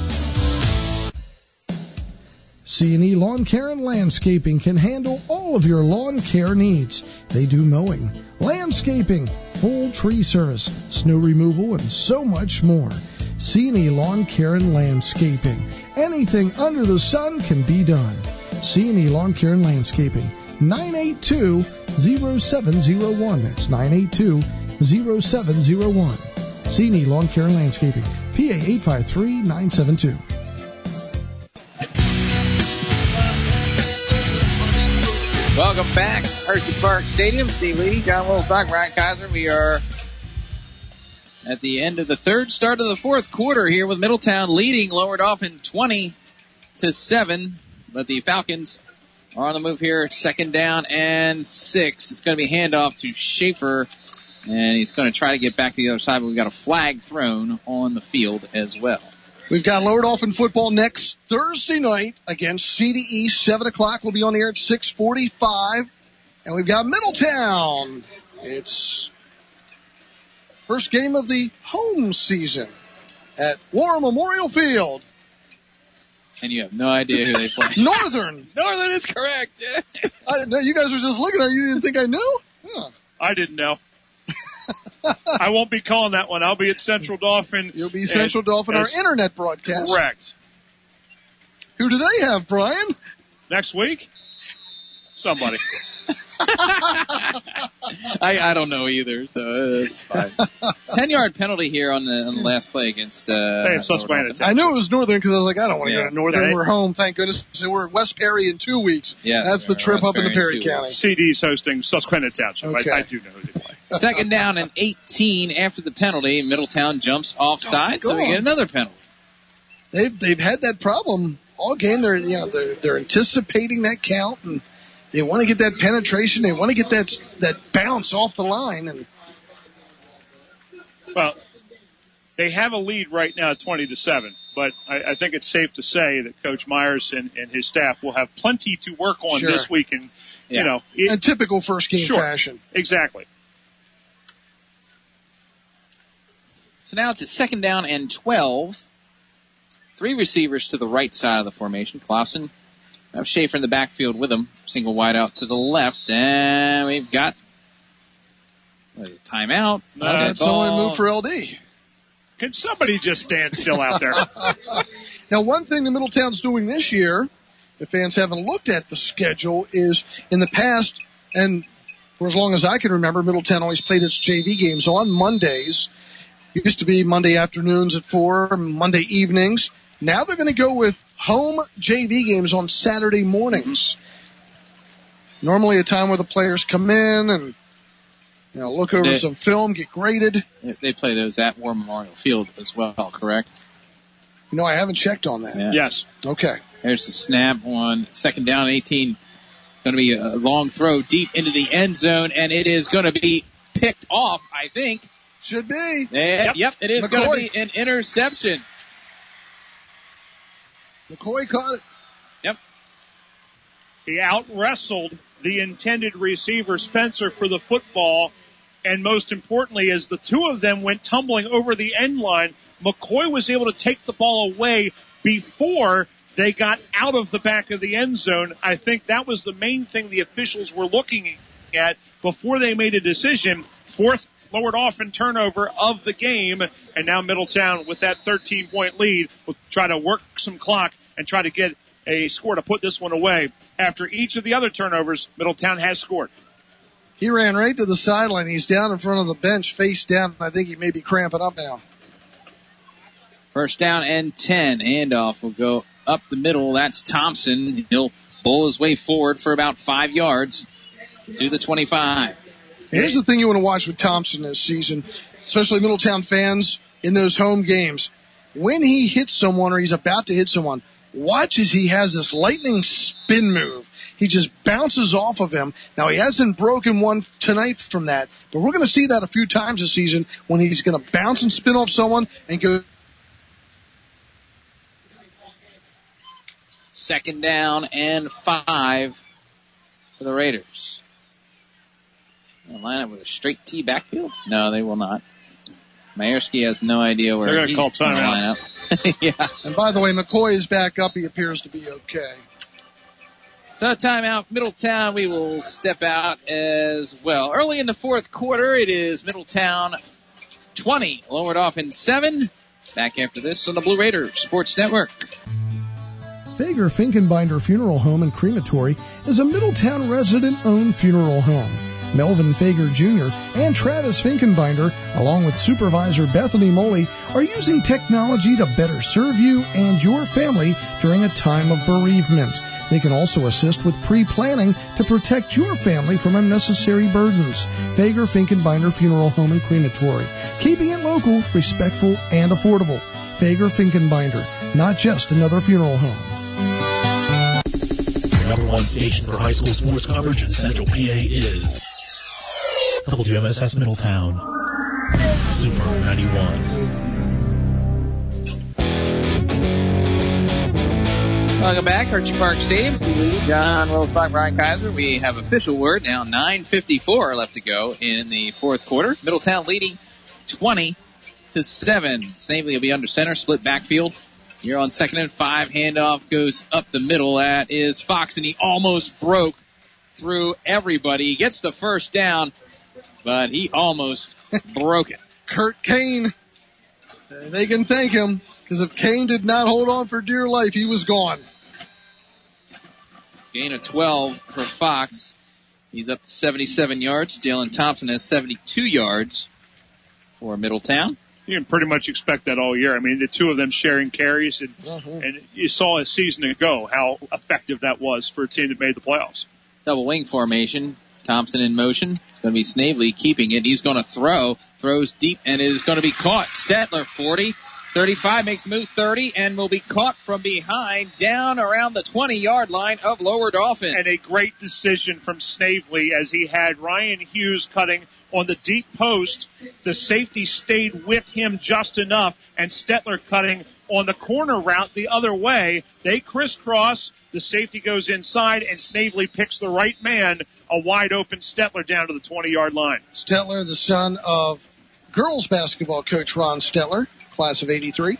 [SPEAKER 14] C&E Lawn Care and Landscaping can handle all of your lawn care needs. They do mowing, landscaping, full tree service, snow removal, and so much more. C&E Lawn Care and Landscaping. Anything under the sun can be done. C&E Lawn Care and Landscaping. 982-0701. That's 982-0701. C&E Lawn Care and Landscaping. PA 853-972.
[SPEAKER 3] Welcome back, Hershey Park Stadium. Steve Lee, John Wilsbach, Brian Kaiser. We are at the end of the 3rd, start of the 4th quarter here with Middletown leading Lower Dauphin 20-7. But the Falcons are on the move here. 2nd down and 6. It's going to be handoff to Schaefer, and he's going to try to get back to the other side, but we've got a flag thrown on the field as well.
[SPEAKER 1] We've got Lower Dauphin football next Thursday night against CD East. 7 o'clock. We'll be on the air at 6:45. And we've got Middletown. It's first game of the home season at War Memorial Field.
[SPEAKER 3] And you have no idea who they play.
[SPEAKER 1] Northern.
[SPEAKER 3] Northern is correct.
[SPEAKER 1] You guys were just looking at it. You didn't think I knew? Huh.
[SPEAKER 2] I didn't know. I won't be calling that one. I'll be at Central Dauphin.
[SPEAKER 1] You'll be Central Dauphin, our internet broadcast.
[SPEAKER 2] Correct.
[SPEAKER 1] Who do they have, Brian?
[SPEAKER 2] Next week? Somebody.
[SPEAKER 3] I don't know either, so it's fine. 10-yard penalty here on the last play against
[SPEAKER 2] Susquehanna.
[SPEAKER 1] I knew it was Northern because I was like, I don't want to go to Northern. We're home, thank goodness. And we're at West Perry in 2 weeks.
[SPEAKER 3] Yeah,
[SPEAKER 1] that's the trip up into Perry County.
[SPEAKER 2] CD's hosting Susquehanna Township.
[SPEAKER 1] Okay.
[SPEAKER 2] I do know who they play.
[SPEAKER 3] 2nd down and 18 after the penalty. Middletown jumps offside, so we get another penalty.
[SPEAKER 1] They've had that problem all game. They're anticipating that count, and they want to get that penetration. They want to get that bounce off the line. And
[SPEAKER 2] well, they have a lead right now, 20-7. But I think it's safe to say that Coach Myers and his staff will have plenty to work on this week. And
[SPEAKER 1] in typical first game fashion.
[SPEAKER 2] Exactly.
[SPEAKER 3] So now it's at 2nd down and 12. 3 receivers to the right side of the formation. Clausen, Schaefer in the backfield with him. Single wide out to the left. And we've got a timeout.
[SPEAKER 1] Someone move for LD.
[SPEAKER 2] Can somebody just stand still out there?
[SPEAKER 1] Now, one thing that Middletown's doing this year, if fans haven't looked at the schedule, is in the past, and for as long as I can remember, Middletown always played its JV games on Mondays. It used to be Monday afternoons at 4, Monday evenings. Now they're going to go with home JV games on Saturday mornings. Normally a time where the players come in and look over some film, get graded.
[SPEAKER 3] They play those at War Memorial Field as well, correct?
[SPEAKER 1] I haven't checked on that.
[SPEAKER 3] Yeah.
[SPEAKER 2] Yes.
[SPEAKER 1] Okay.
[SPEAKER 3] There's the snap on 2nd down, 18. Going to be a long throw deep into the end zone, and it is going to be picked off, I think.
[SPEAKER 1] Should be.
[SPEAKER 3] Yep, it is going to be an interception.
[SPEAKER 1] McCoy caught it.
[SPEAKER 3] Yep.
[SPEAKER 2] He out-wrestled the intended receiver, Spencer, for the football. And most importantly, as the two of them went tumbling over the end line, McCoy was able to take the ball away before they got out of the back of the end zone. I think that was the main thing the officials were looking at before they made a decision. 4th Lower Dauphin turnover of the game, and now Middletown with that 13-point lead will try to work some clock and try to get a score to put this one away. After each of the other turnovers, Middletown has scored.
[SPEAKER 1] He ran right to the sideline. He's down in front of the bench, face down. I think he may be cramping up now.
[SPEAKER 3] 1st down and 10. Handoff will go up the middle. That's Thompson. He'll bowl his way forward for about 5 yards to the 25.
[SPEAKER 1] Here's the thing you want to watch with Thompson this season, especially Middletown fans in those home games. When he hits someone or he's about to hit someone, watch as he has this lightning spin move. He just bounces off of him. Now, he hasn't broken one tonight from that, but we're going to see that a few times this season when he's going to bounce and spin off someone and go.
[SPEAKER 3] 2nd down and 5 for the Raiders. They'll line up with a straight T backfield? No, they will not. Mayersky has no idea where he's going to line up. Yeah.
[SPEAKER 1] And by the way, McCoy is back up. He appears to be okay.
[SPEAKER 3] So timeout, Middletown. We will step out as well. Early in the 4th quarter, it is Middletown 20, Lower Dauphin 7. Back after this on the Blue Raiders Sports Network.
[SPEAKER 14] Fager Finkenbinder Funeral Home and Crematory is a Middletown resident-owned funeral home. Melvin Fager Jr. and Travis Finkenbinder, along with Supervisor Bethany Moley, are using technology to better serve you and your family during a time of bereavement. They can also assist with pre-planning to protect your family from unnecessary burdens. Fager Finkenbinder Funeral Home and Crematory, keeping it local, respectful, and affordable. Fager Finkenbinder, not just another funeral home.
[SPEAKER 10] number one station for high school sports coverage in Central PA is WMSS Middletown. Super 91.
[SPEAKER 3] Welcome back, Hershey Park Stadium. John Wills-Bach, Brian Kaiser. We have official word now. 9:54 left to go in the fourth quarter. Middletown leading 20-7. Snavely will be under center, split backfield. Here on 2nd and 5, handoff goes up the middle. That is Fox, and he almost broke through everybody. He gets the first down, but he almost broke it.
[SPEAKER 1] Kurt Kane. They can thank him, because if Kane did not hold on for dear life, he was gone.
[SPEAKER 3] Gain of 12 for Fox. He's up to 77 yards. Jalen Thompson has 72 yards for Middletown.
[SPEAKER 2] You can pretty much expect that all year. I mean, the two of them sharing carries, and you saw a season ago how effective that was for a team that made the playoffs.
[SPEAKER 3] Double wing formation. Thompson in motion. It's going to be Snavely keeping it. He's going to throw. Throws deep and is going to be caught. Stetler, 40. 35 makes move 30 and will be caught from behind down around the 20-yard line of Lower Dauphin.
[SPEAKER 2] And a great decision from Snavely as he had Ryan Hughes cutting on the deep post. The safety stayed with him just enough, and Stetler cutting on the corner route the other way. They crisscross. The safety goes inside, and Snavely picks the right man, a wide-open Stetler down to the 20-yard line.
[SPEAKER 1] Stetler, the son of girls basketball coach Ron Stetler, class of 83.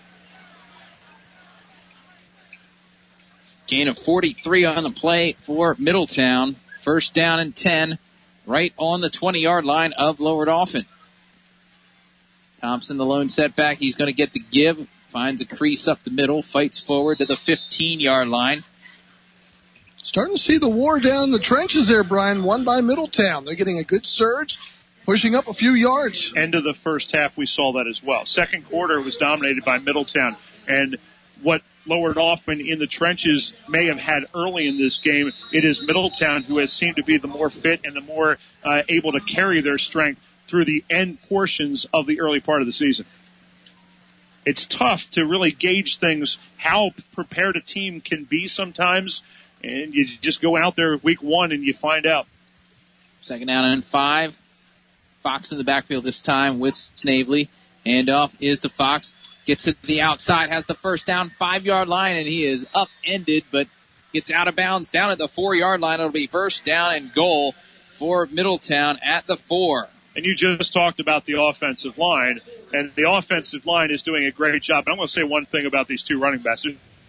[SPEAKER 3] Gain of 43 on the play for Middletown. First down and 10, right on the 20-yard line of Lower Dauphin. Thompson, the lone setback. He's going to get the give. Finds a crease up the middle. Fights forward to the 15-yard line.
[SPEAKER 1] Starting to see the war down the trenches there, Brian. Won by Middletown. They're getting a good surge, pushing up a few yards.
[SPEAKER 2] End of the first half, we saw that as well. Second quarter was dominated by Middletown. And what Lower Dauphin in the trenches may have had early in this game, it is Middletown who has seemed to be the more fit and the more able to carry their strength through the end portions of the early part of the season. It's tough to really gauge things, how prepared a team can be sometimes, and you just go out there week one and you find out.
[SPEAKER 3] Second down and 5. Fox in the backfield this time with Snavely. Handoff is to Fox. Gets it to the outside, has the first down, 5-yard line, and he is upended, but gets out of bounds down at the 4-yard line. It'll be first down and goal for Middletown at the 4.
[SPEAKER 2] And you just talked about the offensive line, and the offensive line is doing a great job. And I'm going to say one thing about these two running backs,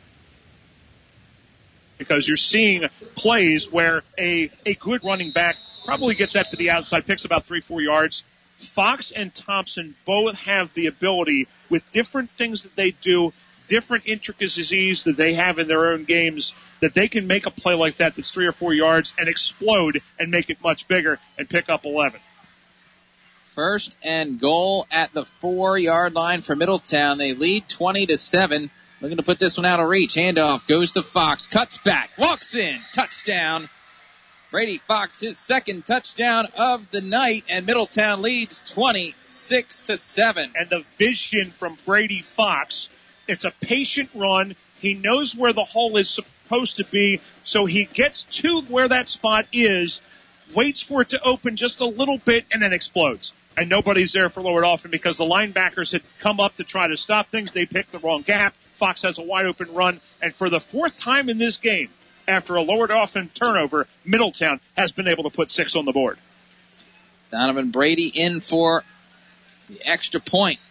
[SPEAKER 2] because you're seeing plays where a good running back probably gets that to the outside, picks about 3-4 yards. Fox and Thompson both have the ability, with different things that they do, different intricacies that they have in their own games, that they can make a play like that that's 3 or 4 yards and explode and make it much bigger and pick up 11.
[SPEAKER 3] First and goal at the 4-yard line for Middletown. They lead 20-7. Looking to put this one out of reach. Handoff goes to Fox. Cuts back. Walks in. Touchdown. Brady Fox, his second touchdown of the night, and Middletown leads 26-7.
[SPEAKER 2] And the vision from Brady Fox, it's a patient run. He knows where the hole is supposed to be, so he gets to where that spot is, waits for it to open just a little bit, and then explodes. And nobody's there for Lower Dauphin because the linebackers had come up to try to stop things. They picked the wrong gap. Fox has a wide open run. And for the fourth time in this game, after a Lower Dauphin turnover, Middletown has been able to put 6 on the board.
[SPEAKER 3] Donovan Brady in for the extra point.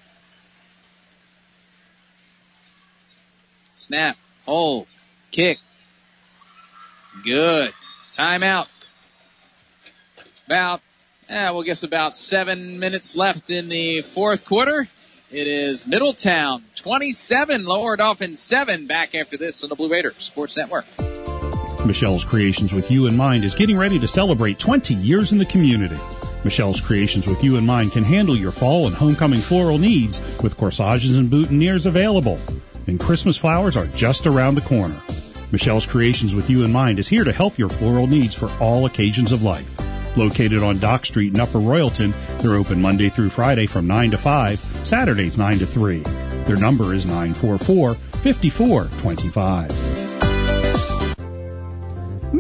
[SPEAKER 3] Snap, hold, kick. Good. Timeout. About 7 minutes left in the fourth quarter. It is Middletown 27, Lower Dauphin 7. Back after this on the Blue Raider Sports Network.
[SPEAKER 4] Michelle's Creations with You in Mind is getting ready to celebrate 20 years in the community. Michelle's Creations with You in Mind can handle your fall and homecoming floral needs with corsages and boutonnieres available. And Christmas flowers are just around the corner. Michelle's Creations with You in Mind is here to help your floral needs for all occasions of life. Located on Dock Street in Upper Royalton, they're open Monday through Friday from 9 to 5, Saturdays 9 to 3. Their number is 944-5425.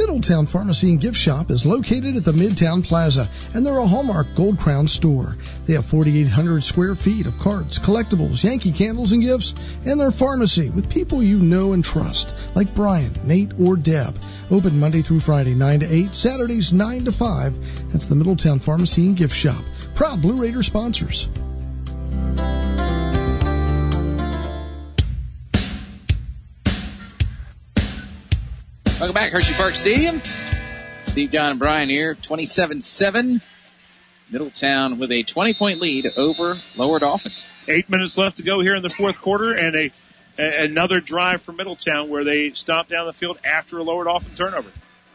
[SPEAKER 14] Middletown Pharmacy and Gift Shop is located at the Midtown Plaza, and they're a Hallmark Gold Crown store. They have 4,800 square feet of cards, collectibles, Yankee candles, and gifts, and their pharmacy with people you know and trust, like Brian, Nate, or Deb. Open Monday through Friday, 9 to 8, Saturdays, 9 to 5. That's the Middletown Pharmacy and Gift Shop. Proud Blue Raider sponsors.
[SPEAKER 3] Welcome back, Hershey Park Stadium. Steve, John, and Brian here, 27-7. Middletown with a 20-point lead over Lower Dauphin.
[SPEAKER 2] 8 minutes left to go here in the fourth quarter, and another drive for Middletown where they stop down the field after a Lower Dauphin turnover.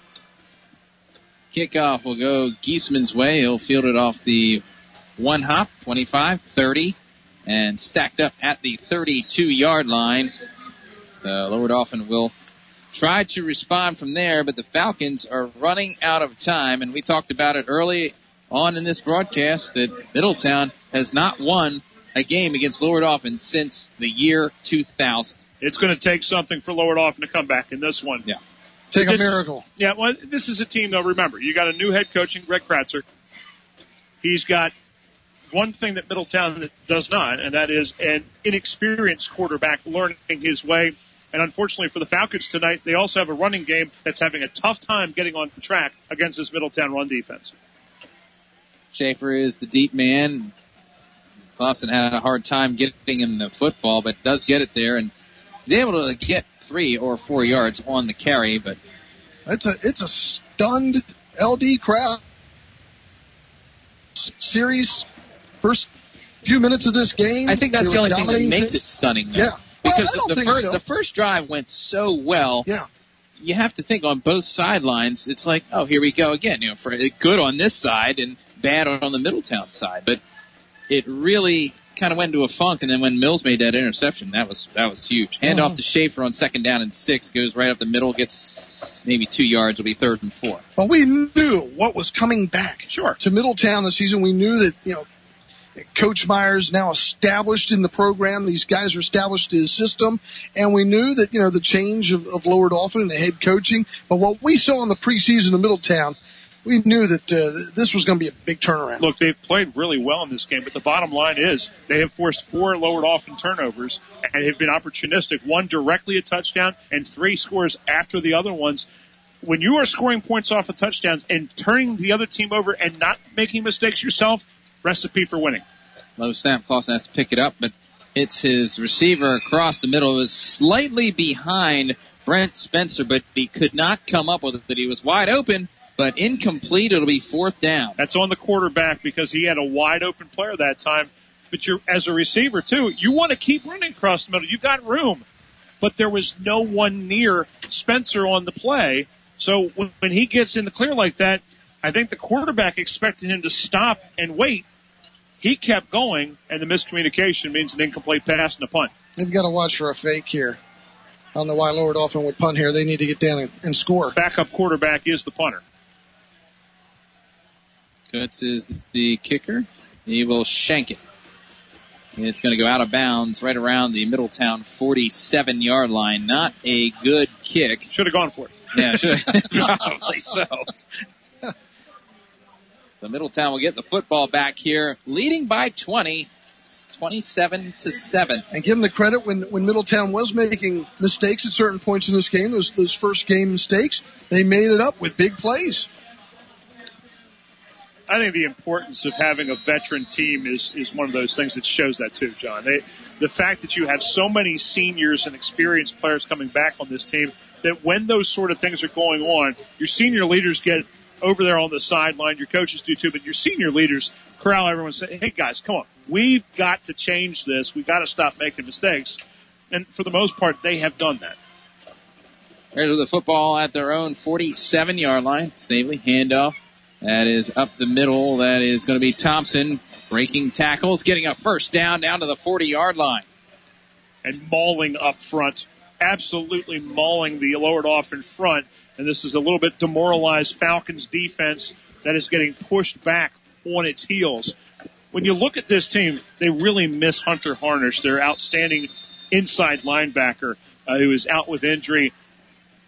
[SPEAKER 3] Kickoff will go Giesman's way. He'll field it off the one hop, 25, 30, and stacked up at the 32-yard line. The Lower Dauphin will try to respond from there, but the Falcons are running out of time, and we talked about it early on in this broadcast that Middletown has not won a game against Lower Dauphin since the year 2000.
[SPEAKER 2] It's going to take something for Lower Dauphin to come back in this one.
[SPEAKER 3] Yeah.
[SPEAKER 1] Take a miracle.
[SPEAKER 2] Yeah, well, this is a team, though, remember, you got a new head coach in Greg Kratzer. He's got one thing that Middletown does not, and that is an inexperienced quarterback learning his way. And unfortunately for the Falcons tonight, they also have a running game that's having a tough time getting on track against this Middletown run defense.
[SPEAKER 3] Schaefer is the deep man. Clausen had a hard time getting him the football, but does get it there, and he's able to get 3 or 4 yards on the carry. But
[SPEAKER 1] it's a stunned LD crowd. Series, first few minutes of this game.
[SPEAKER 3] I think that's the only thing that makes it stunning. Though.
[SPEAKER 1] Yeah.
[SPEAKER 3] Because
[SPEAKER 1] well,
[SPEAKER 3] the first drive went so well.
[SPEAKER 1] Yeah.
[SPEAKER 3] You have to think on both sidelines. It's like, oh, here we go again. You know, for good on this side and bad on the Middletown side. But it really kind of went into a funk. And then when Mills made that interception, that was huge. Hand off to Schaefer on 2nd down and 6. Goes right up the middle. Gets maybe 2 yards. Will be 3rd and 4.
[SPEAKER 1] Well, we knew what was coming back.
[SPEAKER 2] Sure.
[SPEAKER 1] To Middletown this season. We knew that, Coach Myers now established in the program. These guys are established in his system. And we knew that, the change of Lower Dauphin and the head coaching. But what we saw in the preseason of Middletown, we knew that this was going to be a big turnaround.
[SPEAKER 2] Look, they've played really well in this game, but the bottom line is they have forced 4 Lower Dauphin turnovers and have been opportunistic. 1 directly a touchdown and 3 scores after the other ones. When you are scoring points off of touchdowns and turning the other team over and not making mistakes yourself, recipe for winning.
[SPEAKER 3] Low snap. Clausen has to pick it up, but it's his receiver across the middle. It was slightly behind Brent Spencer, but he could not come up with it. He was wide open, but incomplete. It'll be 4th down.
[SPEAKER 2] That's on the quarterback because he had a wide open player that time. But as a receiver, too, you want to keep running across the middle. You've got room. But there was no one near Spencer on the play. So when he gets in the clear like that, I think the quarterback expected him to stop and wait. He kept going, and the miscommunication means an incomplete pass and a punt.
[SPEAKER 1] They've got to watch for a fake here. I don't know why Lower Dauphin would punt here. They need to get down and score.
[SPEAKER 2] Backup quarterback is the punter.
[SPEAKER 3] Kutz is the kicker. He will shank it. And it's going to go out of bounds right around the Middletown 47-yard line. Not a good kick.
[SPEAKER 2] Should have gone for it.
[SPEAKER 3] Yeah, should have. Probably so. So Middletown will get the football back here, leading by 20, 27-7.
[SPEAKER 1] And give them the credit when Middletown was making mistakes at certain points in this game, those first game mistakes, they made it up with big plays.
[SPEAKER 2] I think the importance of having a veteran team is one of those things that shows that too, John. The fact that you have so many seniors and experienced players coming back on this team, that when those sort of things are going on, your senior leaders get over there on the sideline, your coaches do too, but your senior leaders corral everyone and say, hey guys, come on, we've got to change this. We've got to stop making mistakes. And for the most part, they have done that.
[SPEAKER 3] There's the football at their own 47-yard line. Snavely, handoff. That is up the middle. That is going to be Thompson breaking tackles, getting a first down to the 40-yard line.
[SPEAKER 2] And mauling up front. Absolutely mauling the Lower Dauphin front. And this is a little bit demoralized Falcons defense that is getting pushed back on its heels. When you look at this team, they really miss Hunter Harnish, their outstanding inside linebacker who is out with injury.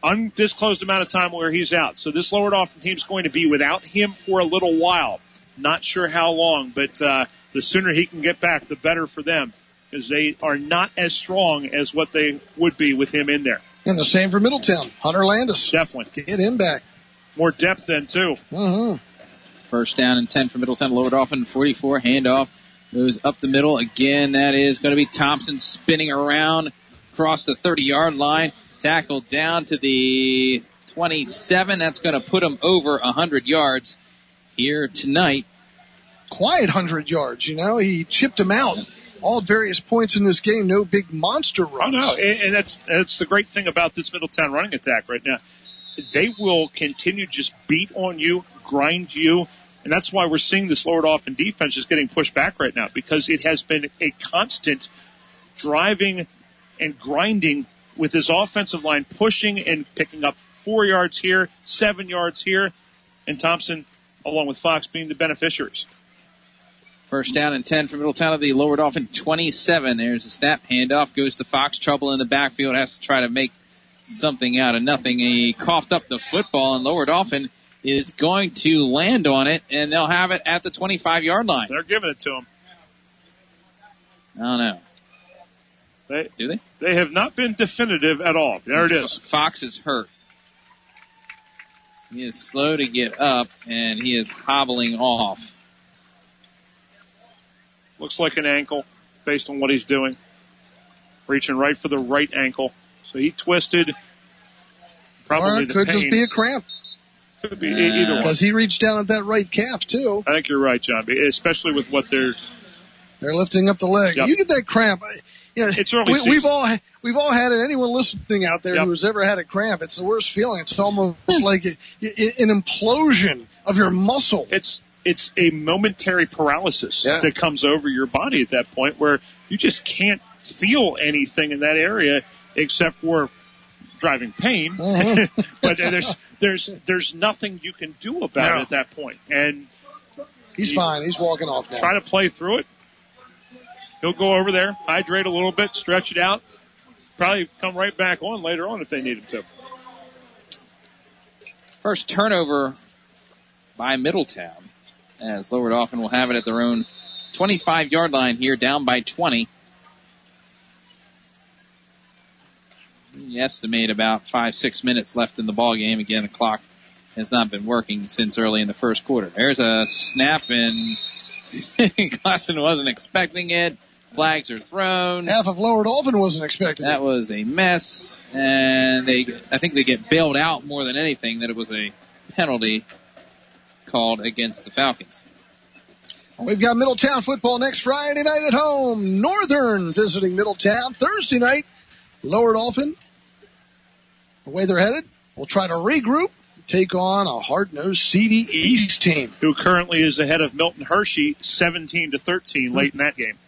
[SPEAKER 2] undisclosed amount of time where he's out. So this Lower Dauphin team's going to be without him for a little while. Not sure how long, but the sooner he can get back, the better for them, because they are not as strong as what they would be with him in there.
[SPEAKER 1] And the same for Middletown. Hunter Landis.
[SPEAKER 2] Definitely.
[SPEAKER 1] Get him back.
[SPEAKER 2] More depth then, too.
[SPEAKER 1] Mm-hmm.
[SPEAKER 3] First down and 10 for Middletown. Lower Dauphin, 44. Handoff goes up the middle. Again, that is going to be Thompson spinning around across the 30-yard line. Tackled down to the 27. That's going to put him over 100 yards here tonight.
[SPEAKER 1] Quiet 100 yards, you know. He chipped him out all at various points in this game. No big monster runs.
[SPEAKER 2] Oh, no. And that's the great thing about this Middletown running attack right now. They will continue to just beat on you, grind you, and that's why we're seeing this Lower Dauphin defense is getting pushed back right now, because it has been a constant driving and grinding with this offensive line, pushing and picking up 4 yards here, 7 yards here, and Thompson, along with Fox, being the beneficiaries.
[SPEAKER 3] First down and 10 for Middletown at the Lower Dauphin 27. There's a snap. Handoff goes to Fox. Trouble in the backfield. Has to try to make something out of nothing. He coughed up the football, and Lower Dauphin is going to land on it, and they'll have it at the 25-yard line.
[SPEAKER 2] They're giving it to him.
[SPEAKER 3] I don't know. Do they?
[SPEAKER 2] They have not been definitive at all. There it is.
[SPEAKER 3] Fox is hurt. He is slow to get up, and he is hobbling off.
[SPEAKER 2] Looks like an ankle based on what he's doing. Reaching right for the right ankle. So he twisted. Probably
[SPEAKER 1] or it could just be a cramp.
[SPEAKER 2] Could be either one.
[SPEAKER 1] Because he reached down at that right calf, too.
[SPEAKER 2] I think you're right, John, especially with what they're
[SPEAKER 1] lifting up the leg.
[SPEAKER 2] Yep.
[SPEAKER 1] You get that cramp. You know,
[SPEAKER 2] it's early season.
[SPEAKER 1] We've all had it. Anyone listening out there who has ever had a cramp, it's the worst feeling. It's almost like an implosion of your muscle.
[SPEAKER 2] It's a momentary paralysis that comes over your body at that point, where you just can't feel anything in that area except for driving pain. Mm-hmm. But there's nothing you can do about it at that point. And
[SPEAKER 1] he's fine. He's walking off now.
[SPEAKER 2] Try to play through it. He'll go over there, hydrate a little bit, stretch it out. Probably come right back on later on if they need him to.
[SPEAKER 3] First turnover by Middletown, as Lower Dauphin will have it at their own 25-yard line here, down by 20. We estimate about 5-6 minutes left in the ball game. Again, the clock has not been working since early in the first quarter. There's a snap, and Classen wasn't expecting it. Flags are thrown.
[SPEAKER 1] Half of Lower Dauphin wasn't expecting it.
[SPEAKER 3] That was a mess, and I think they get bailed out more than anything that it was a penalty called against the Falcons.
[SPEAKER 1] We've got Middletown football next Friday night at home. Northern visiting Middletown. Thursday night, Lower Dauphin. The way they're headed, we'll try to regroup, take on a hard-nosed CD East team,
[SPEAKER 2] who currently is ahead of Milton Hershey 17-13 late in that game.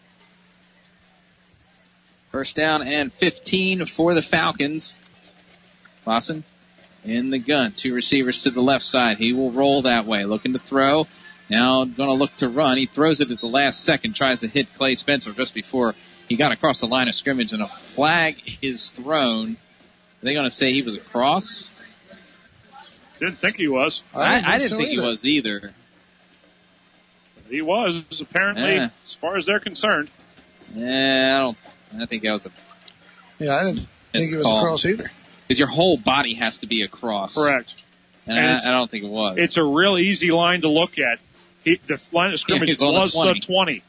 [SPEAKER 3] First down and 15 for the Falcons. Classen in the gun. Two receivers to the left side. He will roll that way, looking to throw. Now going to look to run. He throws it at the last second, tries to hit Clay Spencer just before he got across the line of scrimmage, and a flag is thrown. Are they going to say he was across?
[SPEAKER 2] Didn't think he was.
[SPEAKER 3] I didn't think he was either.
[SPEAKER 2] He was, apparently, as far as they're concerned.
[SPEAKER 3] Yeah, I think that was a...
[SPEAKER 1] Yeah, I didn't think he was across either.
[SPEAKER 3] Because your whole body has to be across.
[SPEAKER 2] Correct.
[SPEAKER 3] And I don't think it was.
[SPEAKER 2] It's a real easy line to look at. The line of scrimmage was the 20.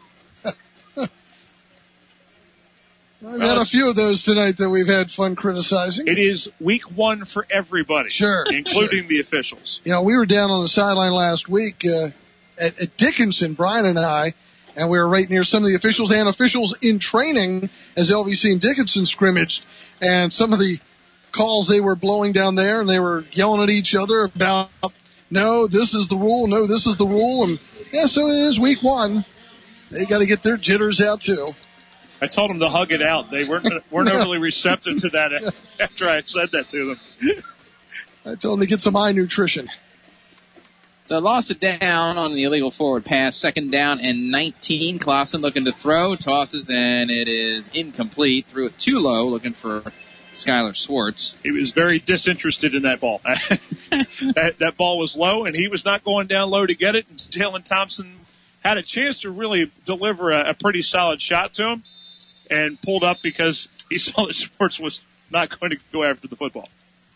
[SPEAKER 1] I've had a few of those tonight that we've had fun criticizing.
[SPEAKER 2] It is week one for everybody.
[SPEAKER 1] Sure.
[SPEAKER 2] Including the officials.
[SPEAKER 1] You know, we were down on the sideline last week at Dickinson, Brian and I, and we were right near some of the officials and officials in training as LVC and Dickinson scrimmaged. And some of the calls they were blowing down there, and they were yelling at each other about, no, this is the rule, no, this is the rule. And yeah, so it is week one. They got to get their jitters out too.
[SPEAKER 2] I told them to hug it out. They weren't overly receptive to that after I said that to them.
[SPEAKER 1] I told them to get some eye nutrition.
[SPEAKER 3] So lost it down on the illegal forward pass. Second down and 19. Classen looking to throw. Tosses, and it is incomplete. Threw it too low, looking for Skylar Swartz.
[SPEAKER 2] He was very disinterested in that ball. that ball was low, and he was not going down low to get it. And Jalen Thompson had a chance to really deliver a pretty solid shot to him and pulled up because he saw that Swartz was not going to go after the football.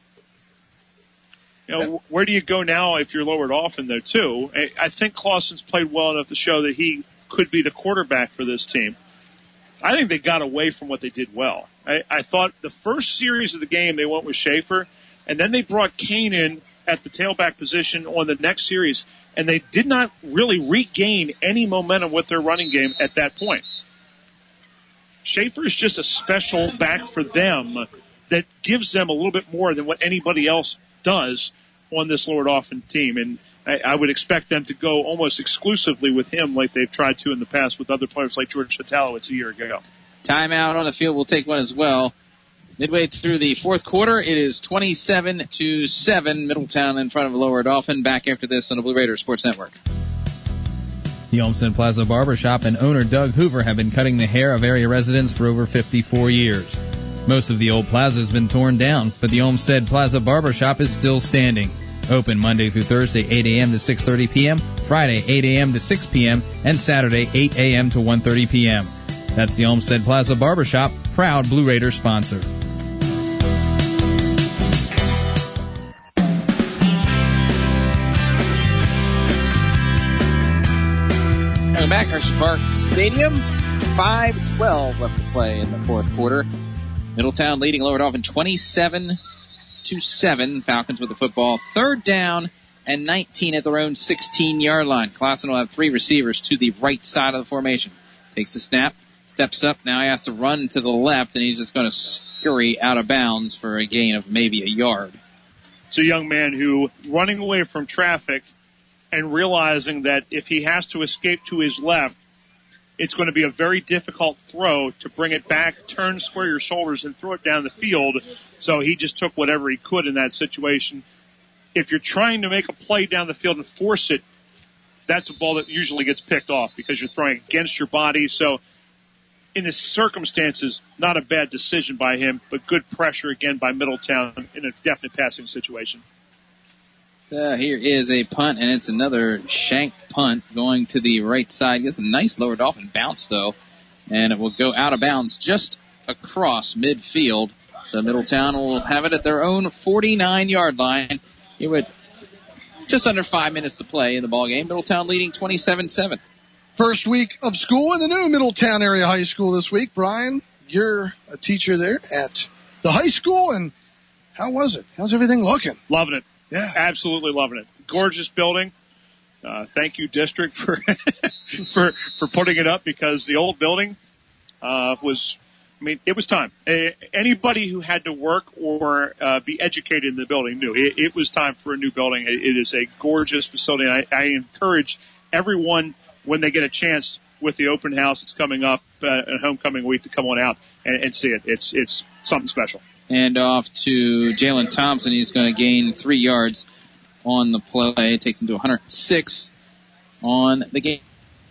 [SPEAKER 2] Where do you go now if you're lowered off in there, too? I think Clausen's played well enough to show that he could be the quarterback for this team. I think they got away from what they did well. I thought the first series of the game they went with Schaefer, and then they brought Kane in at the tailback position on the next series, and they did not really regain any momentum with their running game at that point. Schaefer is just a special back for them that gives them a little bit more than what anybody else does on this Lord Offin team, and I would expect them to go almost exclusively with him like they've tried to in the past with other players like George Hatalowitz a year ago.
[SPEAKER 3] Timeout on the field. We'll take one as well. Midway through the fourth quarter, it is 27-7. Middletown in front of Lower Dauphin. Back after this on the Blue Raiders Sports Network.
[SPEAKER 5] The Olmsted Plaza Barbershop and owner Doug Hoover have been cutting the hair of area residents for over 54 years. Most of the old plaza has been torn down, but the Olmsted Plaza Barbershop is still standing. Open Monday through Thursday, 8 a.m. to 6:30 p.m., Friday, 8 a.m. to 6 p.m., and Saturday, 8 a.m. to 1:30 p.m. That's the Olmsted Plaza Barbershop, proud Blue Raiders sponsor.
[SPEAKER 3] Welcome back, Hershey Park Stadium. 5:12 left to play in the fourth quarter. Middletown leading Lower Dauphin 27-7. Falcons with the football. Third down and 19 at their own 16-yard line. Clausen will have three receivers to the right side of the formation. Takes the snap, steps up. Now he has to run to the left, and he's just going to scurry out of bounds for a gain of maybe a yard.
[SPEAKER 2] It's a young man who, running away from traffic and realizing that if he has to escape to his left, it's going to be a very difficult throw to bring it back, turn, square your shoulders, and throw it down the field. So he just took whatever he could in that situation. If you're trying to make a play down the field and force it, that's a ball that usually gets picked off because you're throwing against your body. So in the circumstances, not a bad decision by him, but good pressure again by Middletown in a definite passing situation.
[SPEAKER 3] Here is a punt, and it's another shank punt going to the right side. Gets a nice Lower Dauphin bounce, though, and it will go out of bounds just across midfield. So Middletown will have it at their own 49-yard line. Here with just under 5 minutes to play in the ballgame. Middletown leading 27-7.
[SPEAKER 1] First week of school in the new Middletown Area High School this week. Brian, you're a teacher there at the high school, and how was it? How's everything looking?
[SPEAKER 2] Loving it.
[SPEAKER 1] Yeah.
[SPEAKER 2] Absolutely loving it. Gorgeous building. Thank you, district, for putting it up because the old building, it was time. Anybody who had to work or, be educated in the building knew it was time for a new building. It is a gorgeous facility. I encourage everyone when they get a chance with the open house that's coming up, and homecoming week to come on out and see it. It's something special.
[SPEAKER 3] And off to Jalen Thompson. He's going to gain 3 yards on the play. It takes him to 106 on the game.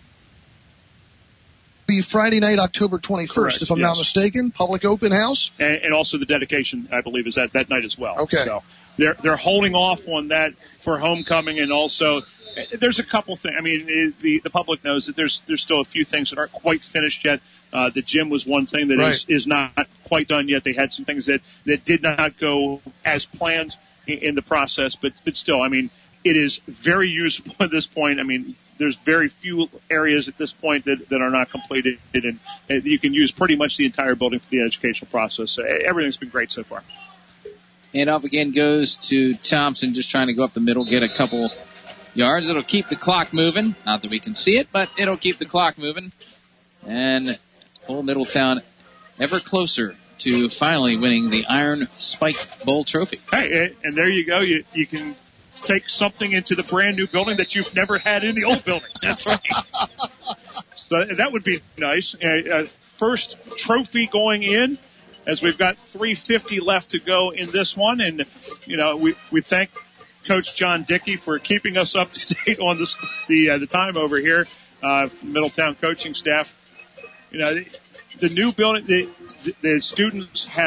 [SPEAKER 1] Be Friday night, October 21st,
[SPEAKER 2] Correct,
[SPEAKER 1] if I'm not mistaken. Public open house.
[SPEAKER 2] And also the dedication, I believe, is that night as well.
[SPEAKER 1] Okay.
[SPEAKER 2] So they're holding off on that for homecoming, and also there's a couple things. I mean, the public knows that there's still a few things that aren't quite finished yet. The gym was one thing that is not quite done yet. They had some things that did not go as planned in the process, but still, I mean, it is very usable at this point. I mean, there's very few areas at this point that are not completed, and you can use pretty much the entire building for the educational process. Everything's been great so far.
[SPEAKER 3] And up again goes to Thompson, just trying to go up the middle, get a couple yards. It'll keep the clock moving. Not that we can see it, but it'll keep the clock moving. And pull Middletown ever closer to finally winning the Iron Spike Bowl trophy.
[SPEAKER 2] Hey, and there you go. You can take something into the brand new building that you've never had in the old building. That's right. So that would be nice. First trophy going in, as we've got 3:50 left to go in this one. And, we thank Coach John Dickey for keeping us up to date on the time over here, Middletown coaching staff. The new building, the students have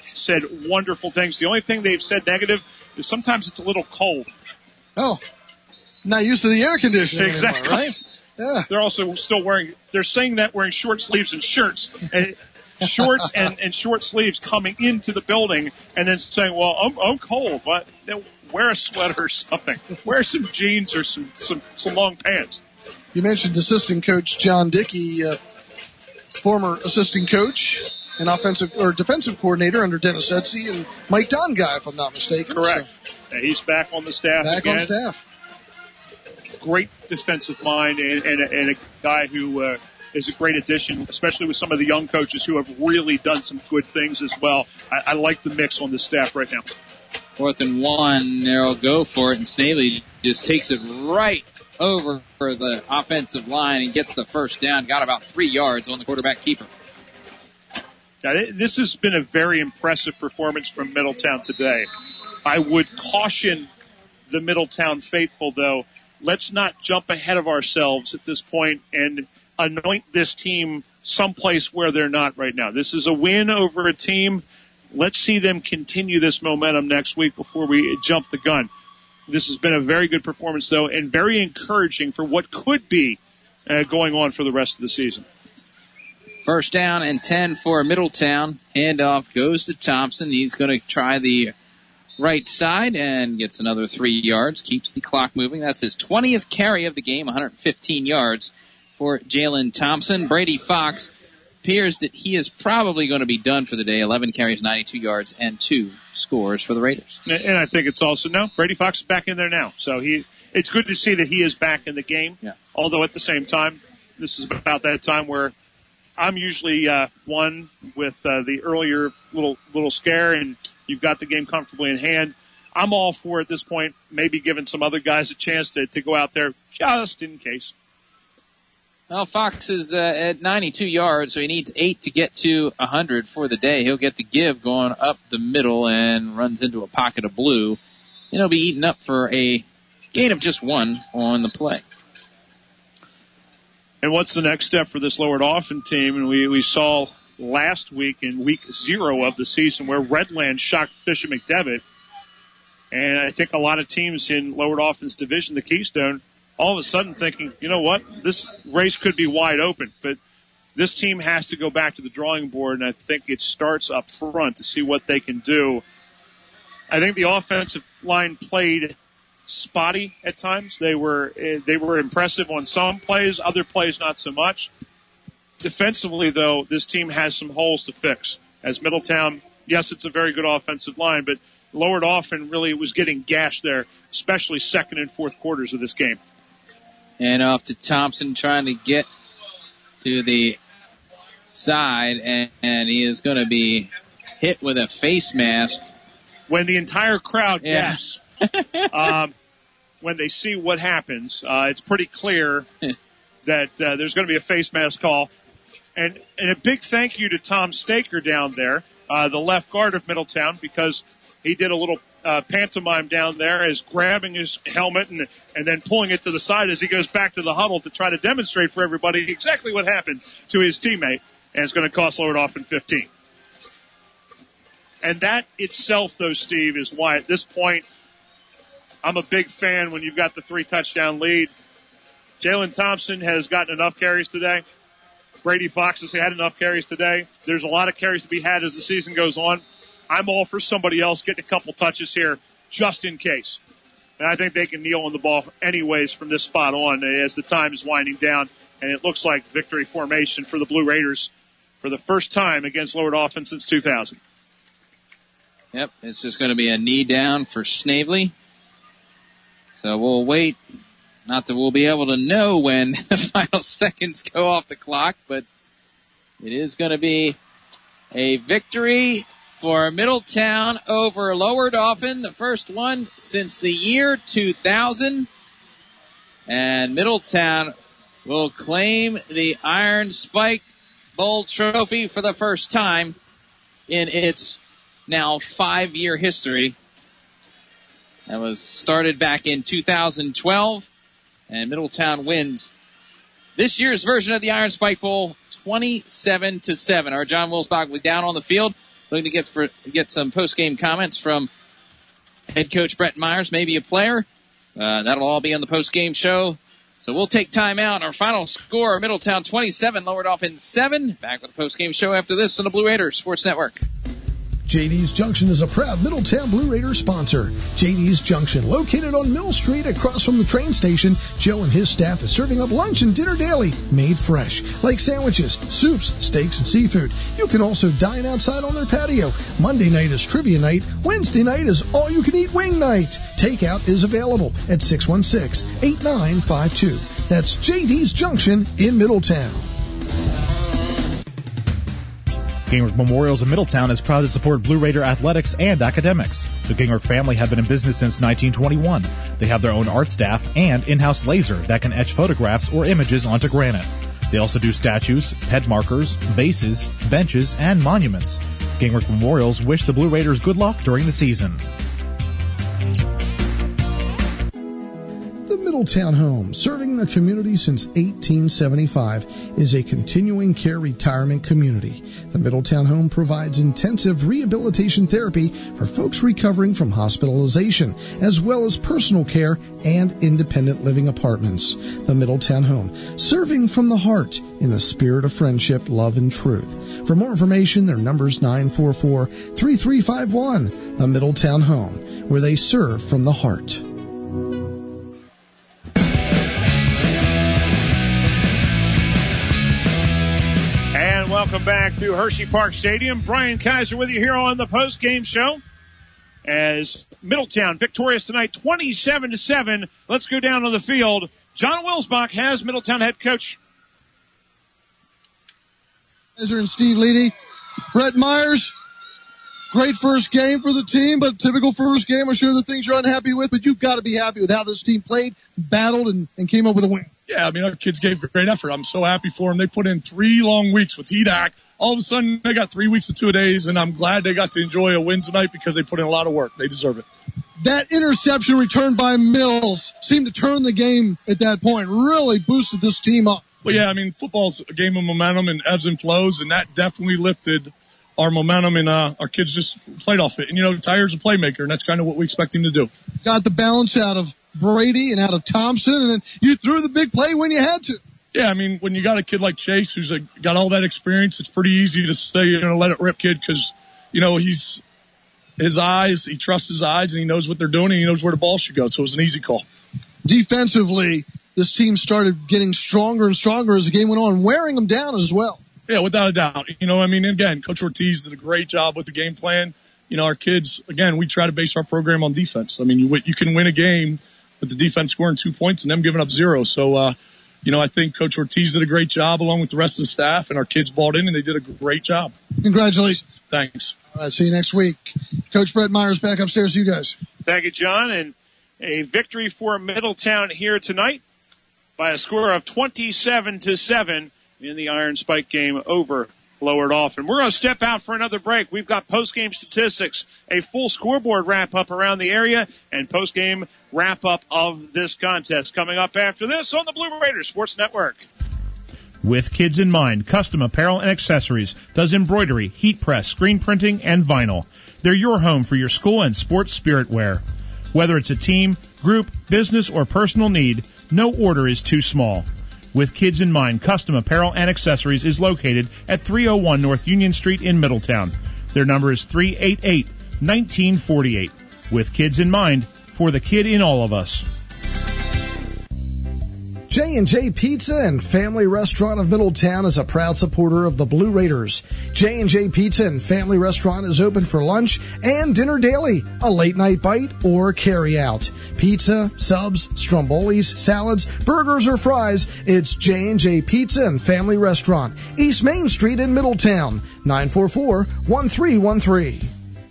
[SPEAKER 2] said wonderful things. The only thing they've said negative is sometimes it's a little cold.
[SPEAKER 1] Oh, not used to the air conditioning
[SPEAKER 2] Exactly.
[SPEAKER 1] anymore, right? Yeah.
[SPEAKER 2] They're also still they're saying that wearing short sleeves and shirts. And shorts and short sleeves coming into the building and then saying, well, I'm cold. But wear a sweater or something. Wear some jeans or some long pants.
[SPEAKER 1] You mentioned assistant coach John Dickey, former assistant coach and offensive or defensive coordinator under Dennis Etsy and Mike Donguy, if I'm not mistaken.
[SPEAKER 2] Correct. So, he's back on the staff
[SPEAKER 1] back
[SPEAKER 2] again.
[SPEAKER 1] on staff.
[SPEAKER 2] Great defensive mind and a guy who is a great addition, especially with some of the young coaches who have really done some good things as well. I like the mix on the staff right now.
[SPEAKER 3] 4th and 1, they'll go for it, and Snavely just takes it right over for the offensive line and gets the first down. Got about 3 yards on the quarterback keeper.
[SPEAKER 2] Now, this has been a very impressive performance from Middletown today. I would caution the Middletown faithful, though. Let's not jump ahead of ourselves at this point and anoint this team someplace where they're not right now. This is a win over a team. Let's see them continue this momentum next week before we jump the gun. This has been a very good performance, though, and very encouraging for what could be going on for the rest of the season.
[SPEAKER 3] 1st down and 10 for Middletown. Handoff goes to Thompson. He's going to try the right side and gets another 3 yards, keeps the clock moving. That's his 20th carry of the game, 115 yards for Jalen Thompson. Brady Fox appears that he is probably going to be done for the day. 11 carries, 92 yards, and 2 scores for the Raiders.
[SPEAKER 2] And I think it's also, Brady Fox is back in there now. So it's good to see that he is back in the game.
[SPEAKER 3] Yeah.
[SPEAKER 2] Although at the same time, this is about that time where I'm usually one with the earlier little scare, and you've got the game comfortably in hand. I'm all for, at this point, maybe giving some other guys a chance to go out there just in case.
[SPEAKER 3] Well, Fox is at 92 yards, so he needs 8 to get to 100 for the day. He'll get the give going up the middle and runs into a pocket of blue. And he'll be eaten up for a gain of just 1 on the play.
[SPEAKER 2] And what's the next step for this Lower Dauphin team? And we saw last week in week 0 of the season where Redland shocked Bishop McDevitt. And I think a lot of teams in Lower Dauphin's division, the Keystone, all of a sudden thinking, you know what, this race could be wide open. But this team has to go back to the drawing board, and I think it starts up front to see what they can do. I think the offensive line played spotty at times. They were impressive on some plays, other plays not so much. Defensively, though, this team has some holes to fix. As Middletown, yes, it's a very good offensive line, but Lower Dauphin really was getting gashed there, especially second and fourth quarters of this game.
[SPEAKER 3] And off to Thompson trying to get to the side, and he is going to be hit with a face mask.
[SPEAKER 2] When the entire crowd gasps, when they see what happens, it's pretty clear that there's going to be a face mask call. And a big thank you to Tom Staker down there, the left guard of Middletown, because he did a little pantomime down there as grabbing his helmet and then pulling it to the side as he goes back to the huddle to try to demonstrate for everybody exactly what happened to his teammate, and it's going to cost Lower Dauphin 15. And that itself, though, Steve, is why at this point I'm a big fan when you've got the 3-touchdown lead. Jalen Thompson has gotten enough carries today. Brady Fox has had enough carries today. There's a lot of carries to be had as the season goes on. I'm all for somebody else getting a couple touches here just in case. And I think they can kneel on the ball anyways from this spot on as the time is winding down. And it looks like victory formation for the Blue Raiders for the first time against Lower Dauphin since 2000.
[SPEAKER 3] Yep, it's just going to be a knee down for Snavely. So we'll wait. Not that we'll be able to know when the final seconds go off the clock, but it is going to be a victory for Middletown over Lower Dauphin, the first one since the year 2000. And Middletown will claim the Iron Spike Bowl trophy for the first time in its now 5-year history. That was started back in 2012, and Middletown wins this year's version of the Iron Spike Bowl 27-7. Our John Wilsbach will be down on the field Looking to get some post-game comments from head coach Brett Myers, maybe a player. That'll all be on the post-game show. So we'll take time out. Our final score, Middletown 27, Lower Dauphin 7. Back with the post-game show after this on the Blue Raiders Sports Network.
[SPEAKER 14] JD's Junction is a proud Middletown Blue Raiders sponsor. JD's Junction, located on Mill Street across from the train station. Joe and his staff is serving up lunch and dinner daily, made fresh, like sandwiches, soups, steaks, and seafood. You can also dine outside on their patio. Monday night is trivia night. Wednesday night is all-you-can-eat wing night. Takeout is available at 616-8952. That's JD's Junction in Middletown.
[SPEAKER 8] Gingrich Memorials in Middletown is proud to support Blue Raider athletics and academics. The Gingrich family have been in business since 1921. They have their own art staff and in-house laser that can etch photographs or images onto granite. They also do statues, head markers, vases, benches, and monuments. Gingrich Memorials wish the Blue Raiders good luck during the season.
[SPEAKER 14] Middletown Home, serving the community since 1875, is a continuing care retirement community. The Middletown Home provides intensive rehabilitation therapy for folks recovering from hospitalization, as well as personal care and independent living apartments. The Middletown Home, serving from the heart in the spirit of friendship, love, and truth. For more information, their number's 944-3351. The Middletown Home, where they serve from the heart.
[SPEAKER 12] Welcome back to Hershey Park Stadium. Brian Kaiser with you here on the post-game show. As Middletown victorious tonight, 27-7. Let's go down on the field. John Wilsbach has Middletown head coach.
[SPEAKER 1] Kaiser and Steve Leedy. Brett Myers, great first game for the team, but typical first game. I'm sure the things you're unhappy with, but you've got to be happy with how this team played, battled, and came up with a win.
[SPEAKER 15] Yeah, I mean, our kids gave great effort. I'm so happy for them. They put in 3 long weeks with HEDAC. All of a sudden, they got 3 weeks of 2 days, and I'm glad they got to enjoy a win tonight because they put in a lot of work. They deserve it.
[SPEAKER 1] That interception returned by Mills seemed to turn the game at that point, really boosted this team up.
[SPEAKER 15] Well, yeah, I mean, football's a game of momentum and ebbs and flows, and that definitely lifted our momentum, and our kids just played off it. And, Tyer's a playmaker, and that's kind of what we expect him to do.
[SPEAKER 1] Got the balance out of Brady and out of Thompson, and then you threw the big play when you had to.
[SPEAKER 15] Yeah, I mean, when you got a kid like Chase who's got all that experience, it's pretty easy to say, let it rip, kid, because, he trusts his eyes, and he knows what they're doing, and he knows where the ball should go, so it was an easy call.
[SPEAKER 1] Defensively, this team started getting stronger and stronger as the game went on, wearing them down as well.
[SPEAKER 15] Yeah, without a doubt. Again, Coach Ortiz did a great job with the game plan. Our kids, again, we try to base our program on defense. I mean, you can win a game with the defense scoring 2 points and them giving up 0. So, I think Coach Ortiz did a great job along with the rest of the staff, and our kids bought in, and they did a great job.
[SPEAKER 1] Congratulations.
[SPEAKER 15] Thanks.
[SPEAKER 1] All right, see you next week. Coach Brett Myers back upstairs to you guys.
[SPEAKER 12] Thank you, John. And a victory for Middletown here tonight by a score of 27-7 in the Iron Spike game over Lower Dauphin. We're going to step out for another break. We've got post-game statistics, a full scoreboard wrap-up around the area, and post-game wrap-up of this contest coming up after this on the Blue Raiders Sports Network.
[SPEAKER 4] With kids in mind, Custom Apparel and Accessories does embroidery, heat press, screen printing, and vinyl. They're your home for your school and sports spirit wear. Whether it's a team, group, business, or personal need, no order is too small. With kids in mind, Custom Apparel and Accessories is located at 301 North Union Street in Middletown. Their number is 388-1948. With kids in mind, for the kid in all of us.
[SPEAKER 14] J&J Pizza and Family Restaurant of Middletown is a proud supporter of the Blue Raiders. J&J Pizza and Family Restaurant is open for lunch and dinner daily, a late night bite or carry out. Pizza, subs, strombolis, salads, burgers, or fries, it's J&J Pizza and Family Restaurant, East Main Street in Middletown, 944-1313.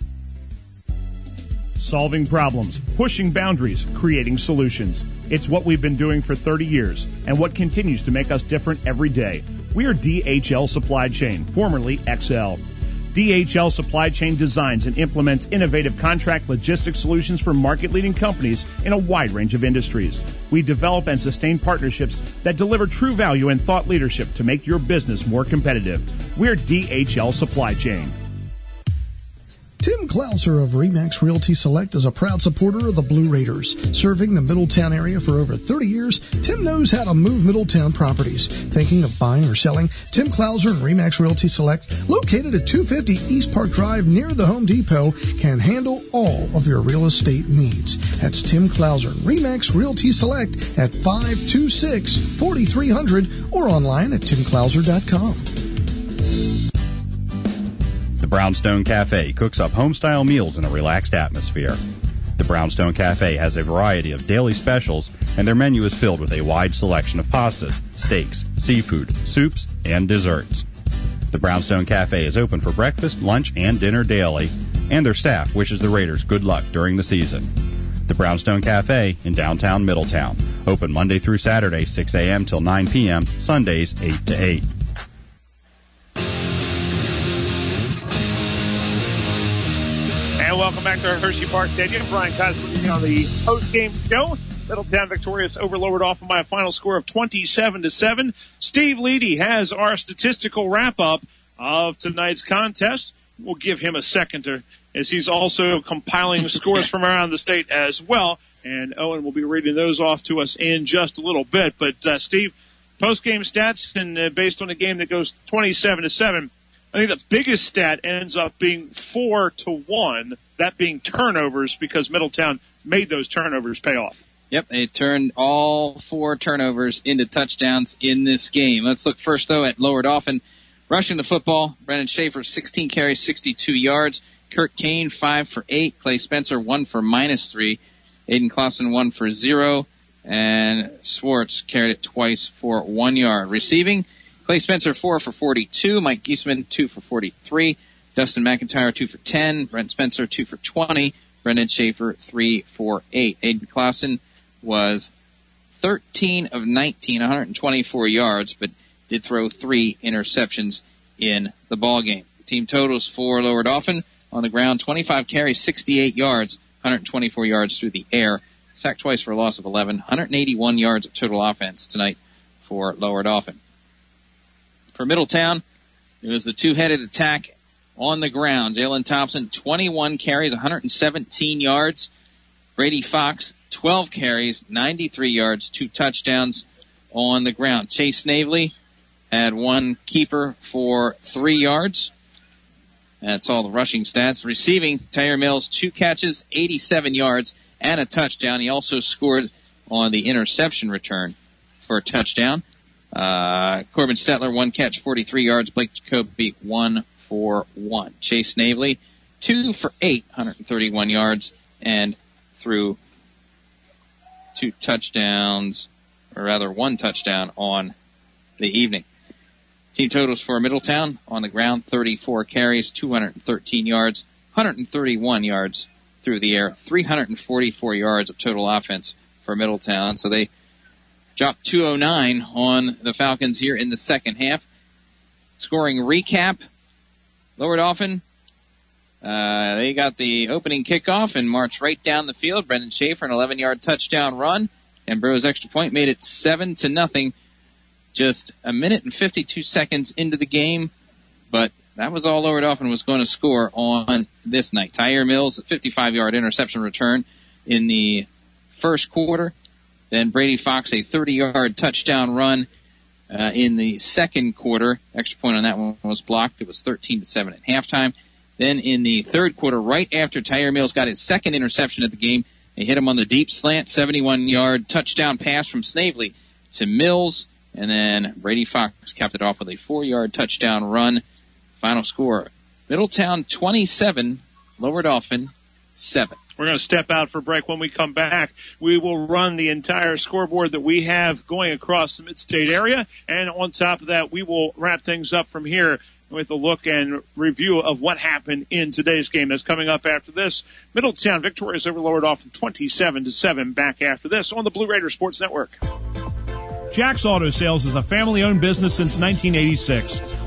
[SPEAKER 4] Solving problems, pushing boundaries, creating solutions. It's what we've been doing for 30 years and what continues to make us different every day. We are DHL Supply Chain, formerly XL. DHL Supply Chain designs and implements innovative contract logistics solutions for market-leading companies in a wide range of industries. We develop and sustain partnerships that deliver true value and thought leadership to make your business more competitive. We're DHL Supply Chain.
[SPEAKER 14] Klauser of RE/MAX Realty Select is a proud supporter of the Blue Raiders. Serving the Middletown area for over 30 years, Tim knows how to move Middletown properties. Thinking of buying or selling? Tim Klauser and RE/MAX Realty Select, located at 250 East Park Drive near the Home Depot, can handle all of your real estate needs. That's Tim Klauser and RE/MAX Realty Select at 526-4300 or online at timklauser.com.
[SPEAKER 11] The Brownstone Cafe cooks up home-style meals in a relaxed atmosphere. The Brownstone Cafe has a variety of daily specials, and their menu is filled with a wide selection of pastas, steaks, seafood, soups, and desserts. The Brownstone Cafe is open for breakfast, lunch, and dinner daily, and their staff wishes the Raiders good luck during the season. The Brownstone Cafe in downtown Middletown. Open Monday through Saturday, 6 a.m. till 9 p.m., Sundays 8 to 8.
[SPEAKER 2] And welcome back to Hershey Park Stadium. Brian Kaiser on the post-game show. Middletown victorious over Lower Dauphin by a final score of 27-7. Steve Leedy has our statistical wrap-up of tonight's contest. We'll give him a second as he's also compiling scores from around the state as well. And Owen will be reading those off to us in just a little bit. But, Steve, post-game stats, and based on a game that goes 27-7, I think the biggest stat ends up being 4-1, that being turnovers, because Middletown made those turnovers pay off.
[SPEAKER 3] Yep, they turned all 4 turnovers into touchdowns in this game. Let's look first, though, at Lower Dauphin. Rushing the football, Brennan Schaefer, 16 carries, 62 yards. Kurt Kane, 5 for 8. Clay Spencer, 1 for -3. Aiden Clausen, 1 for 0. And Swartz carried it twice for 1 yard. Receiving, Clay Spencer, 4 for 42. Mike Giesman, 2 for 43. Dustin McIntyre, 2 for 10. Brent Spencer, 2 for 20. Brendan Schaefer, 3 for 8. Aiden Clausen was 13 of 19, 124 yards, but did throw 3 interceptions in the ballgame. Team totals for Lower Dauphin on the ground, 25 carries, 68 yards, 124 yards through the air. Sacked twice for a loss of 11, 181 yards of total offense tonight for Lower Dauphin. For Middletown, it was the two-headed attack on the ground. Jalen Thompson, 21 carries, 117 yards. Brady Fox, 12 carries, 93 yards, 2 touchdowns on the ground. Chase Snavely had 1 keeper for 3 yards. That's all the rushing stats. Receiving, Tyre Mills, 2 catches, 87 yards, and a touchdown. He also scored on the interception return for a touchdown. Corbin Stetler, 1 catch, 43 yards. Blake Jacoby, 1 for 1. Chase Snavely, 2 for 8, 131 yards, and threw 2 touchdowns, or rather 1 touchdown on the evening. Team totals for Middletown on the ground, 34 carries, 213 yards, 131 yards through the air, 344 yards of total offense for Middletown. So they dropped 209 on the Falcons here in the second half. Scoring recap, Lower Dauphin, they got the opening kickoff and marched right down the field. Brendan Schaefer, an 11-yard touchdown run. Ambrose's extra point made it 7-0. Just a minute and 52 seconds into the game, but that was all Lower Dauphin was going to score on this night. Tyre Mills, a 55-yard interception return in the first quarter. Then Brady Fox, a 30-yard touchdown run in the second quarter. Extra point on that one was blocked. It was 13-7 at halftime. Then in the third quarter, right after Tyre Mills got his second interception of the game, they hit him on the deep slant, 71-yard touchdown pass from Snavely to Mills. And then Brady Fox capped it off with a 4-yard touchdown run. Final score, Middletown 27, Lower Dauphin 7.
[SPEAKER 2] We're going to step out for break. When we come back, we will run the entire scoreboard that we have going across the mid-state area. And on top of that, we will wrap things up from here with a look and review of what happened in today's game. That's coming up after this. Middletown victorious over Lower Dauphin 27-7. Back after this on the Blue Raider Sports Network.
[SPEAKER 12] Jack's Auto Sales is a family-owned business since 1986.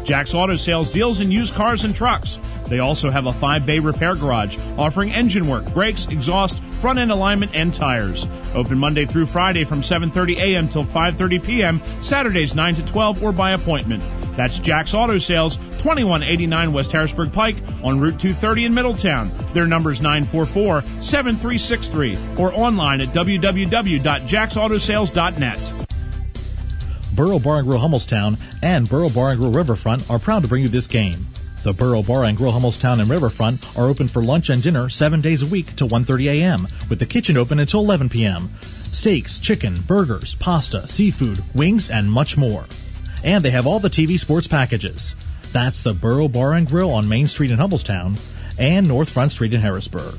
[SPEAKER 12] Jack's Auto Sales deals in used cars and trucks. They also have a 5-bay repair garage offering engine work, brakes, exhaust, front-end alignment, and tires. Open Monday through Friday from 7:30 a.m. till 5:30 p.m., Saturdays 9 to 12 or by appointment. That's Jack's Auto Sales, 2189 West Harrisburg Pike on Route 230 in Middletown. Their number is 944-7363 or online at www.jacksautosales.net.
[SPEAKER 8] Borough Bar and Grill Hummelstown and Borough Bar and Grill Riverfront are proud to bring you this game. The Borough Bar and Grill Hummelstown and Riverfront are open for lunch and dinner 7 days a week till 1:30 a.m., with the kitchen open until 11 p.m. Steaks, chicken, burgers, pasta, seafood, wings, and much more. And they have all the TV sports packages. That's the Borough Bar and Grill on Main Street in Hummelstown and North Front Street in Harrisburg.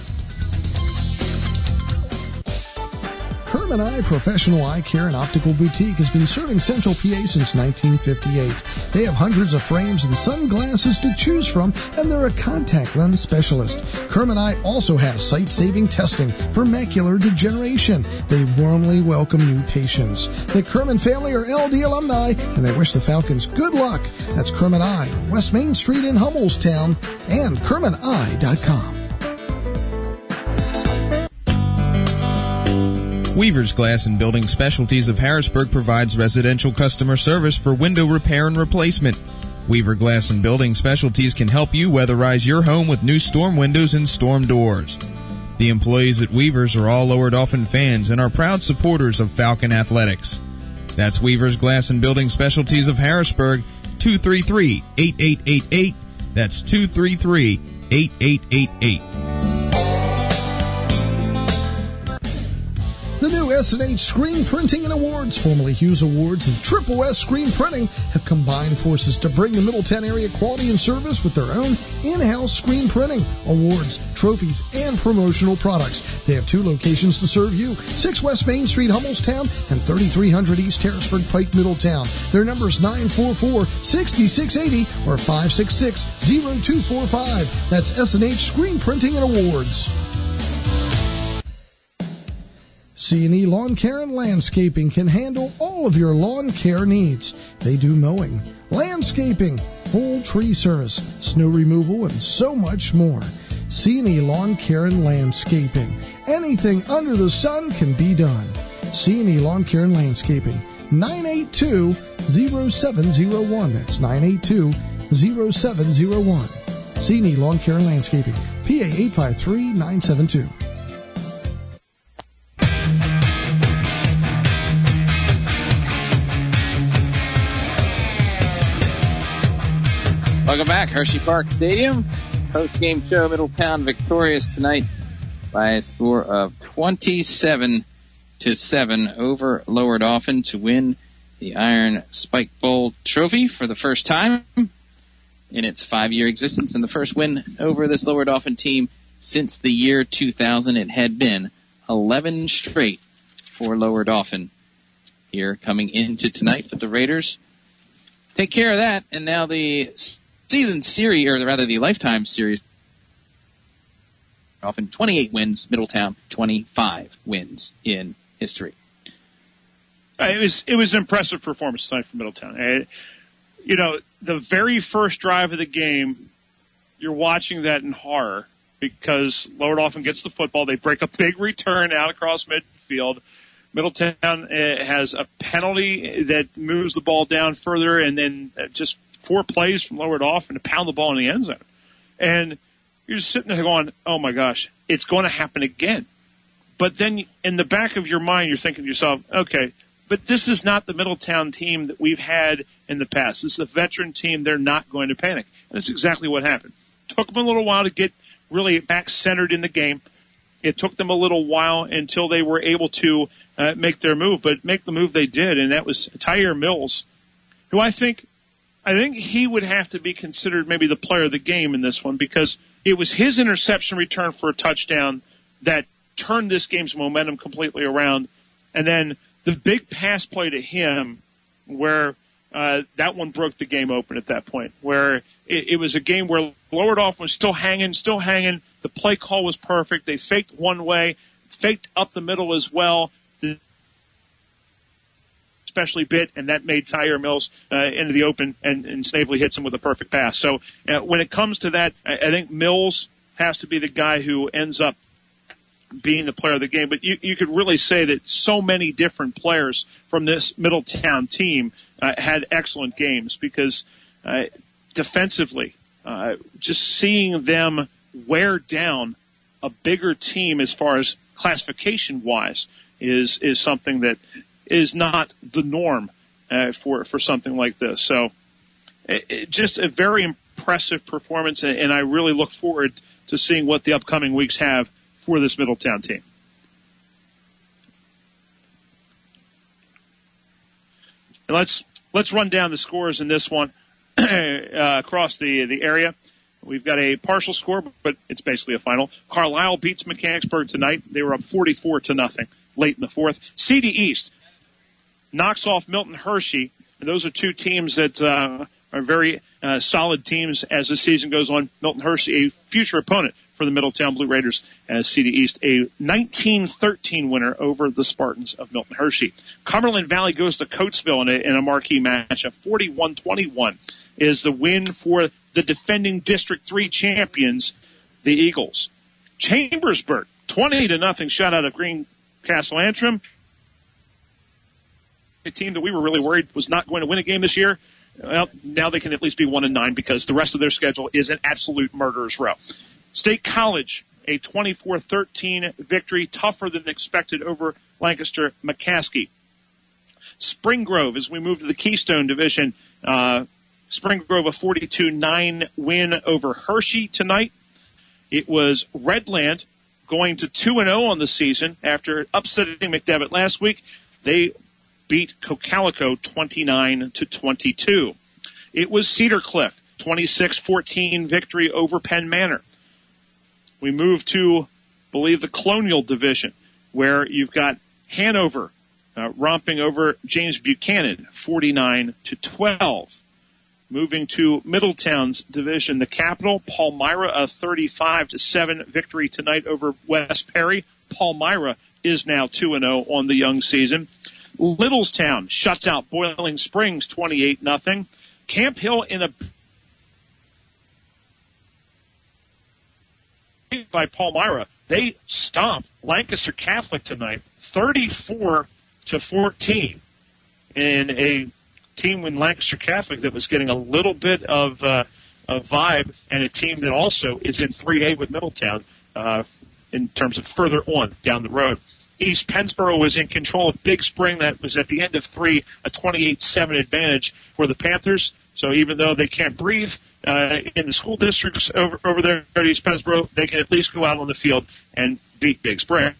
[SPEAKER 14] Herman Eye Professional Eye Care and Optical Boutique has been serving Central PA since 1958. They have hundreds of frames and sunglasses to choose from, and they're a contact lens specialist. Herman Eye also has sight-saving testing for macular degeneration. They warmly welcome new patients. The Kerman family are LD alumni, and they wish the Falcons good luck. That's Kerman Eye, West Main Street in Hummelstown, and KermanEye.com.
[SPEAKER 16] Weaver's Glass and Building Specialties of Harrisburg provides residential customer service for window repair and replacement. Weaver Glass and Building Specialties can help you weatherize your home with new storm windows and storm doors. The employees at Weaver's are all Lower Dauphin fans and are proud supporters of Falcon Athletics. That's Weaver's Glass and Building Specialties of Harrisburg, 233-8888. That's 233-8888.
[SPEAKER 14] The new S&H Screen Printing and Awards, formerly Hughes Awards and Triple S Screen Printing, have combined forces to bring the Middletown area quality and service with their own in-house screen printing, awards, trophies, and promotional products. They have 2 locations to serve you, 6 West Main Street, Hummelstown, and 3300 East Harrisburg Pike, Middletown. Their number is 944-6680 or 566-0245. That's S&H Screen Printing and Awards. C&E Lawn Care and Landscaping can handle all of your lawn care needs. They do mowing, landscaping, full tree service, snow removal, and so much more. C&E Lawn Care and Landscaping. Anything under the sun can be done. C&E Lawn Care and Landscaping. 982-0701. That's 982-0701. C&E Lawn Care and Landscaping. PA 853-972.
[SPEAKER 3] Welcome back, Hershey Park Stadium. Post-game show, Middletown victorious tonight by a score of 27-7 over Lower Dauphin to win the Iron Spike Bowl trophy for the first time in its 5-year existence, and the first win over this Lower Dauphin team since the year 2000. It had been 11 straight for Lower Dauphin here coming into tonight, but the Raiders take care of that, and now the season series, or rather the lifetime series, often 28 wins, Middletown 25 wins in history.
[SPEAKER 2] It was an impressive performance tonight for Middletown. You know, the very first drive of the game, you're watching that in horror because Lower Dauphin gets the football. They break a big return out across midfield. Middletown has a penalty that moves the ball down further, and then just 4 plays from Lower Dauphin to pound the ball in the end zone. And you're just sitting there going, oh my gosh, it's going to happen again. But then in the back of your mind, you're thinking to yourself, okay, but this is not the Middletown team that we've had in the past. This is a veteran team. They're not going to panic. And that's exactly what happened. It took them a little while to get really back centered in the game. It took them a little while until they were able to make their move, but make the move they did, and that was Tyre Mills, who I think he would have to be considered maybe the player of the game in this one because it was his interception return for a touchdown that turned this game's momentum completely around. And then the big pass play to him where that one broke the game open at that point, where it was a game where Lower Dauphin was still hanging. The play call was perfect. They faked one way, faked up the middle as well. especially bit, and that made Tyre Mills into the open, and Snavely hits him with a perfect pass. So when it comes to that, I think Mills has to be the guy who ends up being the player of the game. But you could really say that so many different players from this Middletown team had excellent games because defensively, just seeing them wear down a bigger team as far as classification-wise is something that is not the norm for something like this. So just a very impressive performance, and I really look forward to seeing what the upcoming weeks have for this Middletown team. And let's run down the scores in this one across the area. We've got a partial score, but it's basically a final. Carlisle beats Mechanicsburg tonight. They were up 44-0 late in the fourth. CD East knocks off Milton Hershey, and those are two teams that are very solid teams as the season goes on. Milton Hershey, a future opponent for the Middletown Blue Raiders, as CD East, a 19-13 winner over the Spartans of Milton Hershey. Cumberland Valley goes to Coatesville in a marquee matchup. 41-21 is the win for the defending District 3 champions, the Eagles. Chambersburg, 20-0 shutout of Greencastle Antrim. A team that we were really worried was not going to win a game this year. Well, now they can at least be 1-9 because the rest of their schedule is an absolute murderer's row. State College, a 24-13 victory, tougher than expected over Lancaster McCaskey. Spring Grove, as we move to the Keystone Division, Spring Grove, a 42-9 win over Hershey tonight. It was Redland going to 2-0 on the season after upsetting McDevitt last week. They beat Cocalico 29-22. It was Cedar Cliff, 26-14 victory over Penn Manor. We move to, believe, the Colonial Division, where you've got Hanover romping over James Buchanan, 49-12. Moving to Middletown's division, the Capital, Palmyra, a 35-7 victory tonight over West Perry. Palmyra is now 2-0 on the young season. Littlestown shuts out Boiling Springs 28-0. Camp Hill in a by Palmyra. They stomped Lancaster Catholic tonight 34-14 in a team in Lancaster Catholic that was getting a little bit of a vibe, and a team that also is in 3A with Middletown in terms of further on down the road. East Pennsboro was in control of Big Spring. That was at the end of 3, a 28-7 advantage for the Panthers. So even though they can't breathe in the school districts over there at East Pennsboro, they can at least go out on the field and beat Big Spring.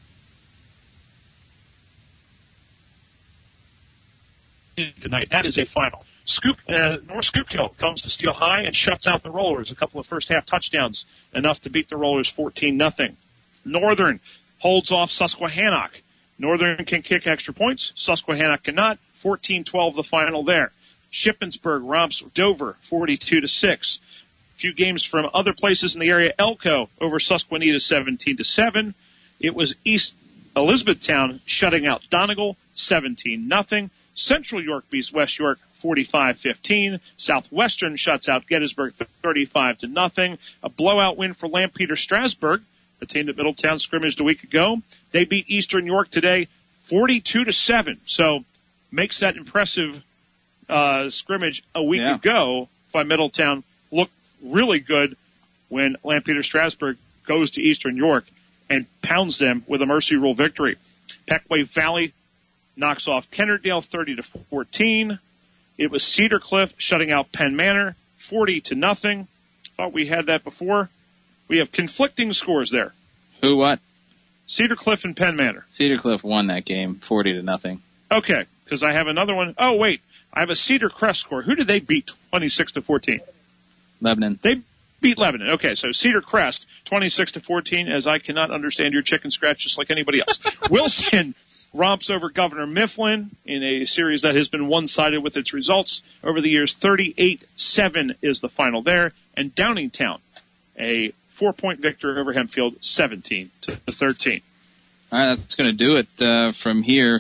[SPEAKER 2] Tonight, that is a final. North Schuylkill comes to Steel High and shuts out the Rollers. A couple of first-half touchdowns, enough to beat the Rollers 14-0. Northern holds off Susquehannock. Northern can kick extra points. Susquehannock cannot. 14-12 the final there. Shippensburg romps Dover 42-6. A few games from other places in the area. Elko over Susquehanna 17-7. It was East Elizabethtown shutting out Donegal 17-0. Central York beats West York 45-15. Southwestern shuts out Gettysburg 35-0. A blowout win for Lampeter Strasburg, the team that Middletown scrimmaged a week ago. They beat Eastern York today 42-7. So makes that impressive scrimmage a week ago by Middletown look really good when Lampeter Strasburg goes to Eastern York and pounds them with a mercy rule victory. Peckway Valley knocks off Kennerdale 30-14. It was Cedar Cliff shutting out Penn Manor 40-0. Thought we had that before. We have conflicting scores there.
[SPEAKER 3] Who what?
[SPEAKER 2] Cedar Cliff and Penn Manor.
[SPEAKER 3] Cedar Cliff won that game 40-0.
[SPEAKER 2] Okay, because I have another one. Oh wait, I have a Cedar Crest score. Who did they beat 26-14?
[SPEAKER 3] Lebanon.
[SPEAKER 2] They beat Lebanon. Okay, so Cedar Crest 26-14. As I cannot understand your chicken scratch just like anybody else. Wilson romps over Governor Mifflin in a series that has been one-sided with its results over the years. 38-7 is the final there. And Downingtown, a 4-point victory over Hempfield, 17-13.
[SPEAKER 3] All right, that's going to do it from here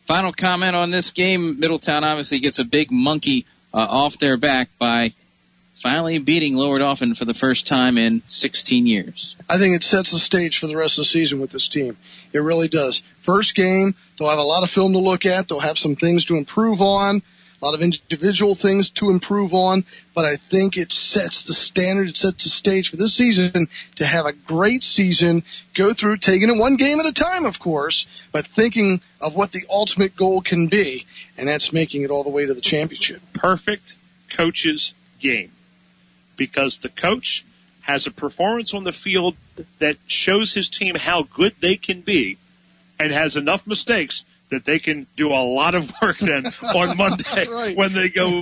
[SPEAKER 3] Final comment on this game. Middletown obviously gets a big monkey off their back by finally beating Lower Dauphin for the first time in 16 years.
[SPEAKER 1] I think it sets the stage for the rest of the season with this team. It really does. First game, they'll have a lot of film to look at. They'll have some things to improve on, a lot of individual things to improve on, but I think it sets the standard, it sets the stage for this season to have a great season, go through taking it one game at a time, of course, but thinking of what the ultimate goal can be, and that's making it all the way to the championship.
[SPEAKER 2] Perfect coach's game, because the coach has a performance on the field that shows his team how good they can be and has enough mistakes that they can do a lot of work then on Monday right. when they go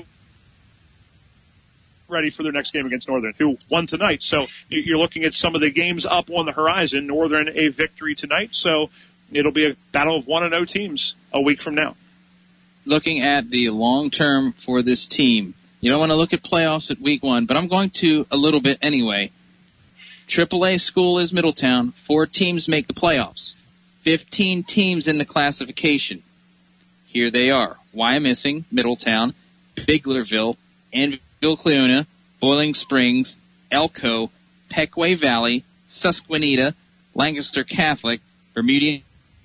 [SPEAKER 2] ready for their next game against Northern, who won tonight. So you're looking at some of the games up on the horizon. Northern, a victory tonight. So it'll be a battle of 1-0 teams a week from now.
[SPEAKER 3] Looking at the long term for this team, you don't want to look at playoffs at week 1, but I'm going to a little bit anyway. AAA school is Middletown. 4 teams make the playoffs. 15 teams in the classification. Here they are. Wyomissing, Middletown, Biglerville, Annville-Cleona, Boiling Springs, Elko, Pequay Valley, Susquehanna, Lancaster Catholic, Bermudian,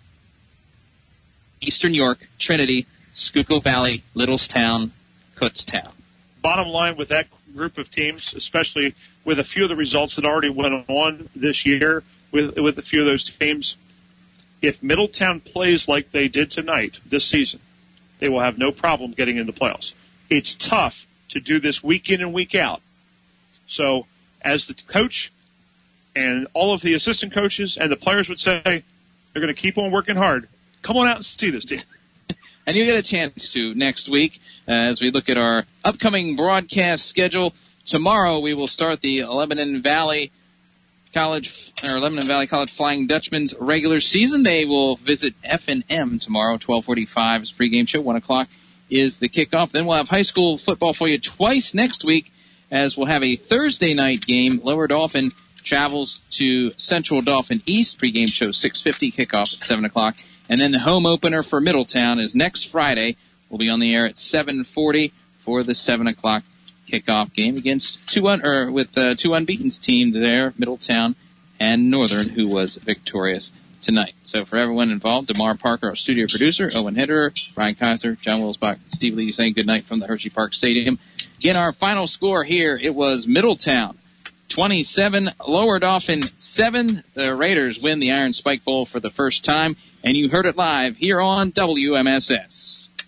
[SPEAKER 3] Eastern York, Trinity, Schuylkill Valley, Littlestown, Kutztown.
[SPEAKER 2] Bottom line with that group of teams, especially with a few of the results that already went on this year with a few of those teams, if Middletown plays like they did tonight this season, they will have no problem getting in the playoffs. It's tough to do this week in and week out. So as the coach and all of the assistant coaches and the players would say, they're going to keep on working hard. Come on out and see this team.
[SPEAKER 3] And you get a chance to next week as we look at our upcoming broadcast schedule. Tomorrow we will start the Lebanon Valley College Flying Dutchman's regular season. They will visit F&M tomorrow, 12:45 is pregame show. 1 o'clock is the kickoff. Then we'll have high school football for you twice next week, as we'll have a Thursday night game. Lower Dauphin travels to Central Dauphin East. Pregame show 6:50, kickoff at 7 o'clock. And then the home opener for Middletown is next Friday. We'll be on the air at 7:40 for the 7 o'clock kickoff game against two unbeaten team there, Middletown and Northern, who was victorious tonight. So for everyone involved, DeMar Parker, our studio producer, Owen Hitterer, Brian Kaiser, John Wilsbach, Steve Lee saying good night from the Hershey Park Stadium. Again, our final score here, it was Middletown 27, Lower Dauphin 7. The Raiders win the Iron Spike Bowl for the first time, and you heard it live here on WMSS.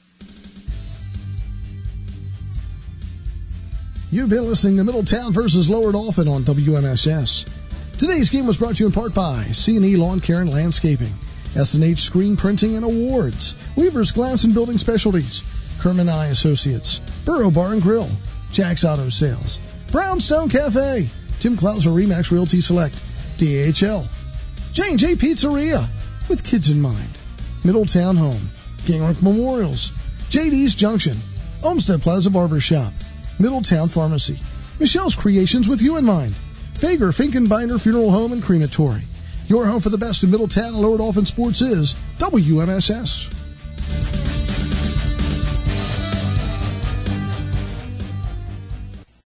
[SPEAKER 14] You've been listening to Middletown versus Lower Dauphin on WMSS. Today's game was brought to you in part by C&E Lawn Care and Landscaping, S&H Screen Printing and Awards, Weaver's Glass and Building Specialties, Kerman Eye Associates, Burrow Bar and Grill, Jack's Auto Sales, Brownstone Cafe, Tim Klauser Remax Realty Select, DHL, J&J Pizzeria, with kids in mind, Middletown Home, Gingrich Memorials, JD's Junction, Olmsted Plaza Barbershop, Middletown Pharmacy, Michelle's Creations with you in mind, Fager Finkenbinder Funeral Home and Crematory. Your home for the best in Middletown and Lower Dauphin sports is WMSS.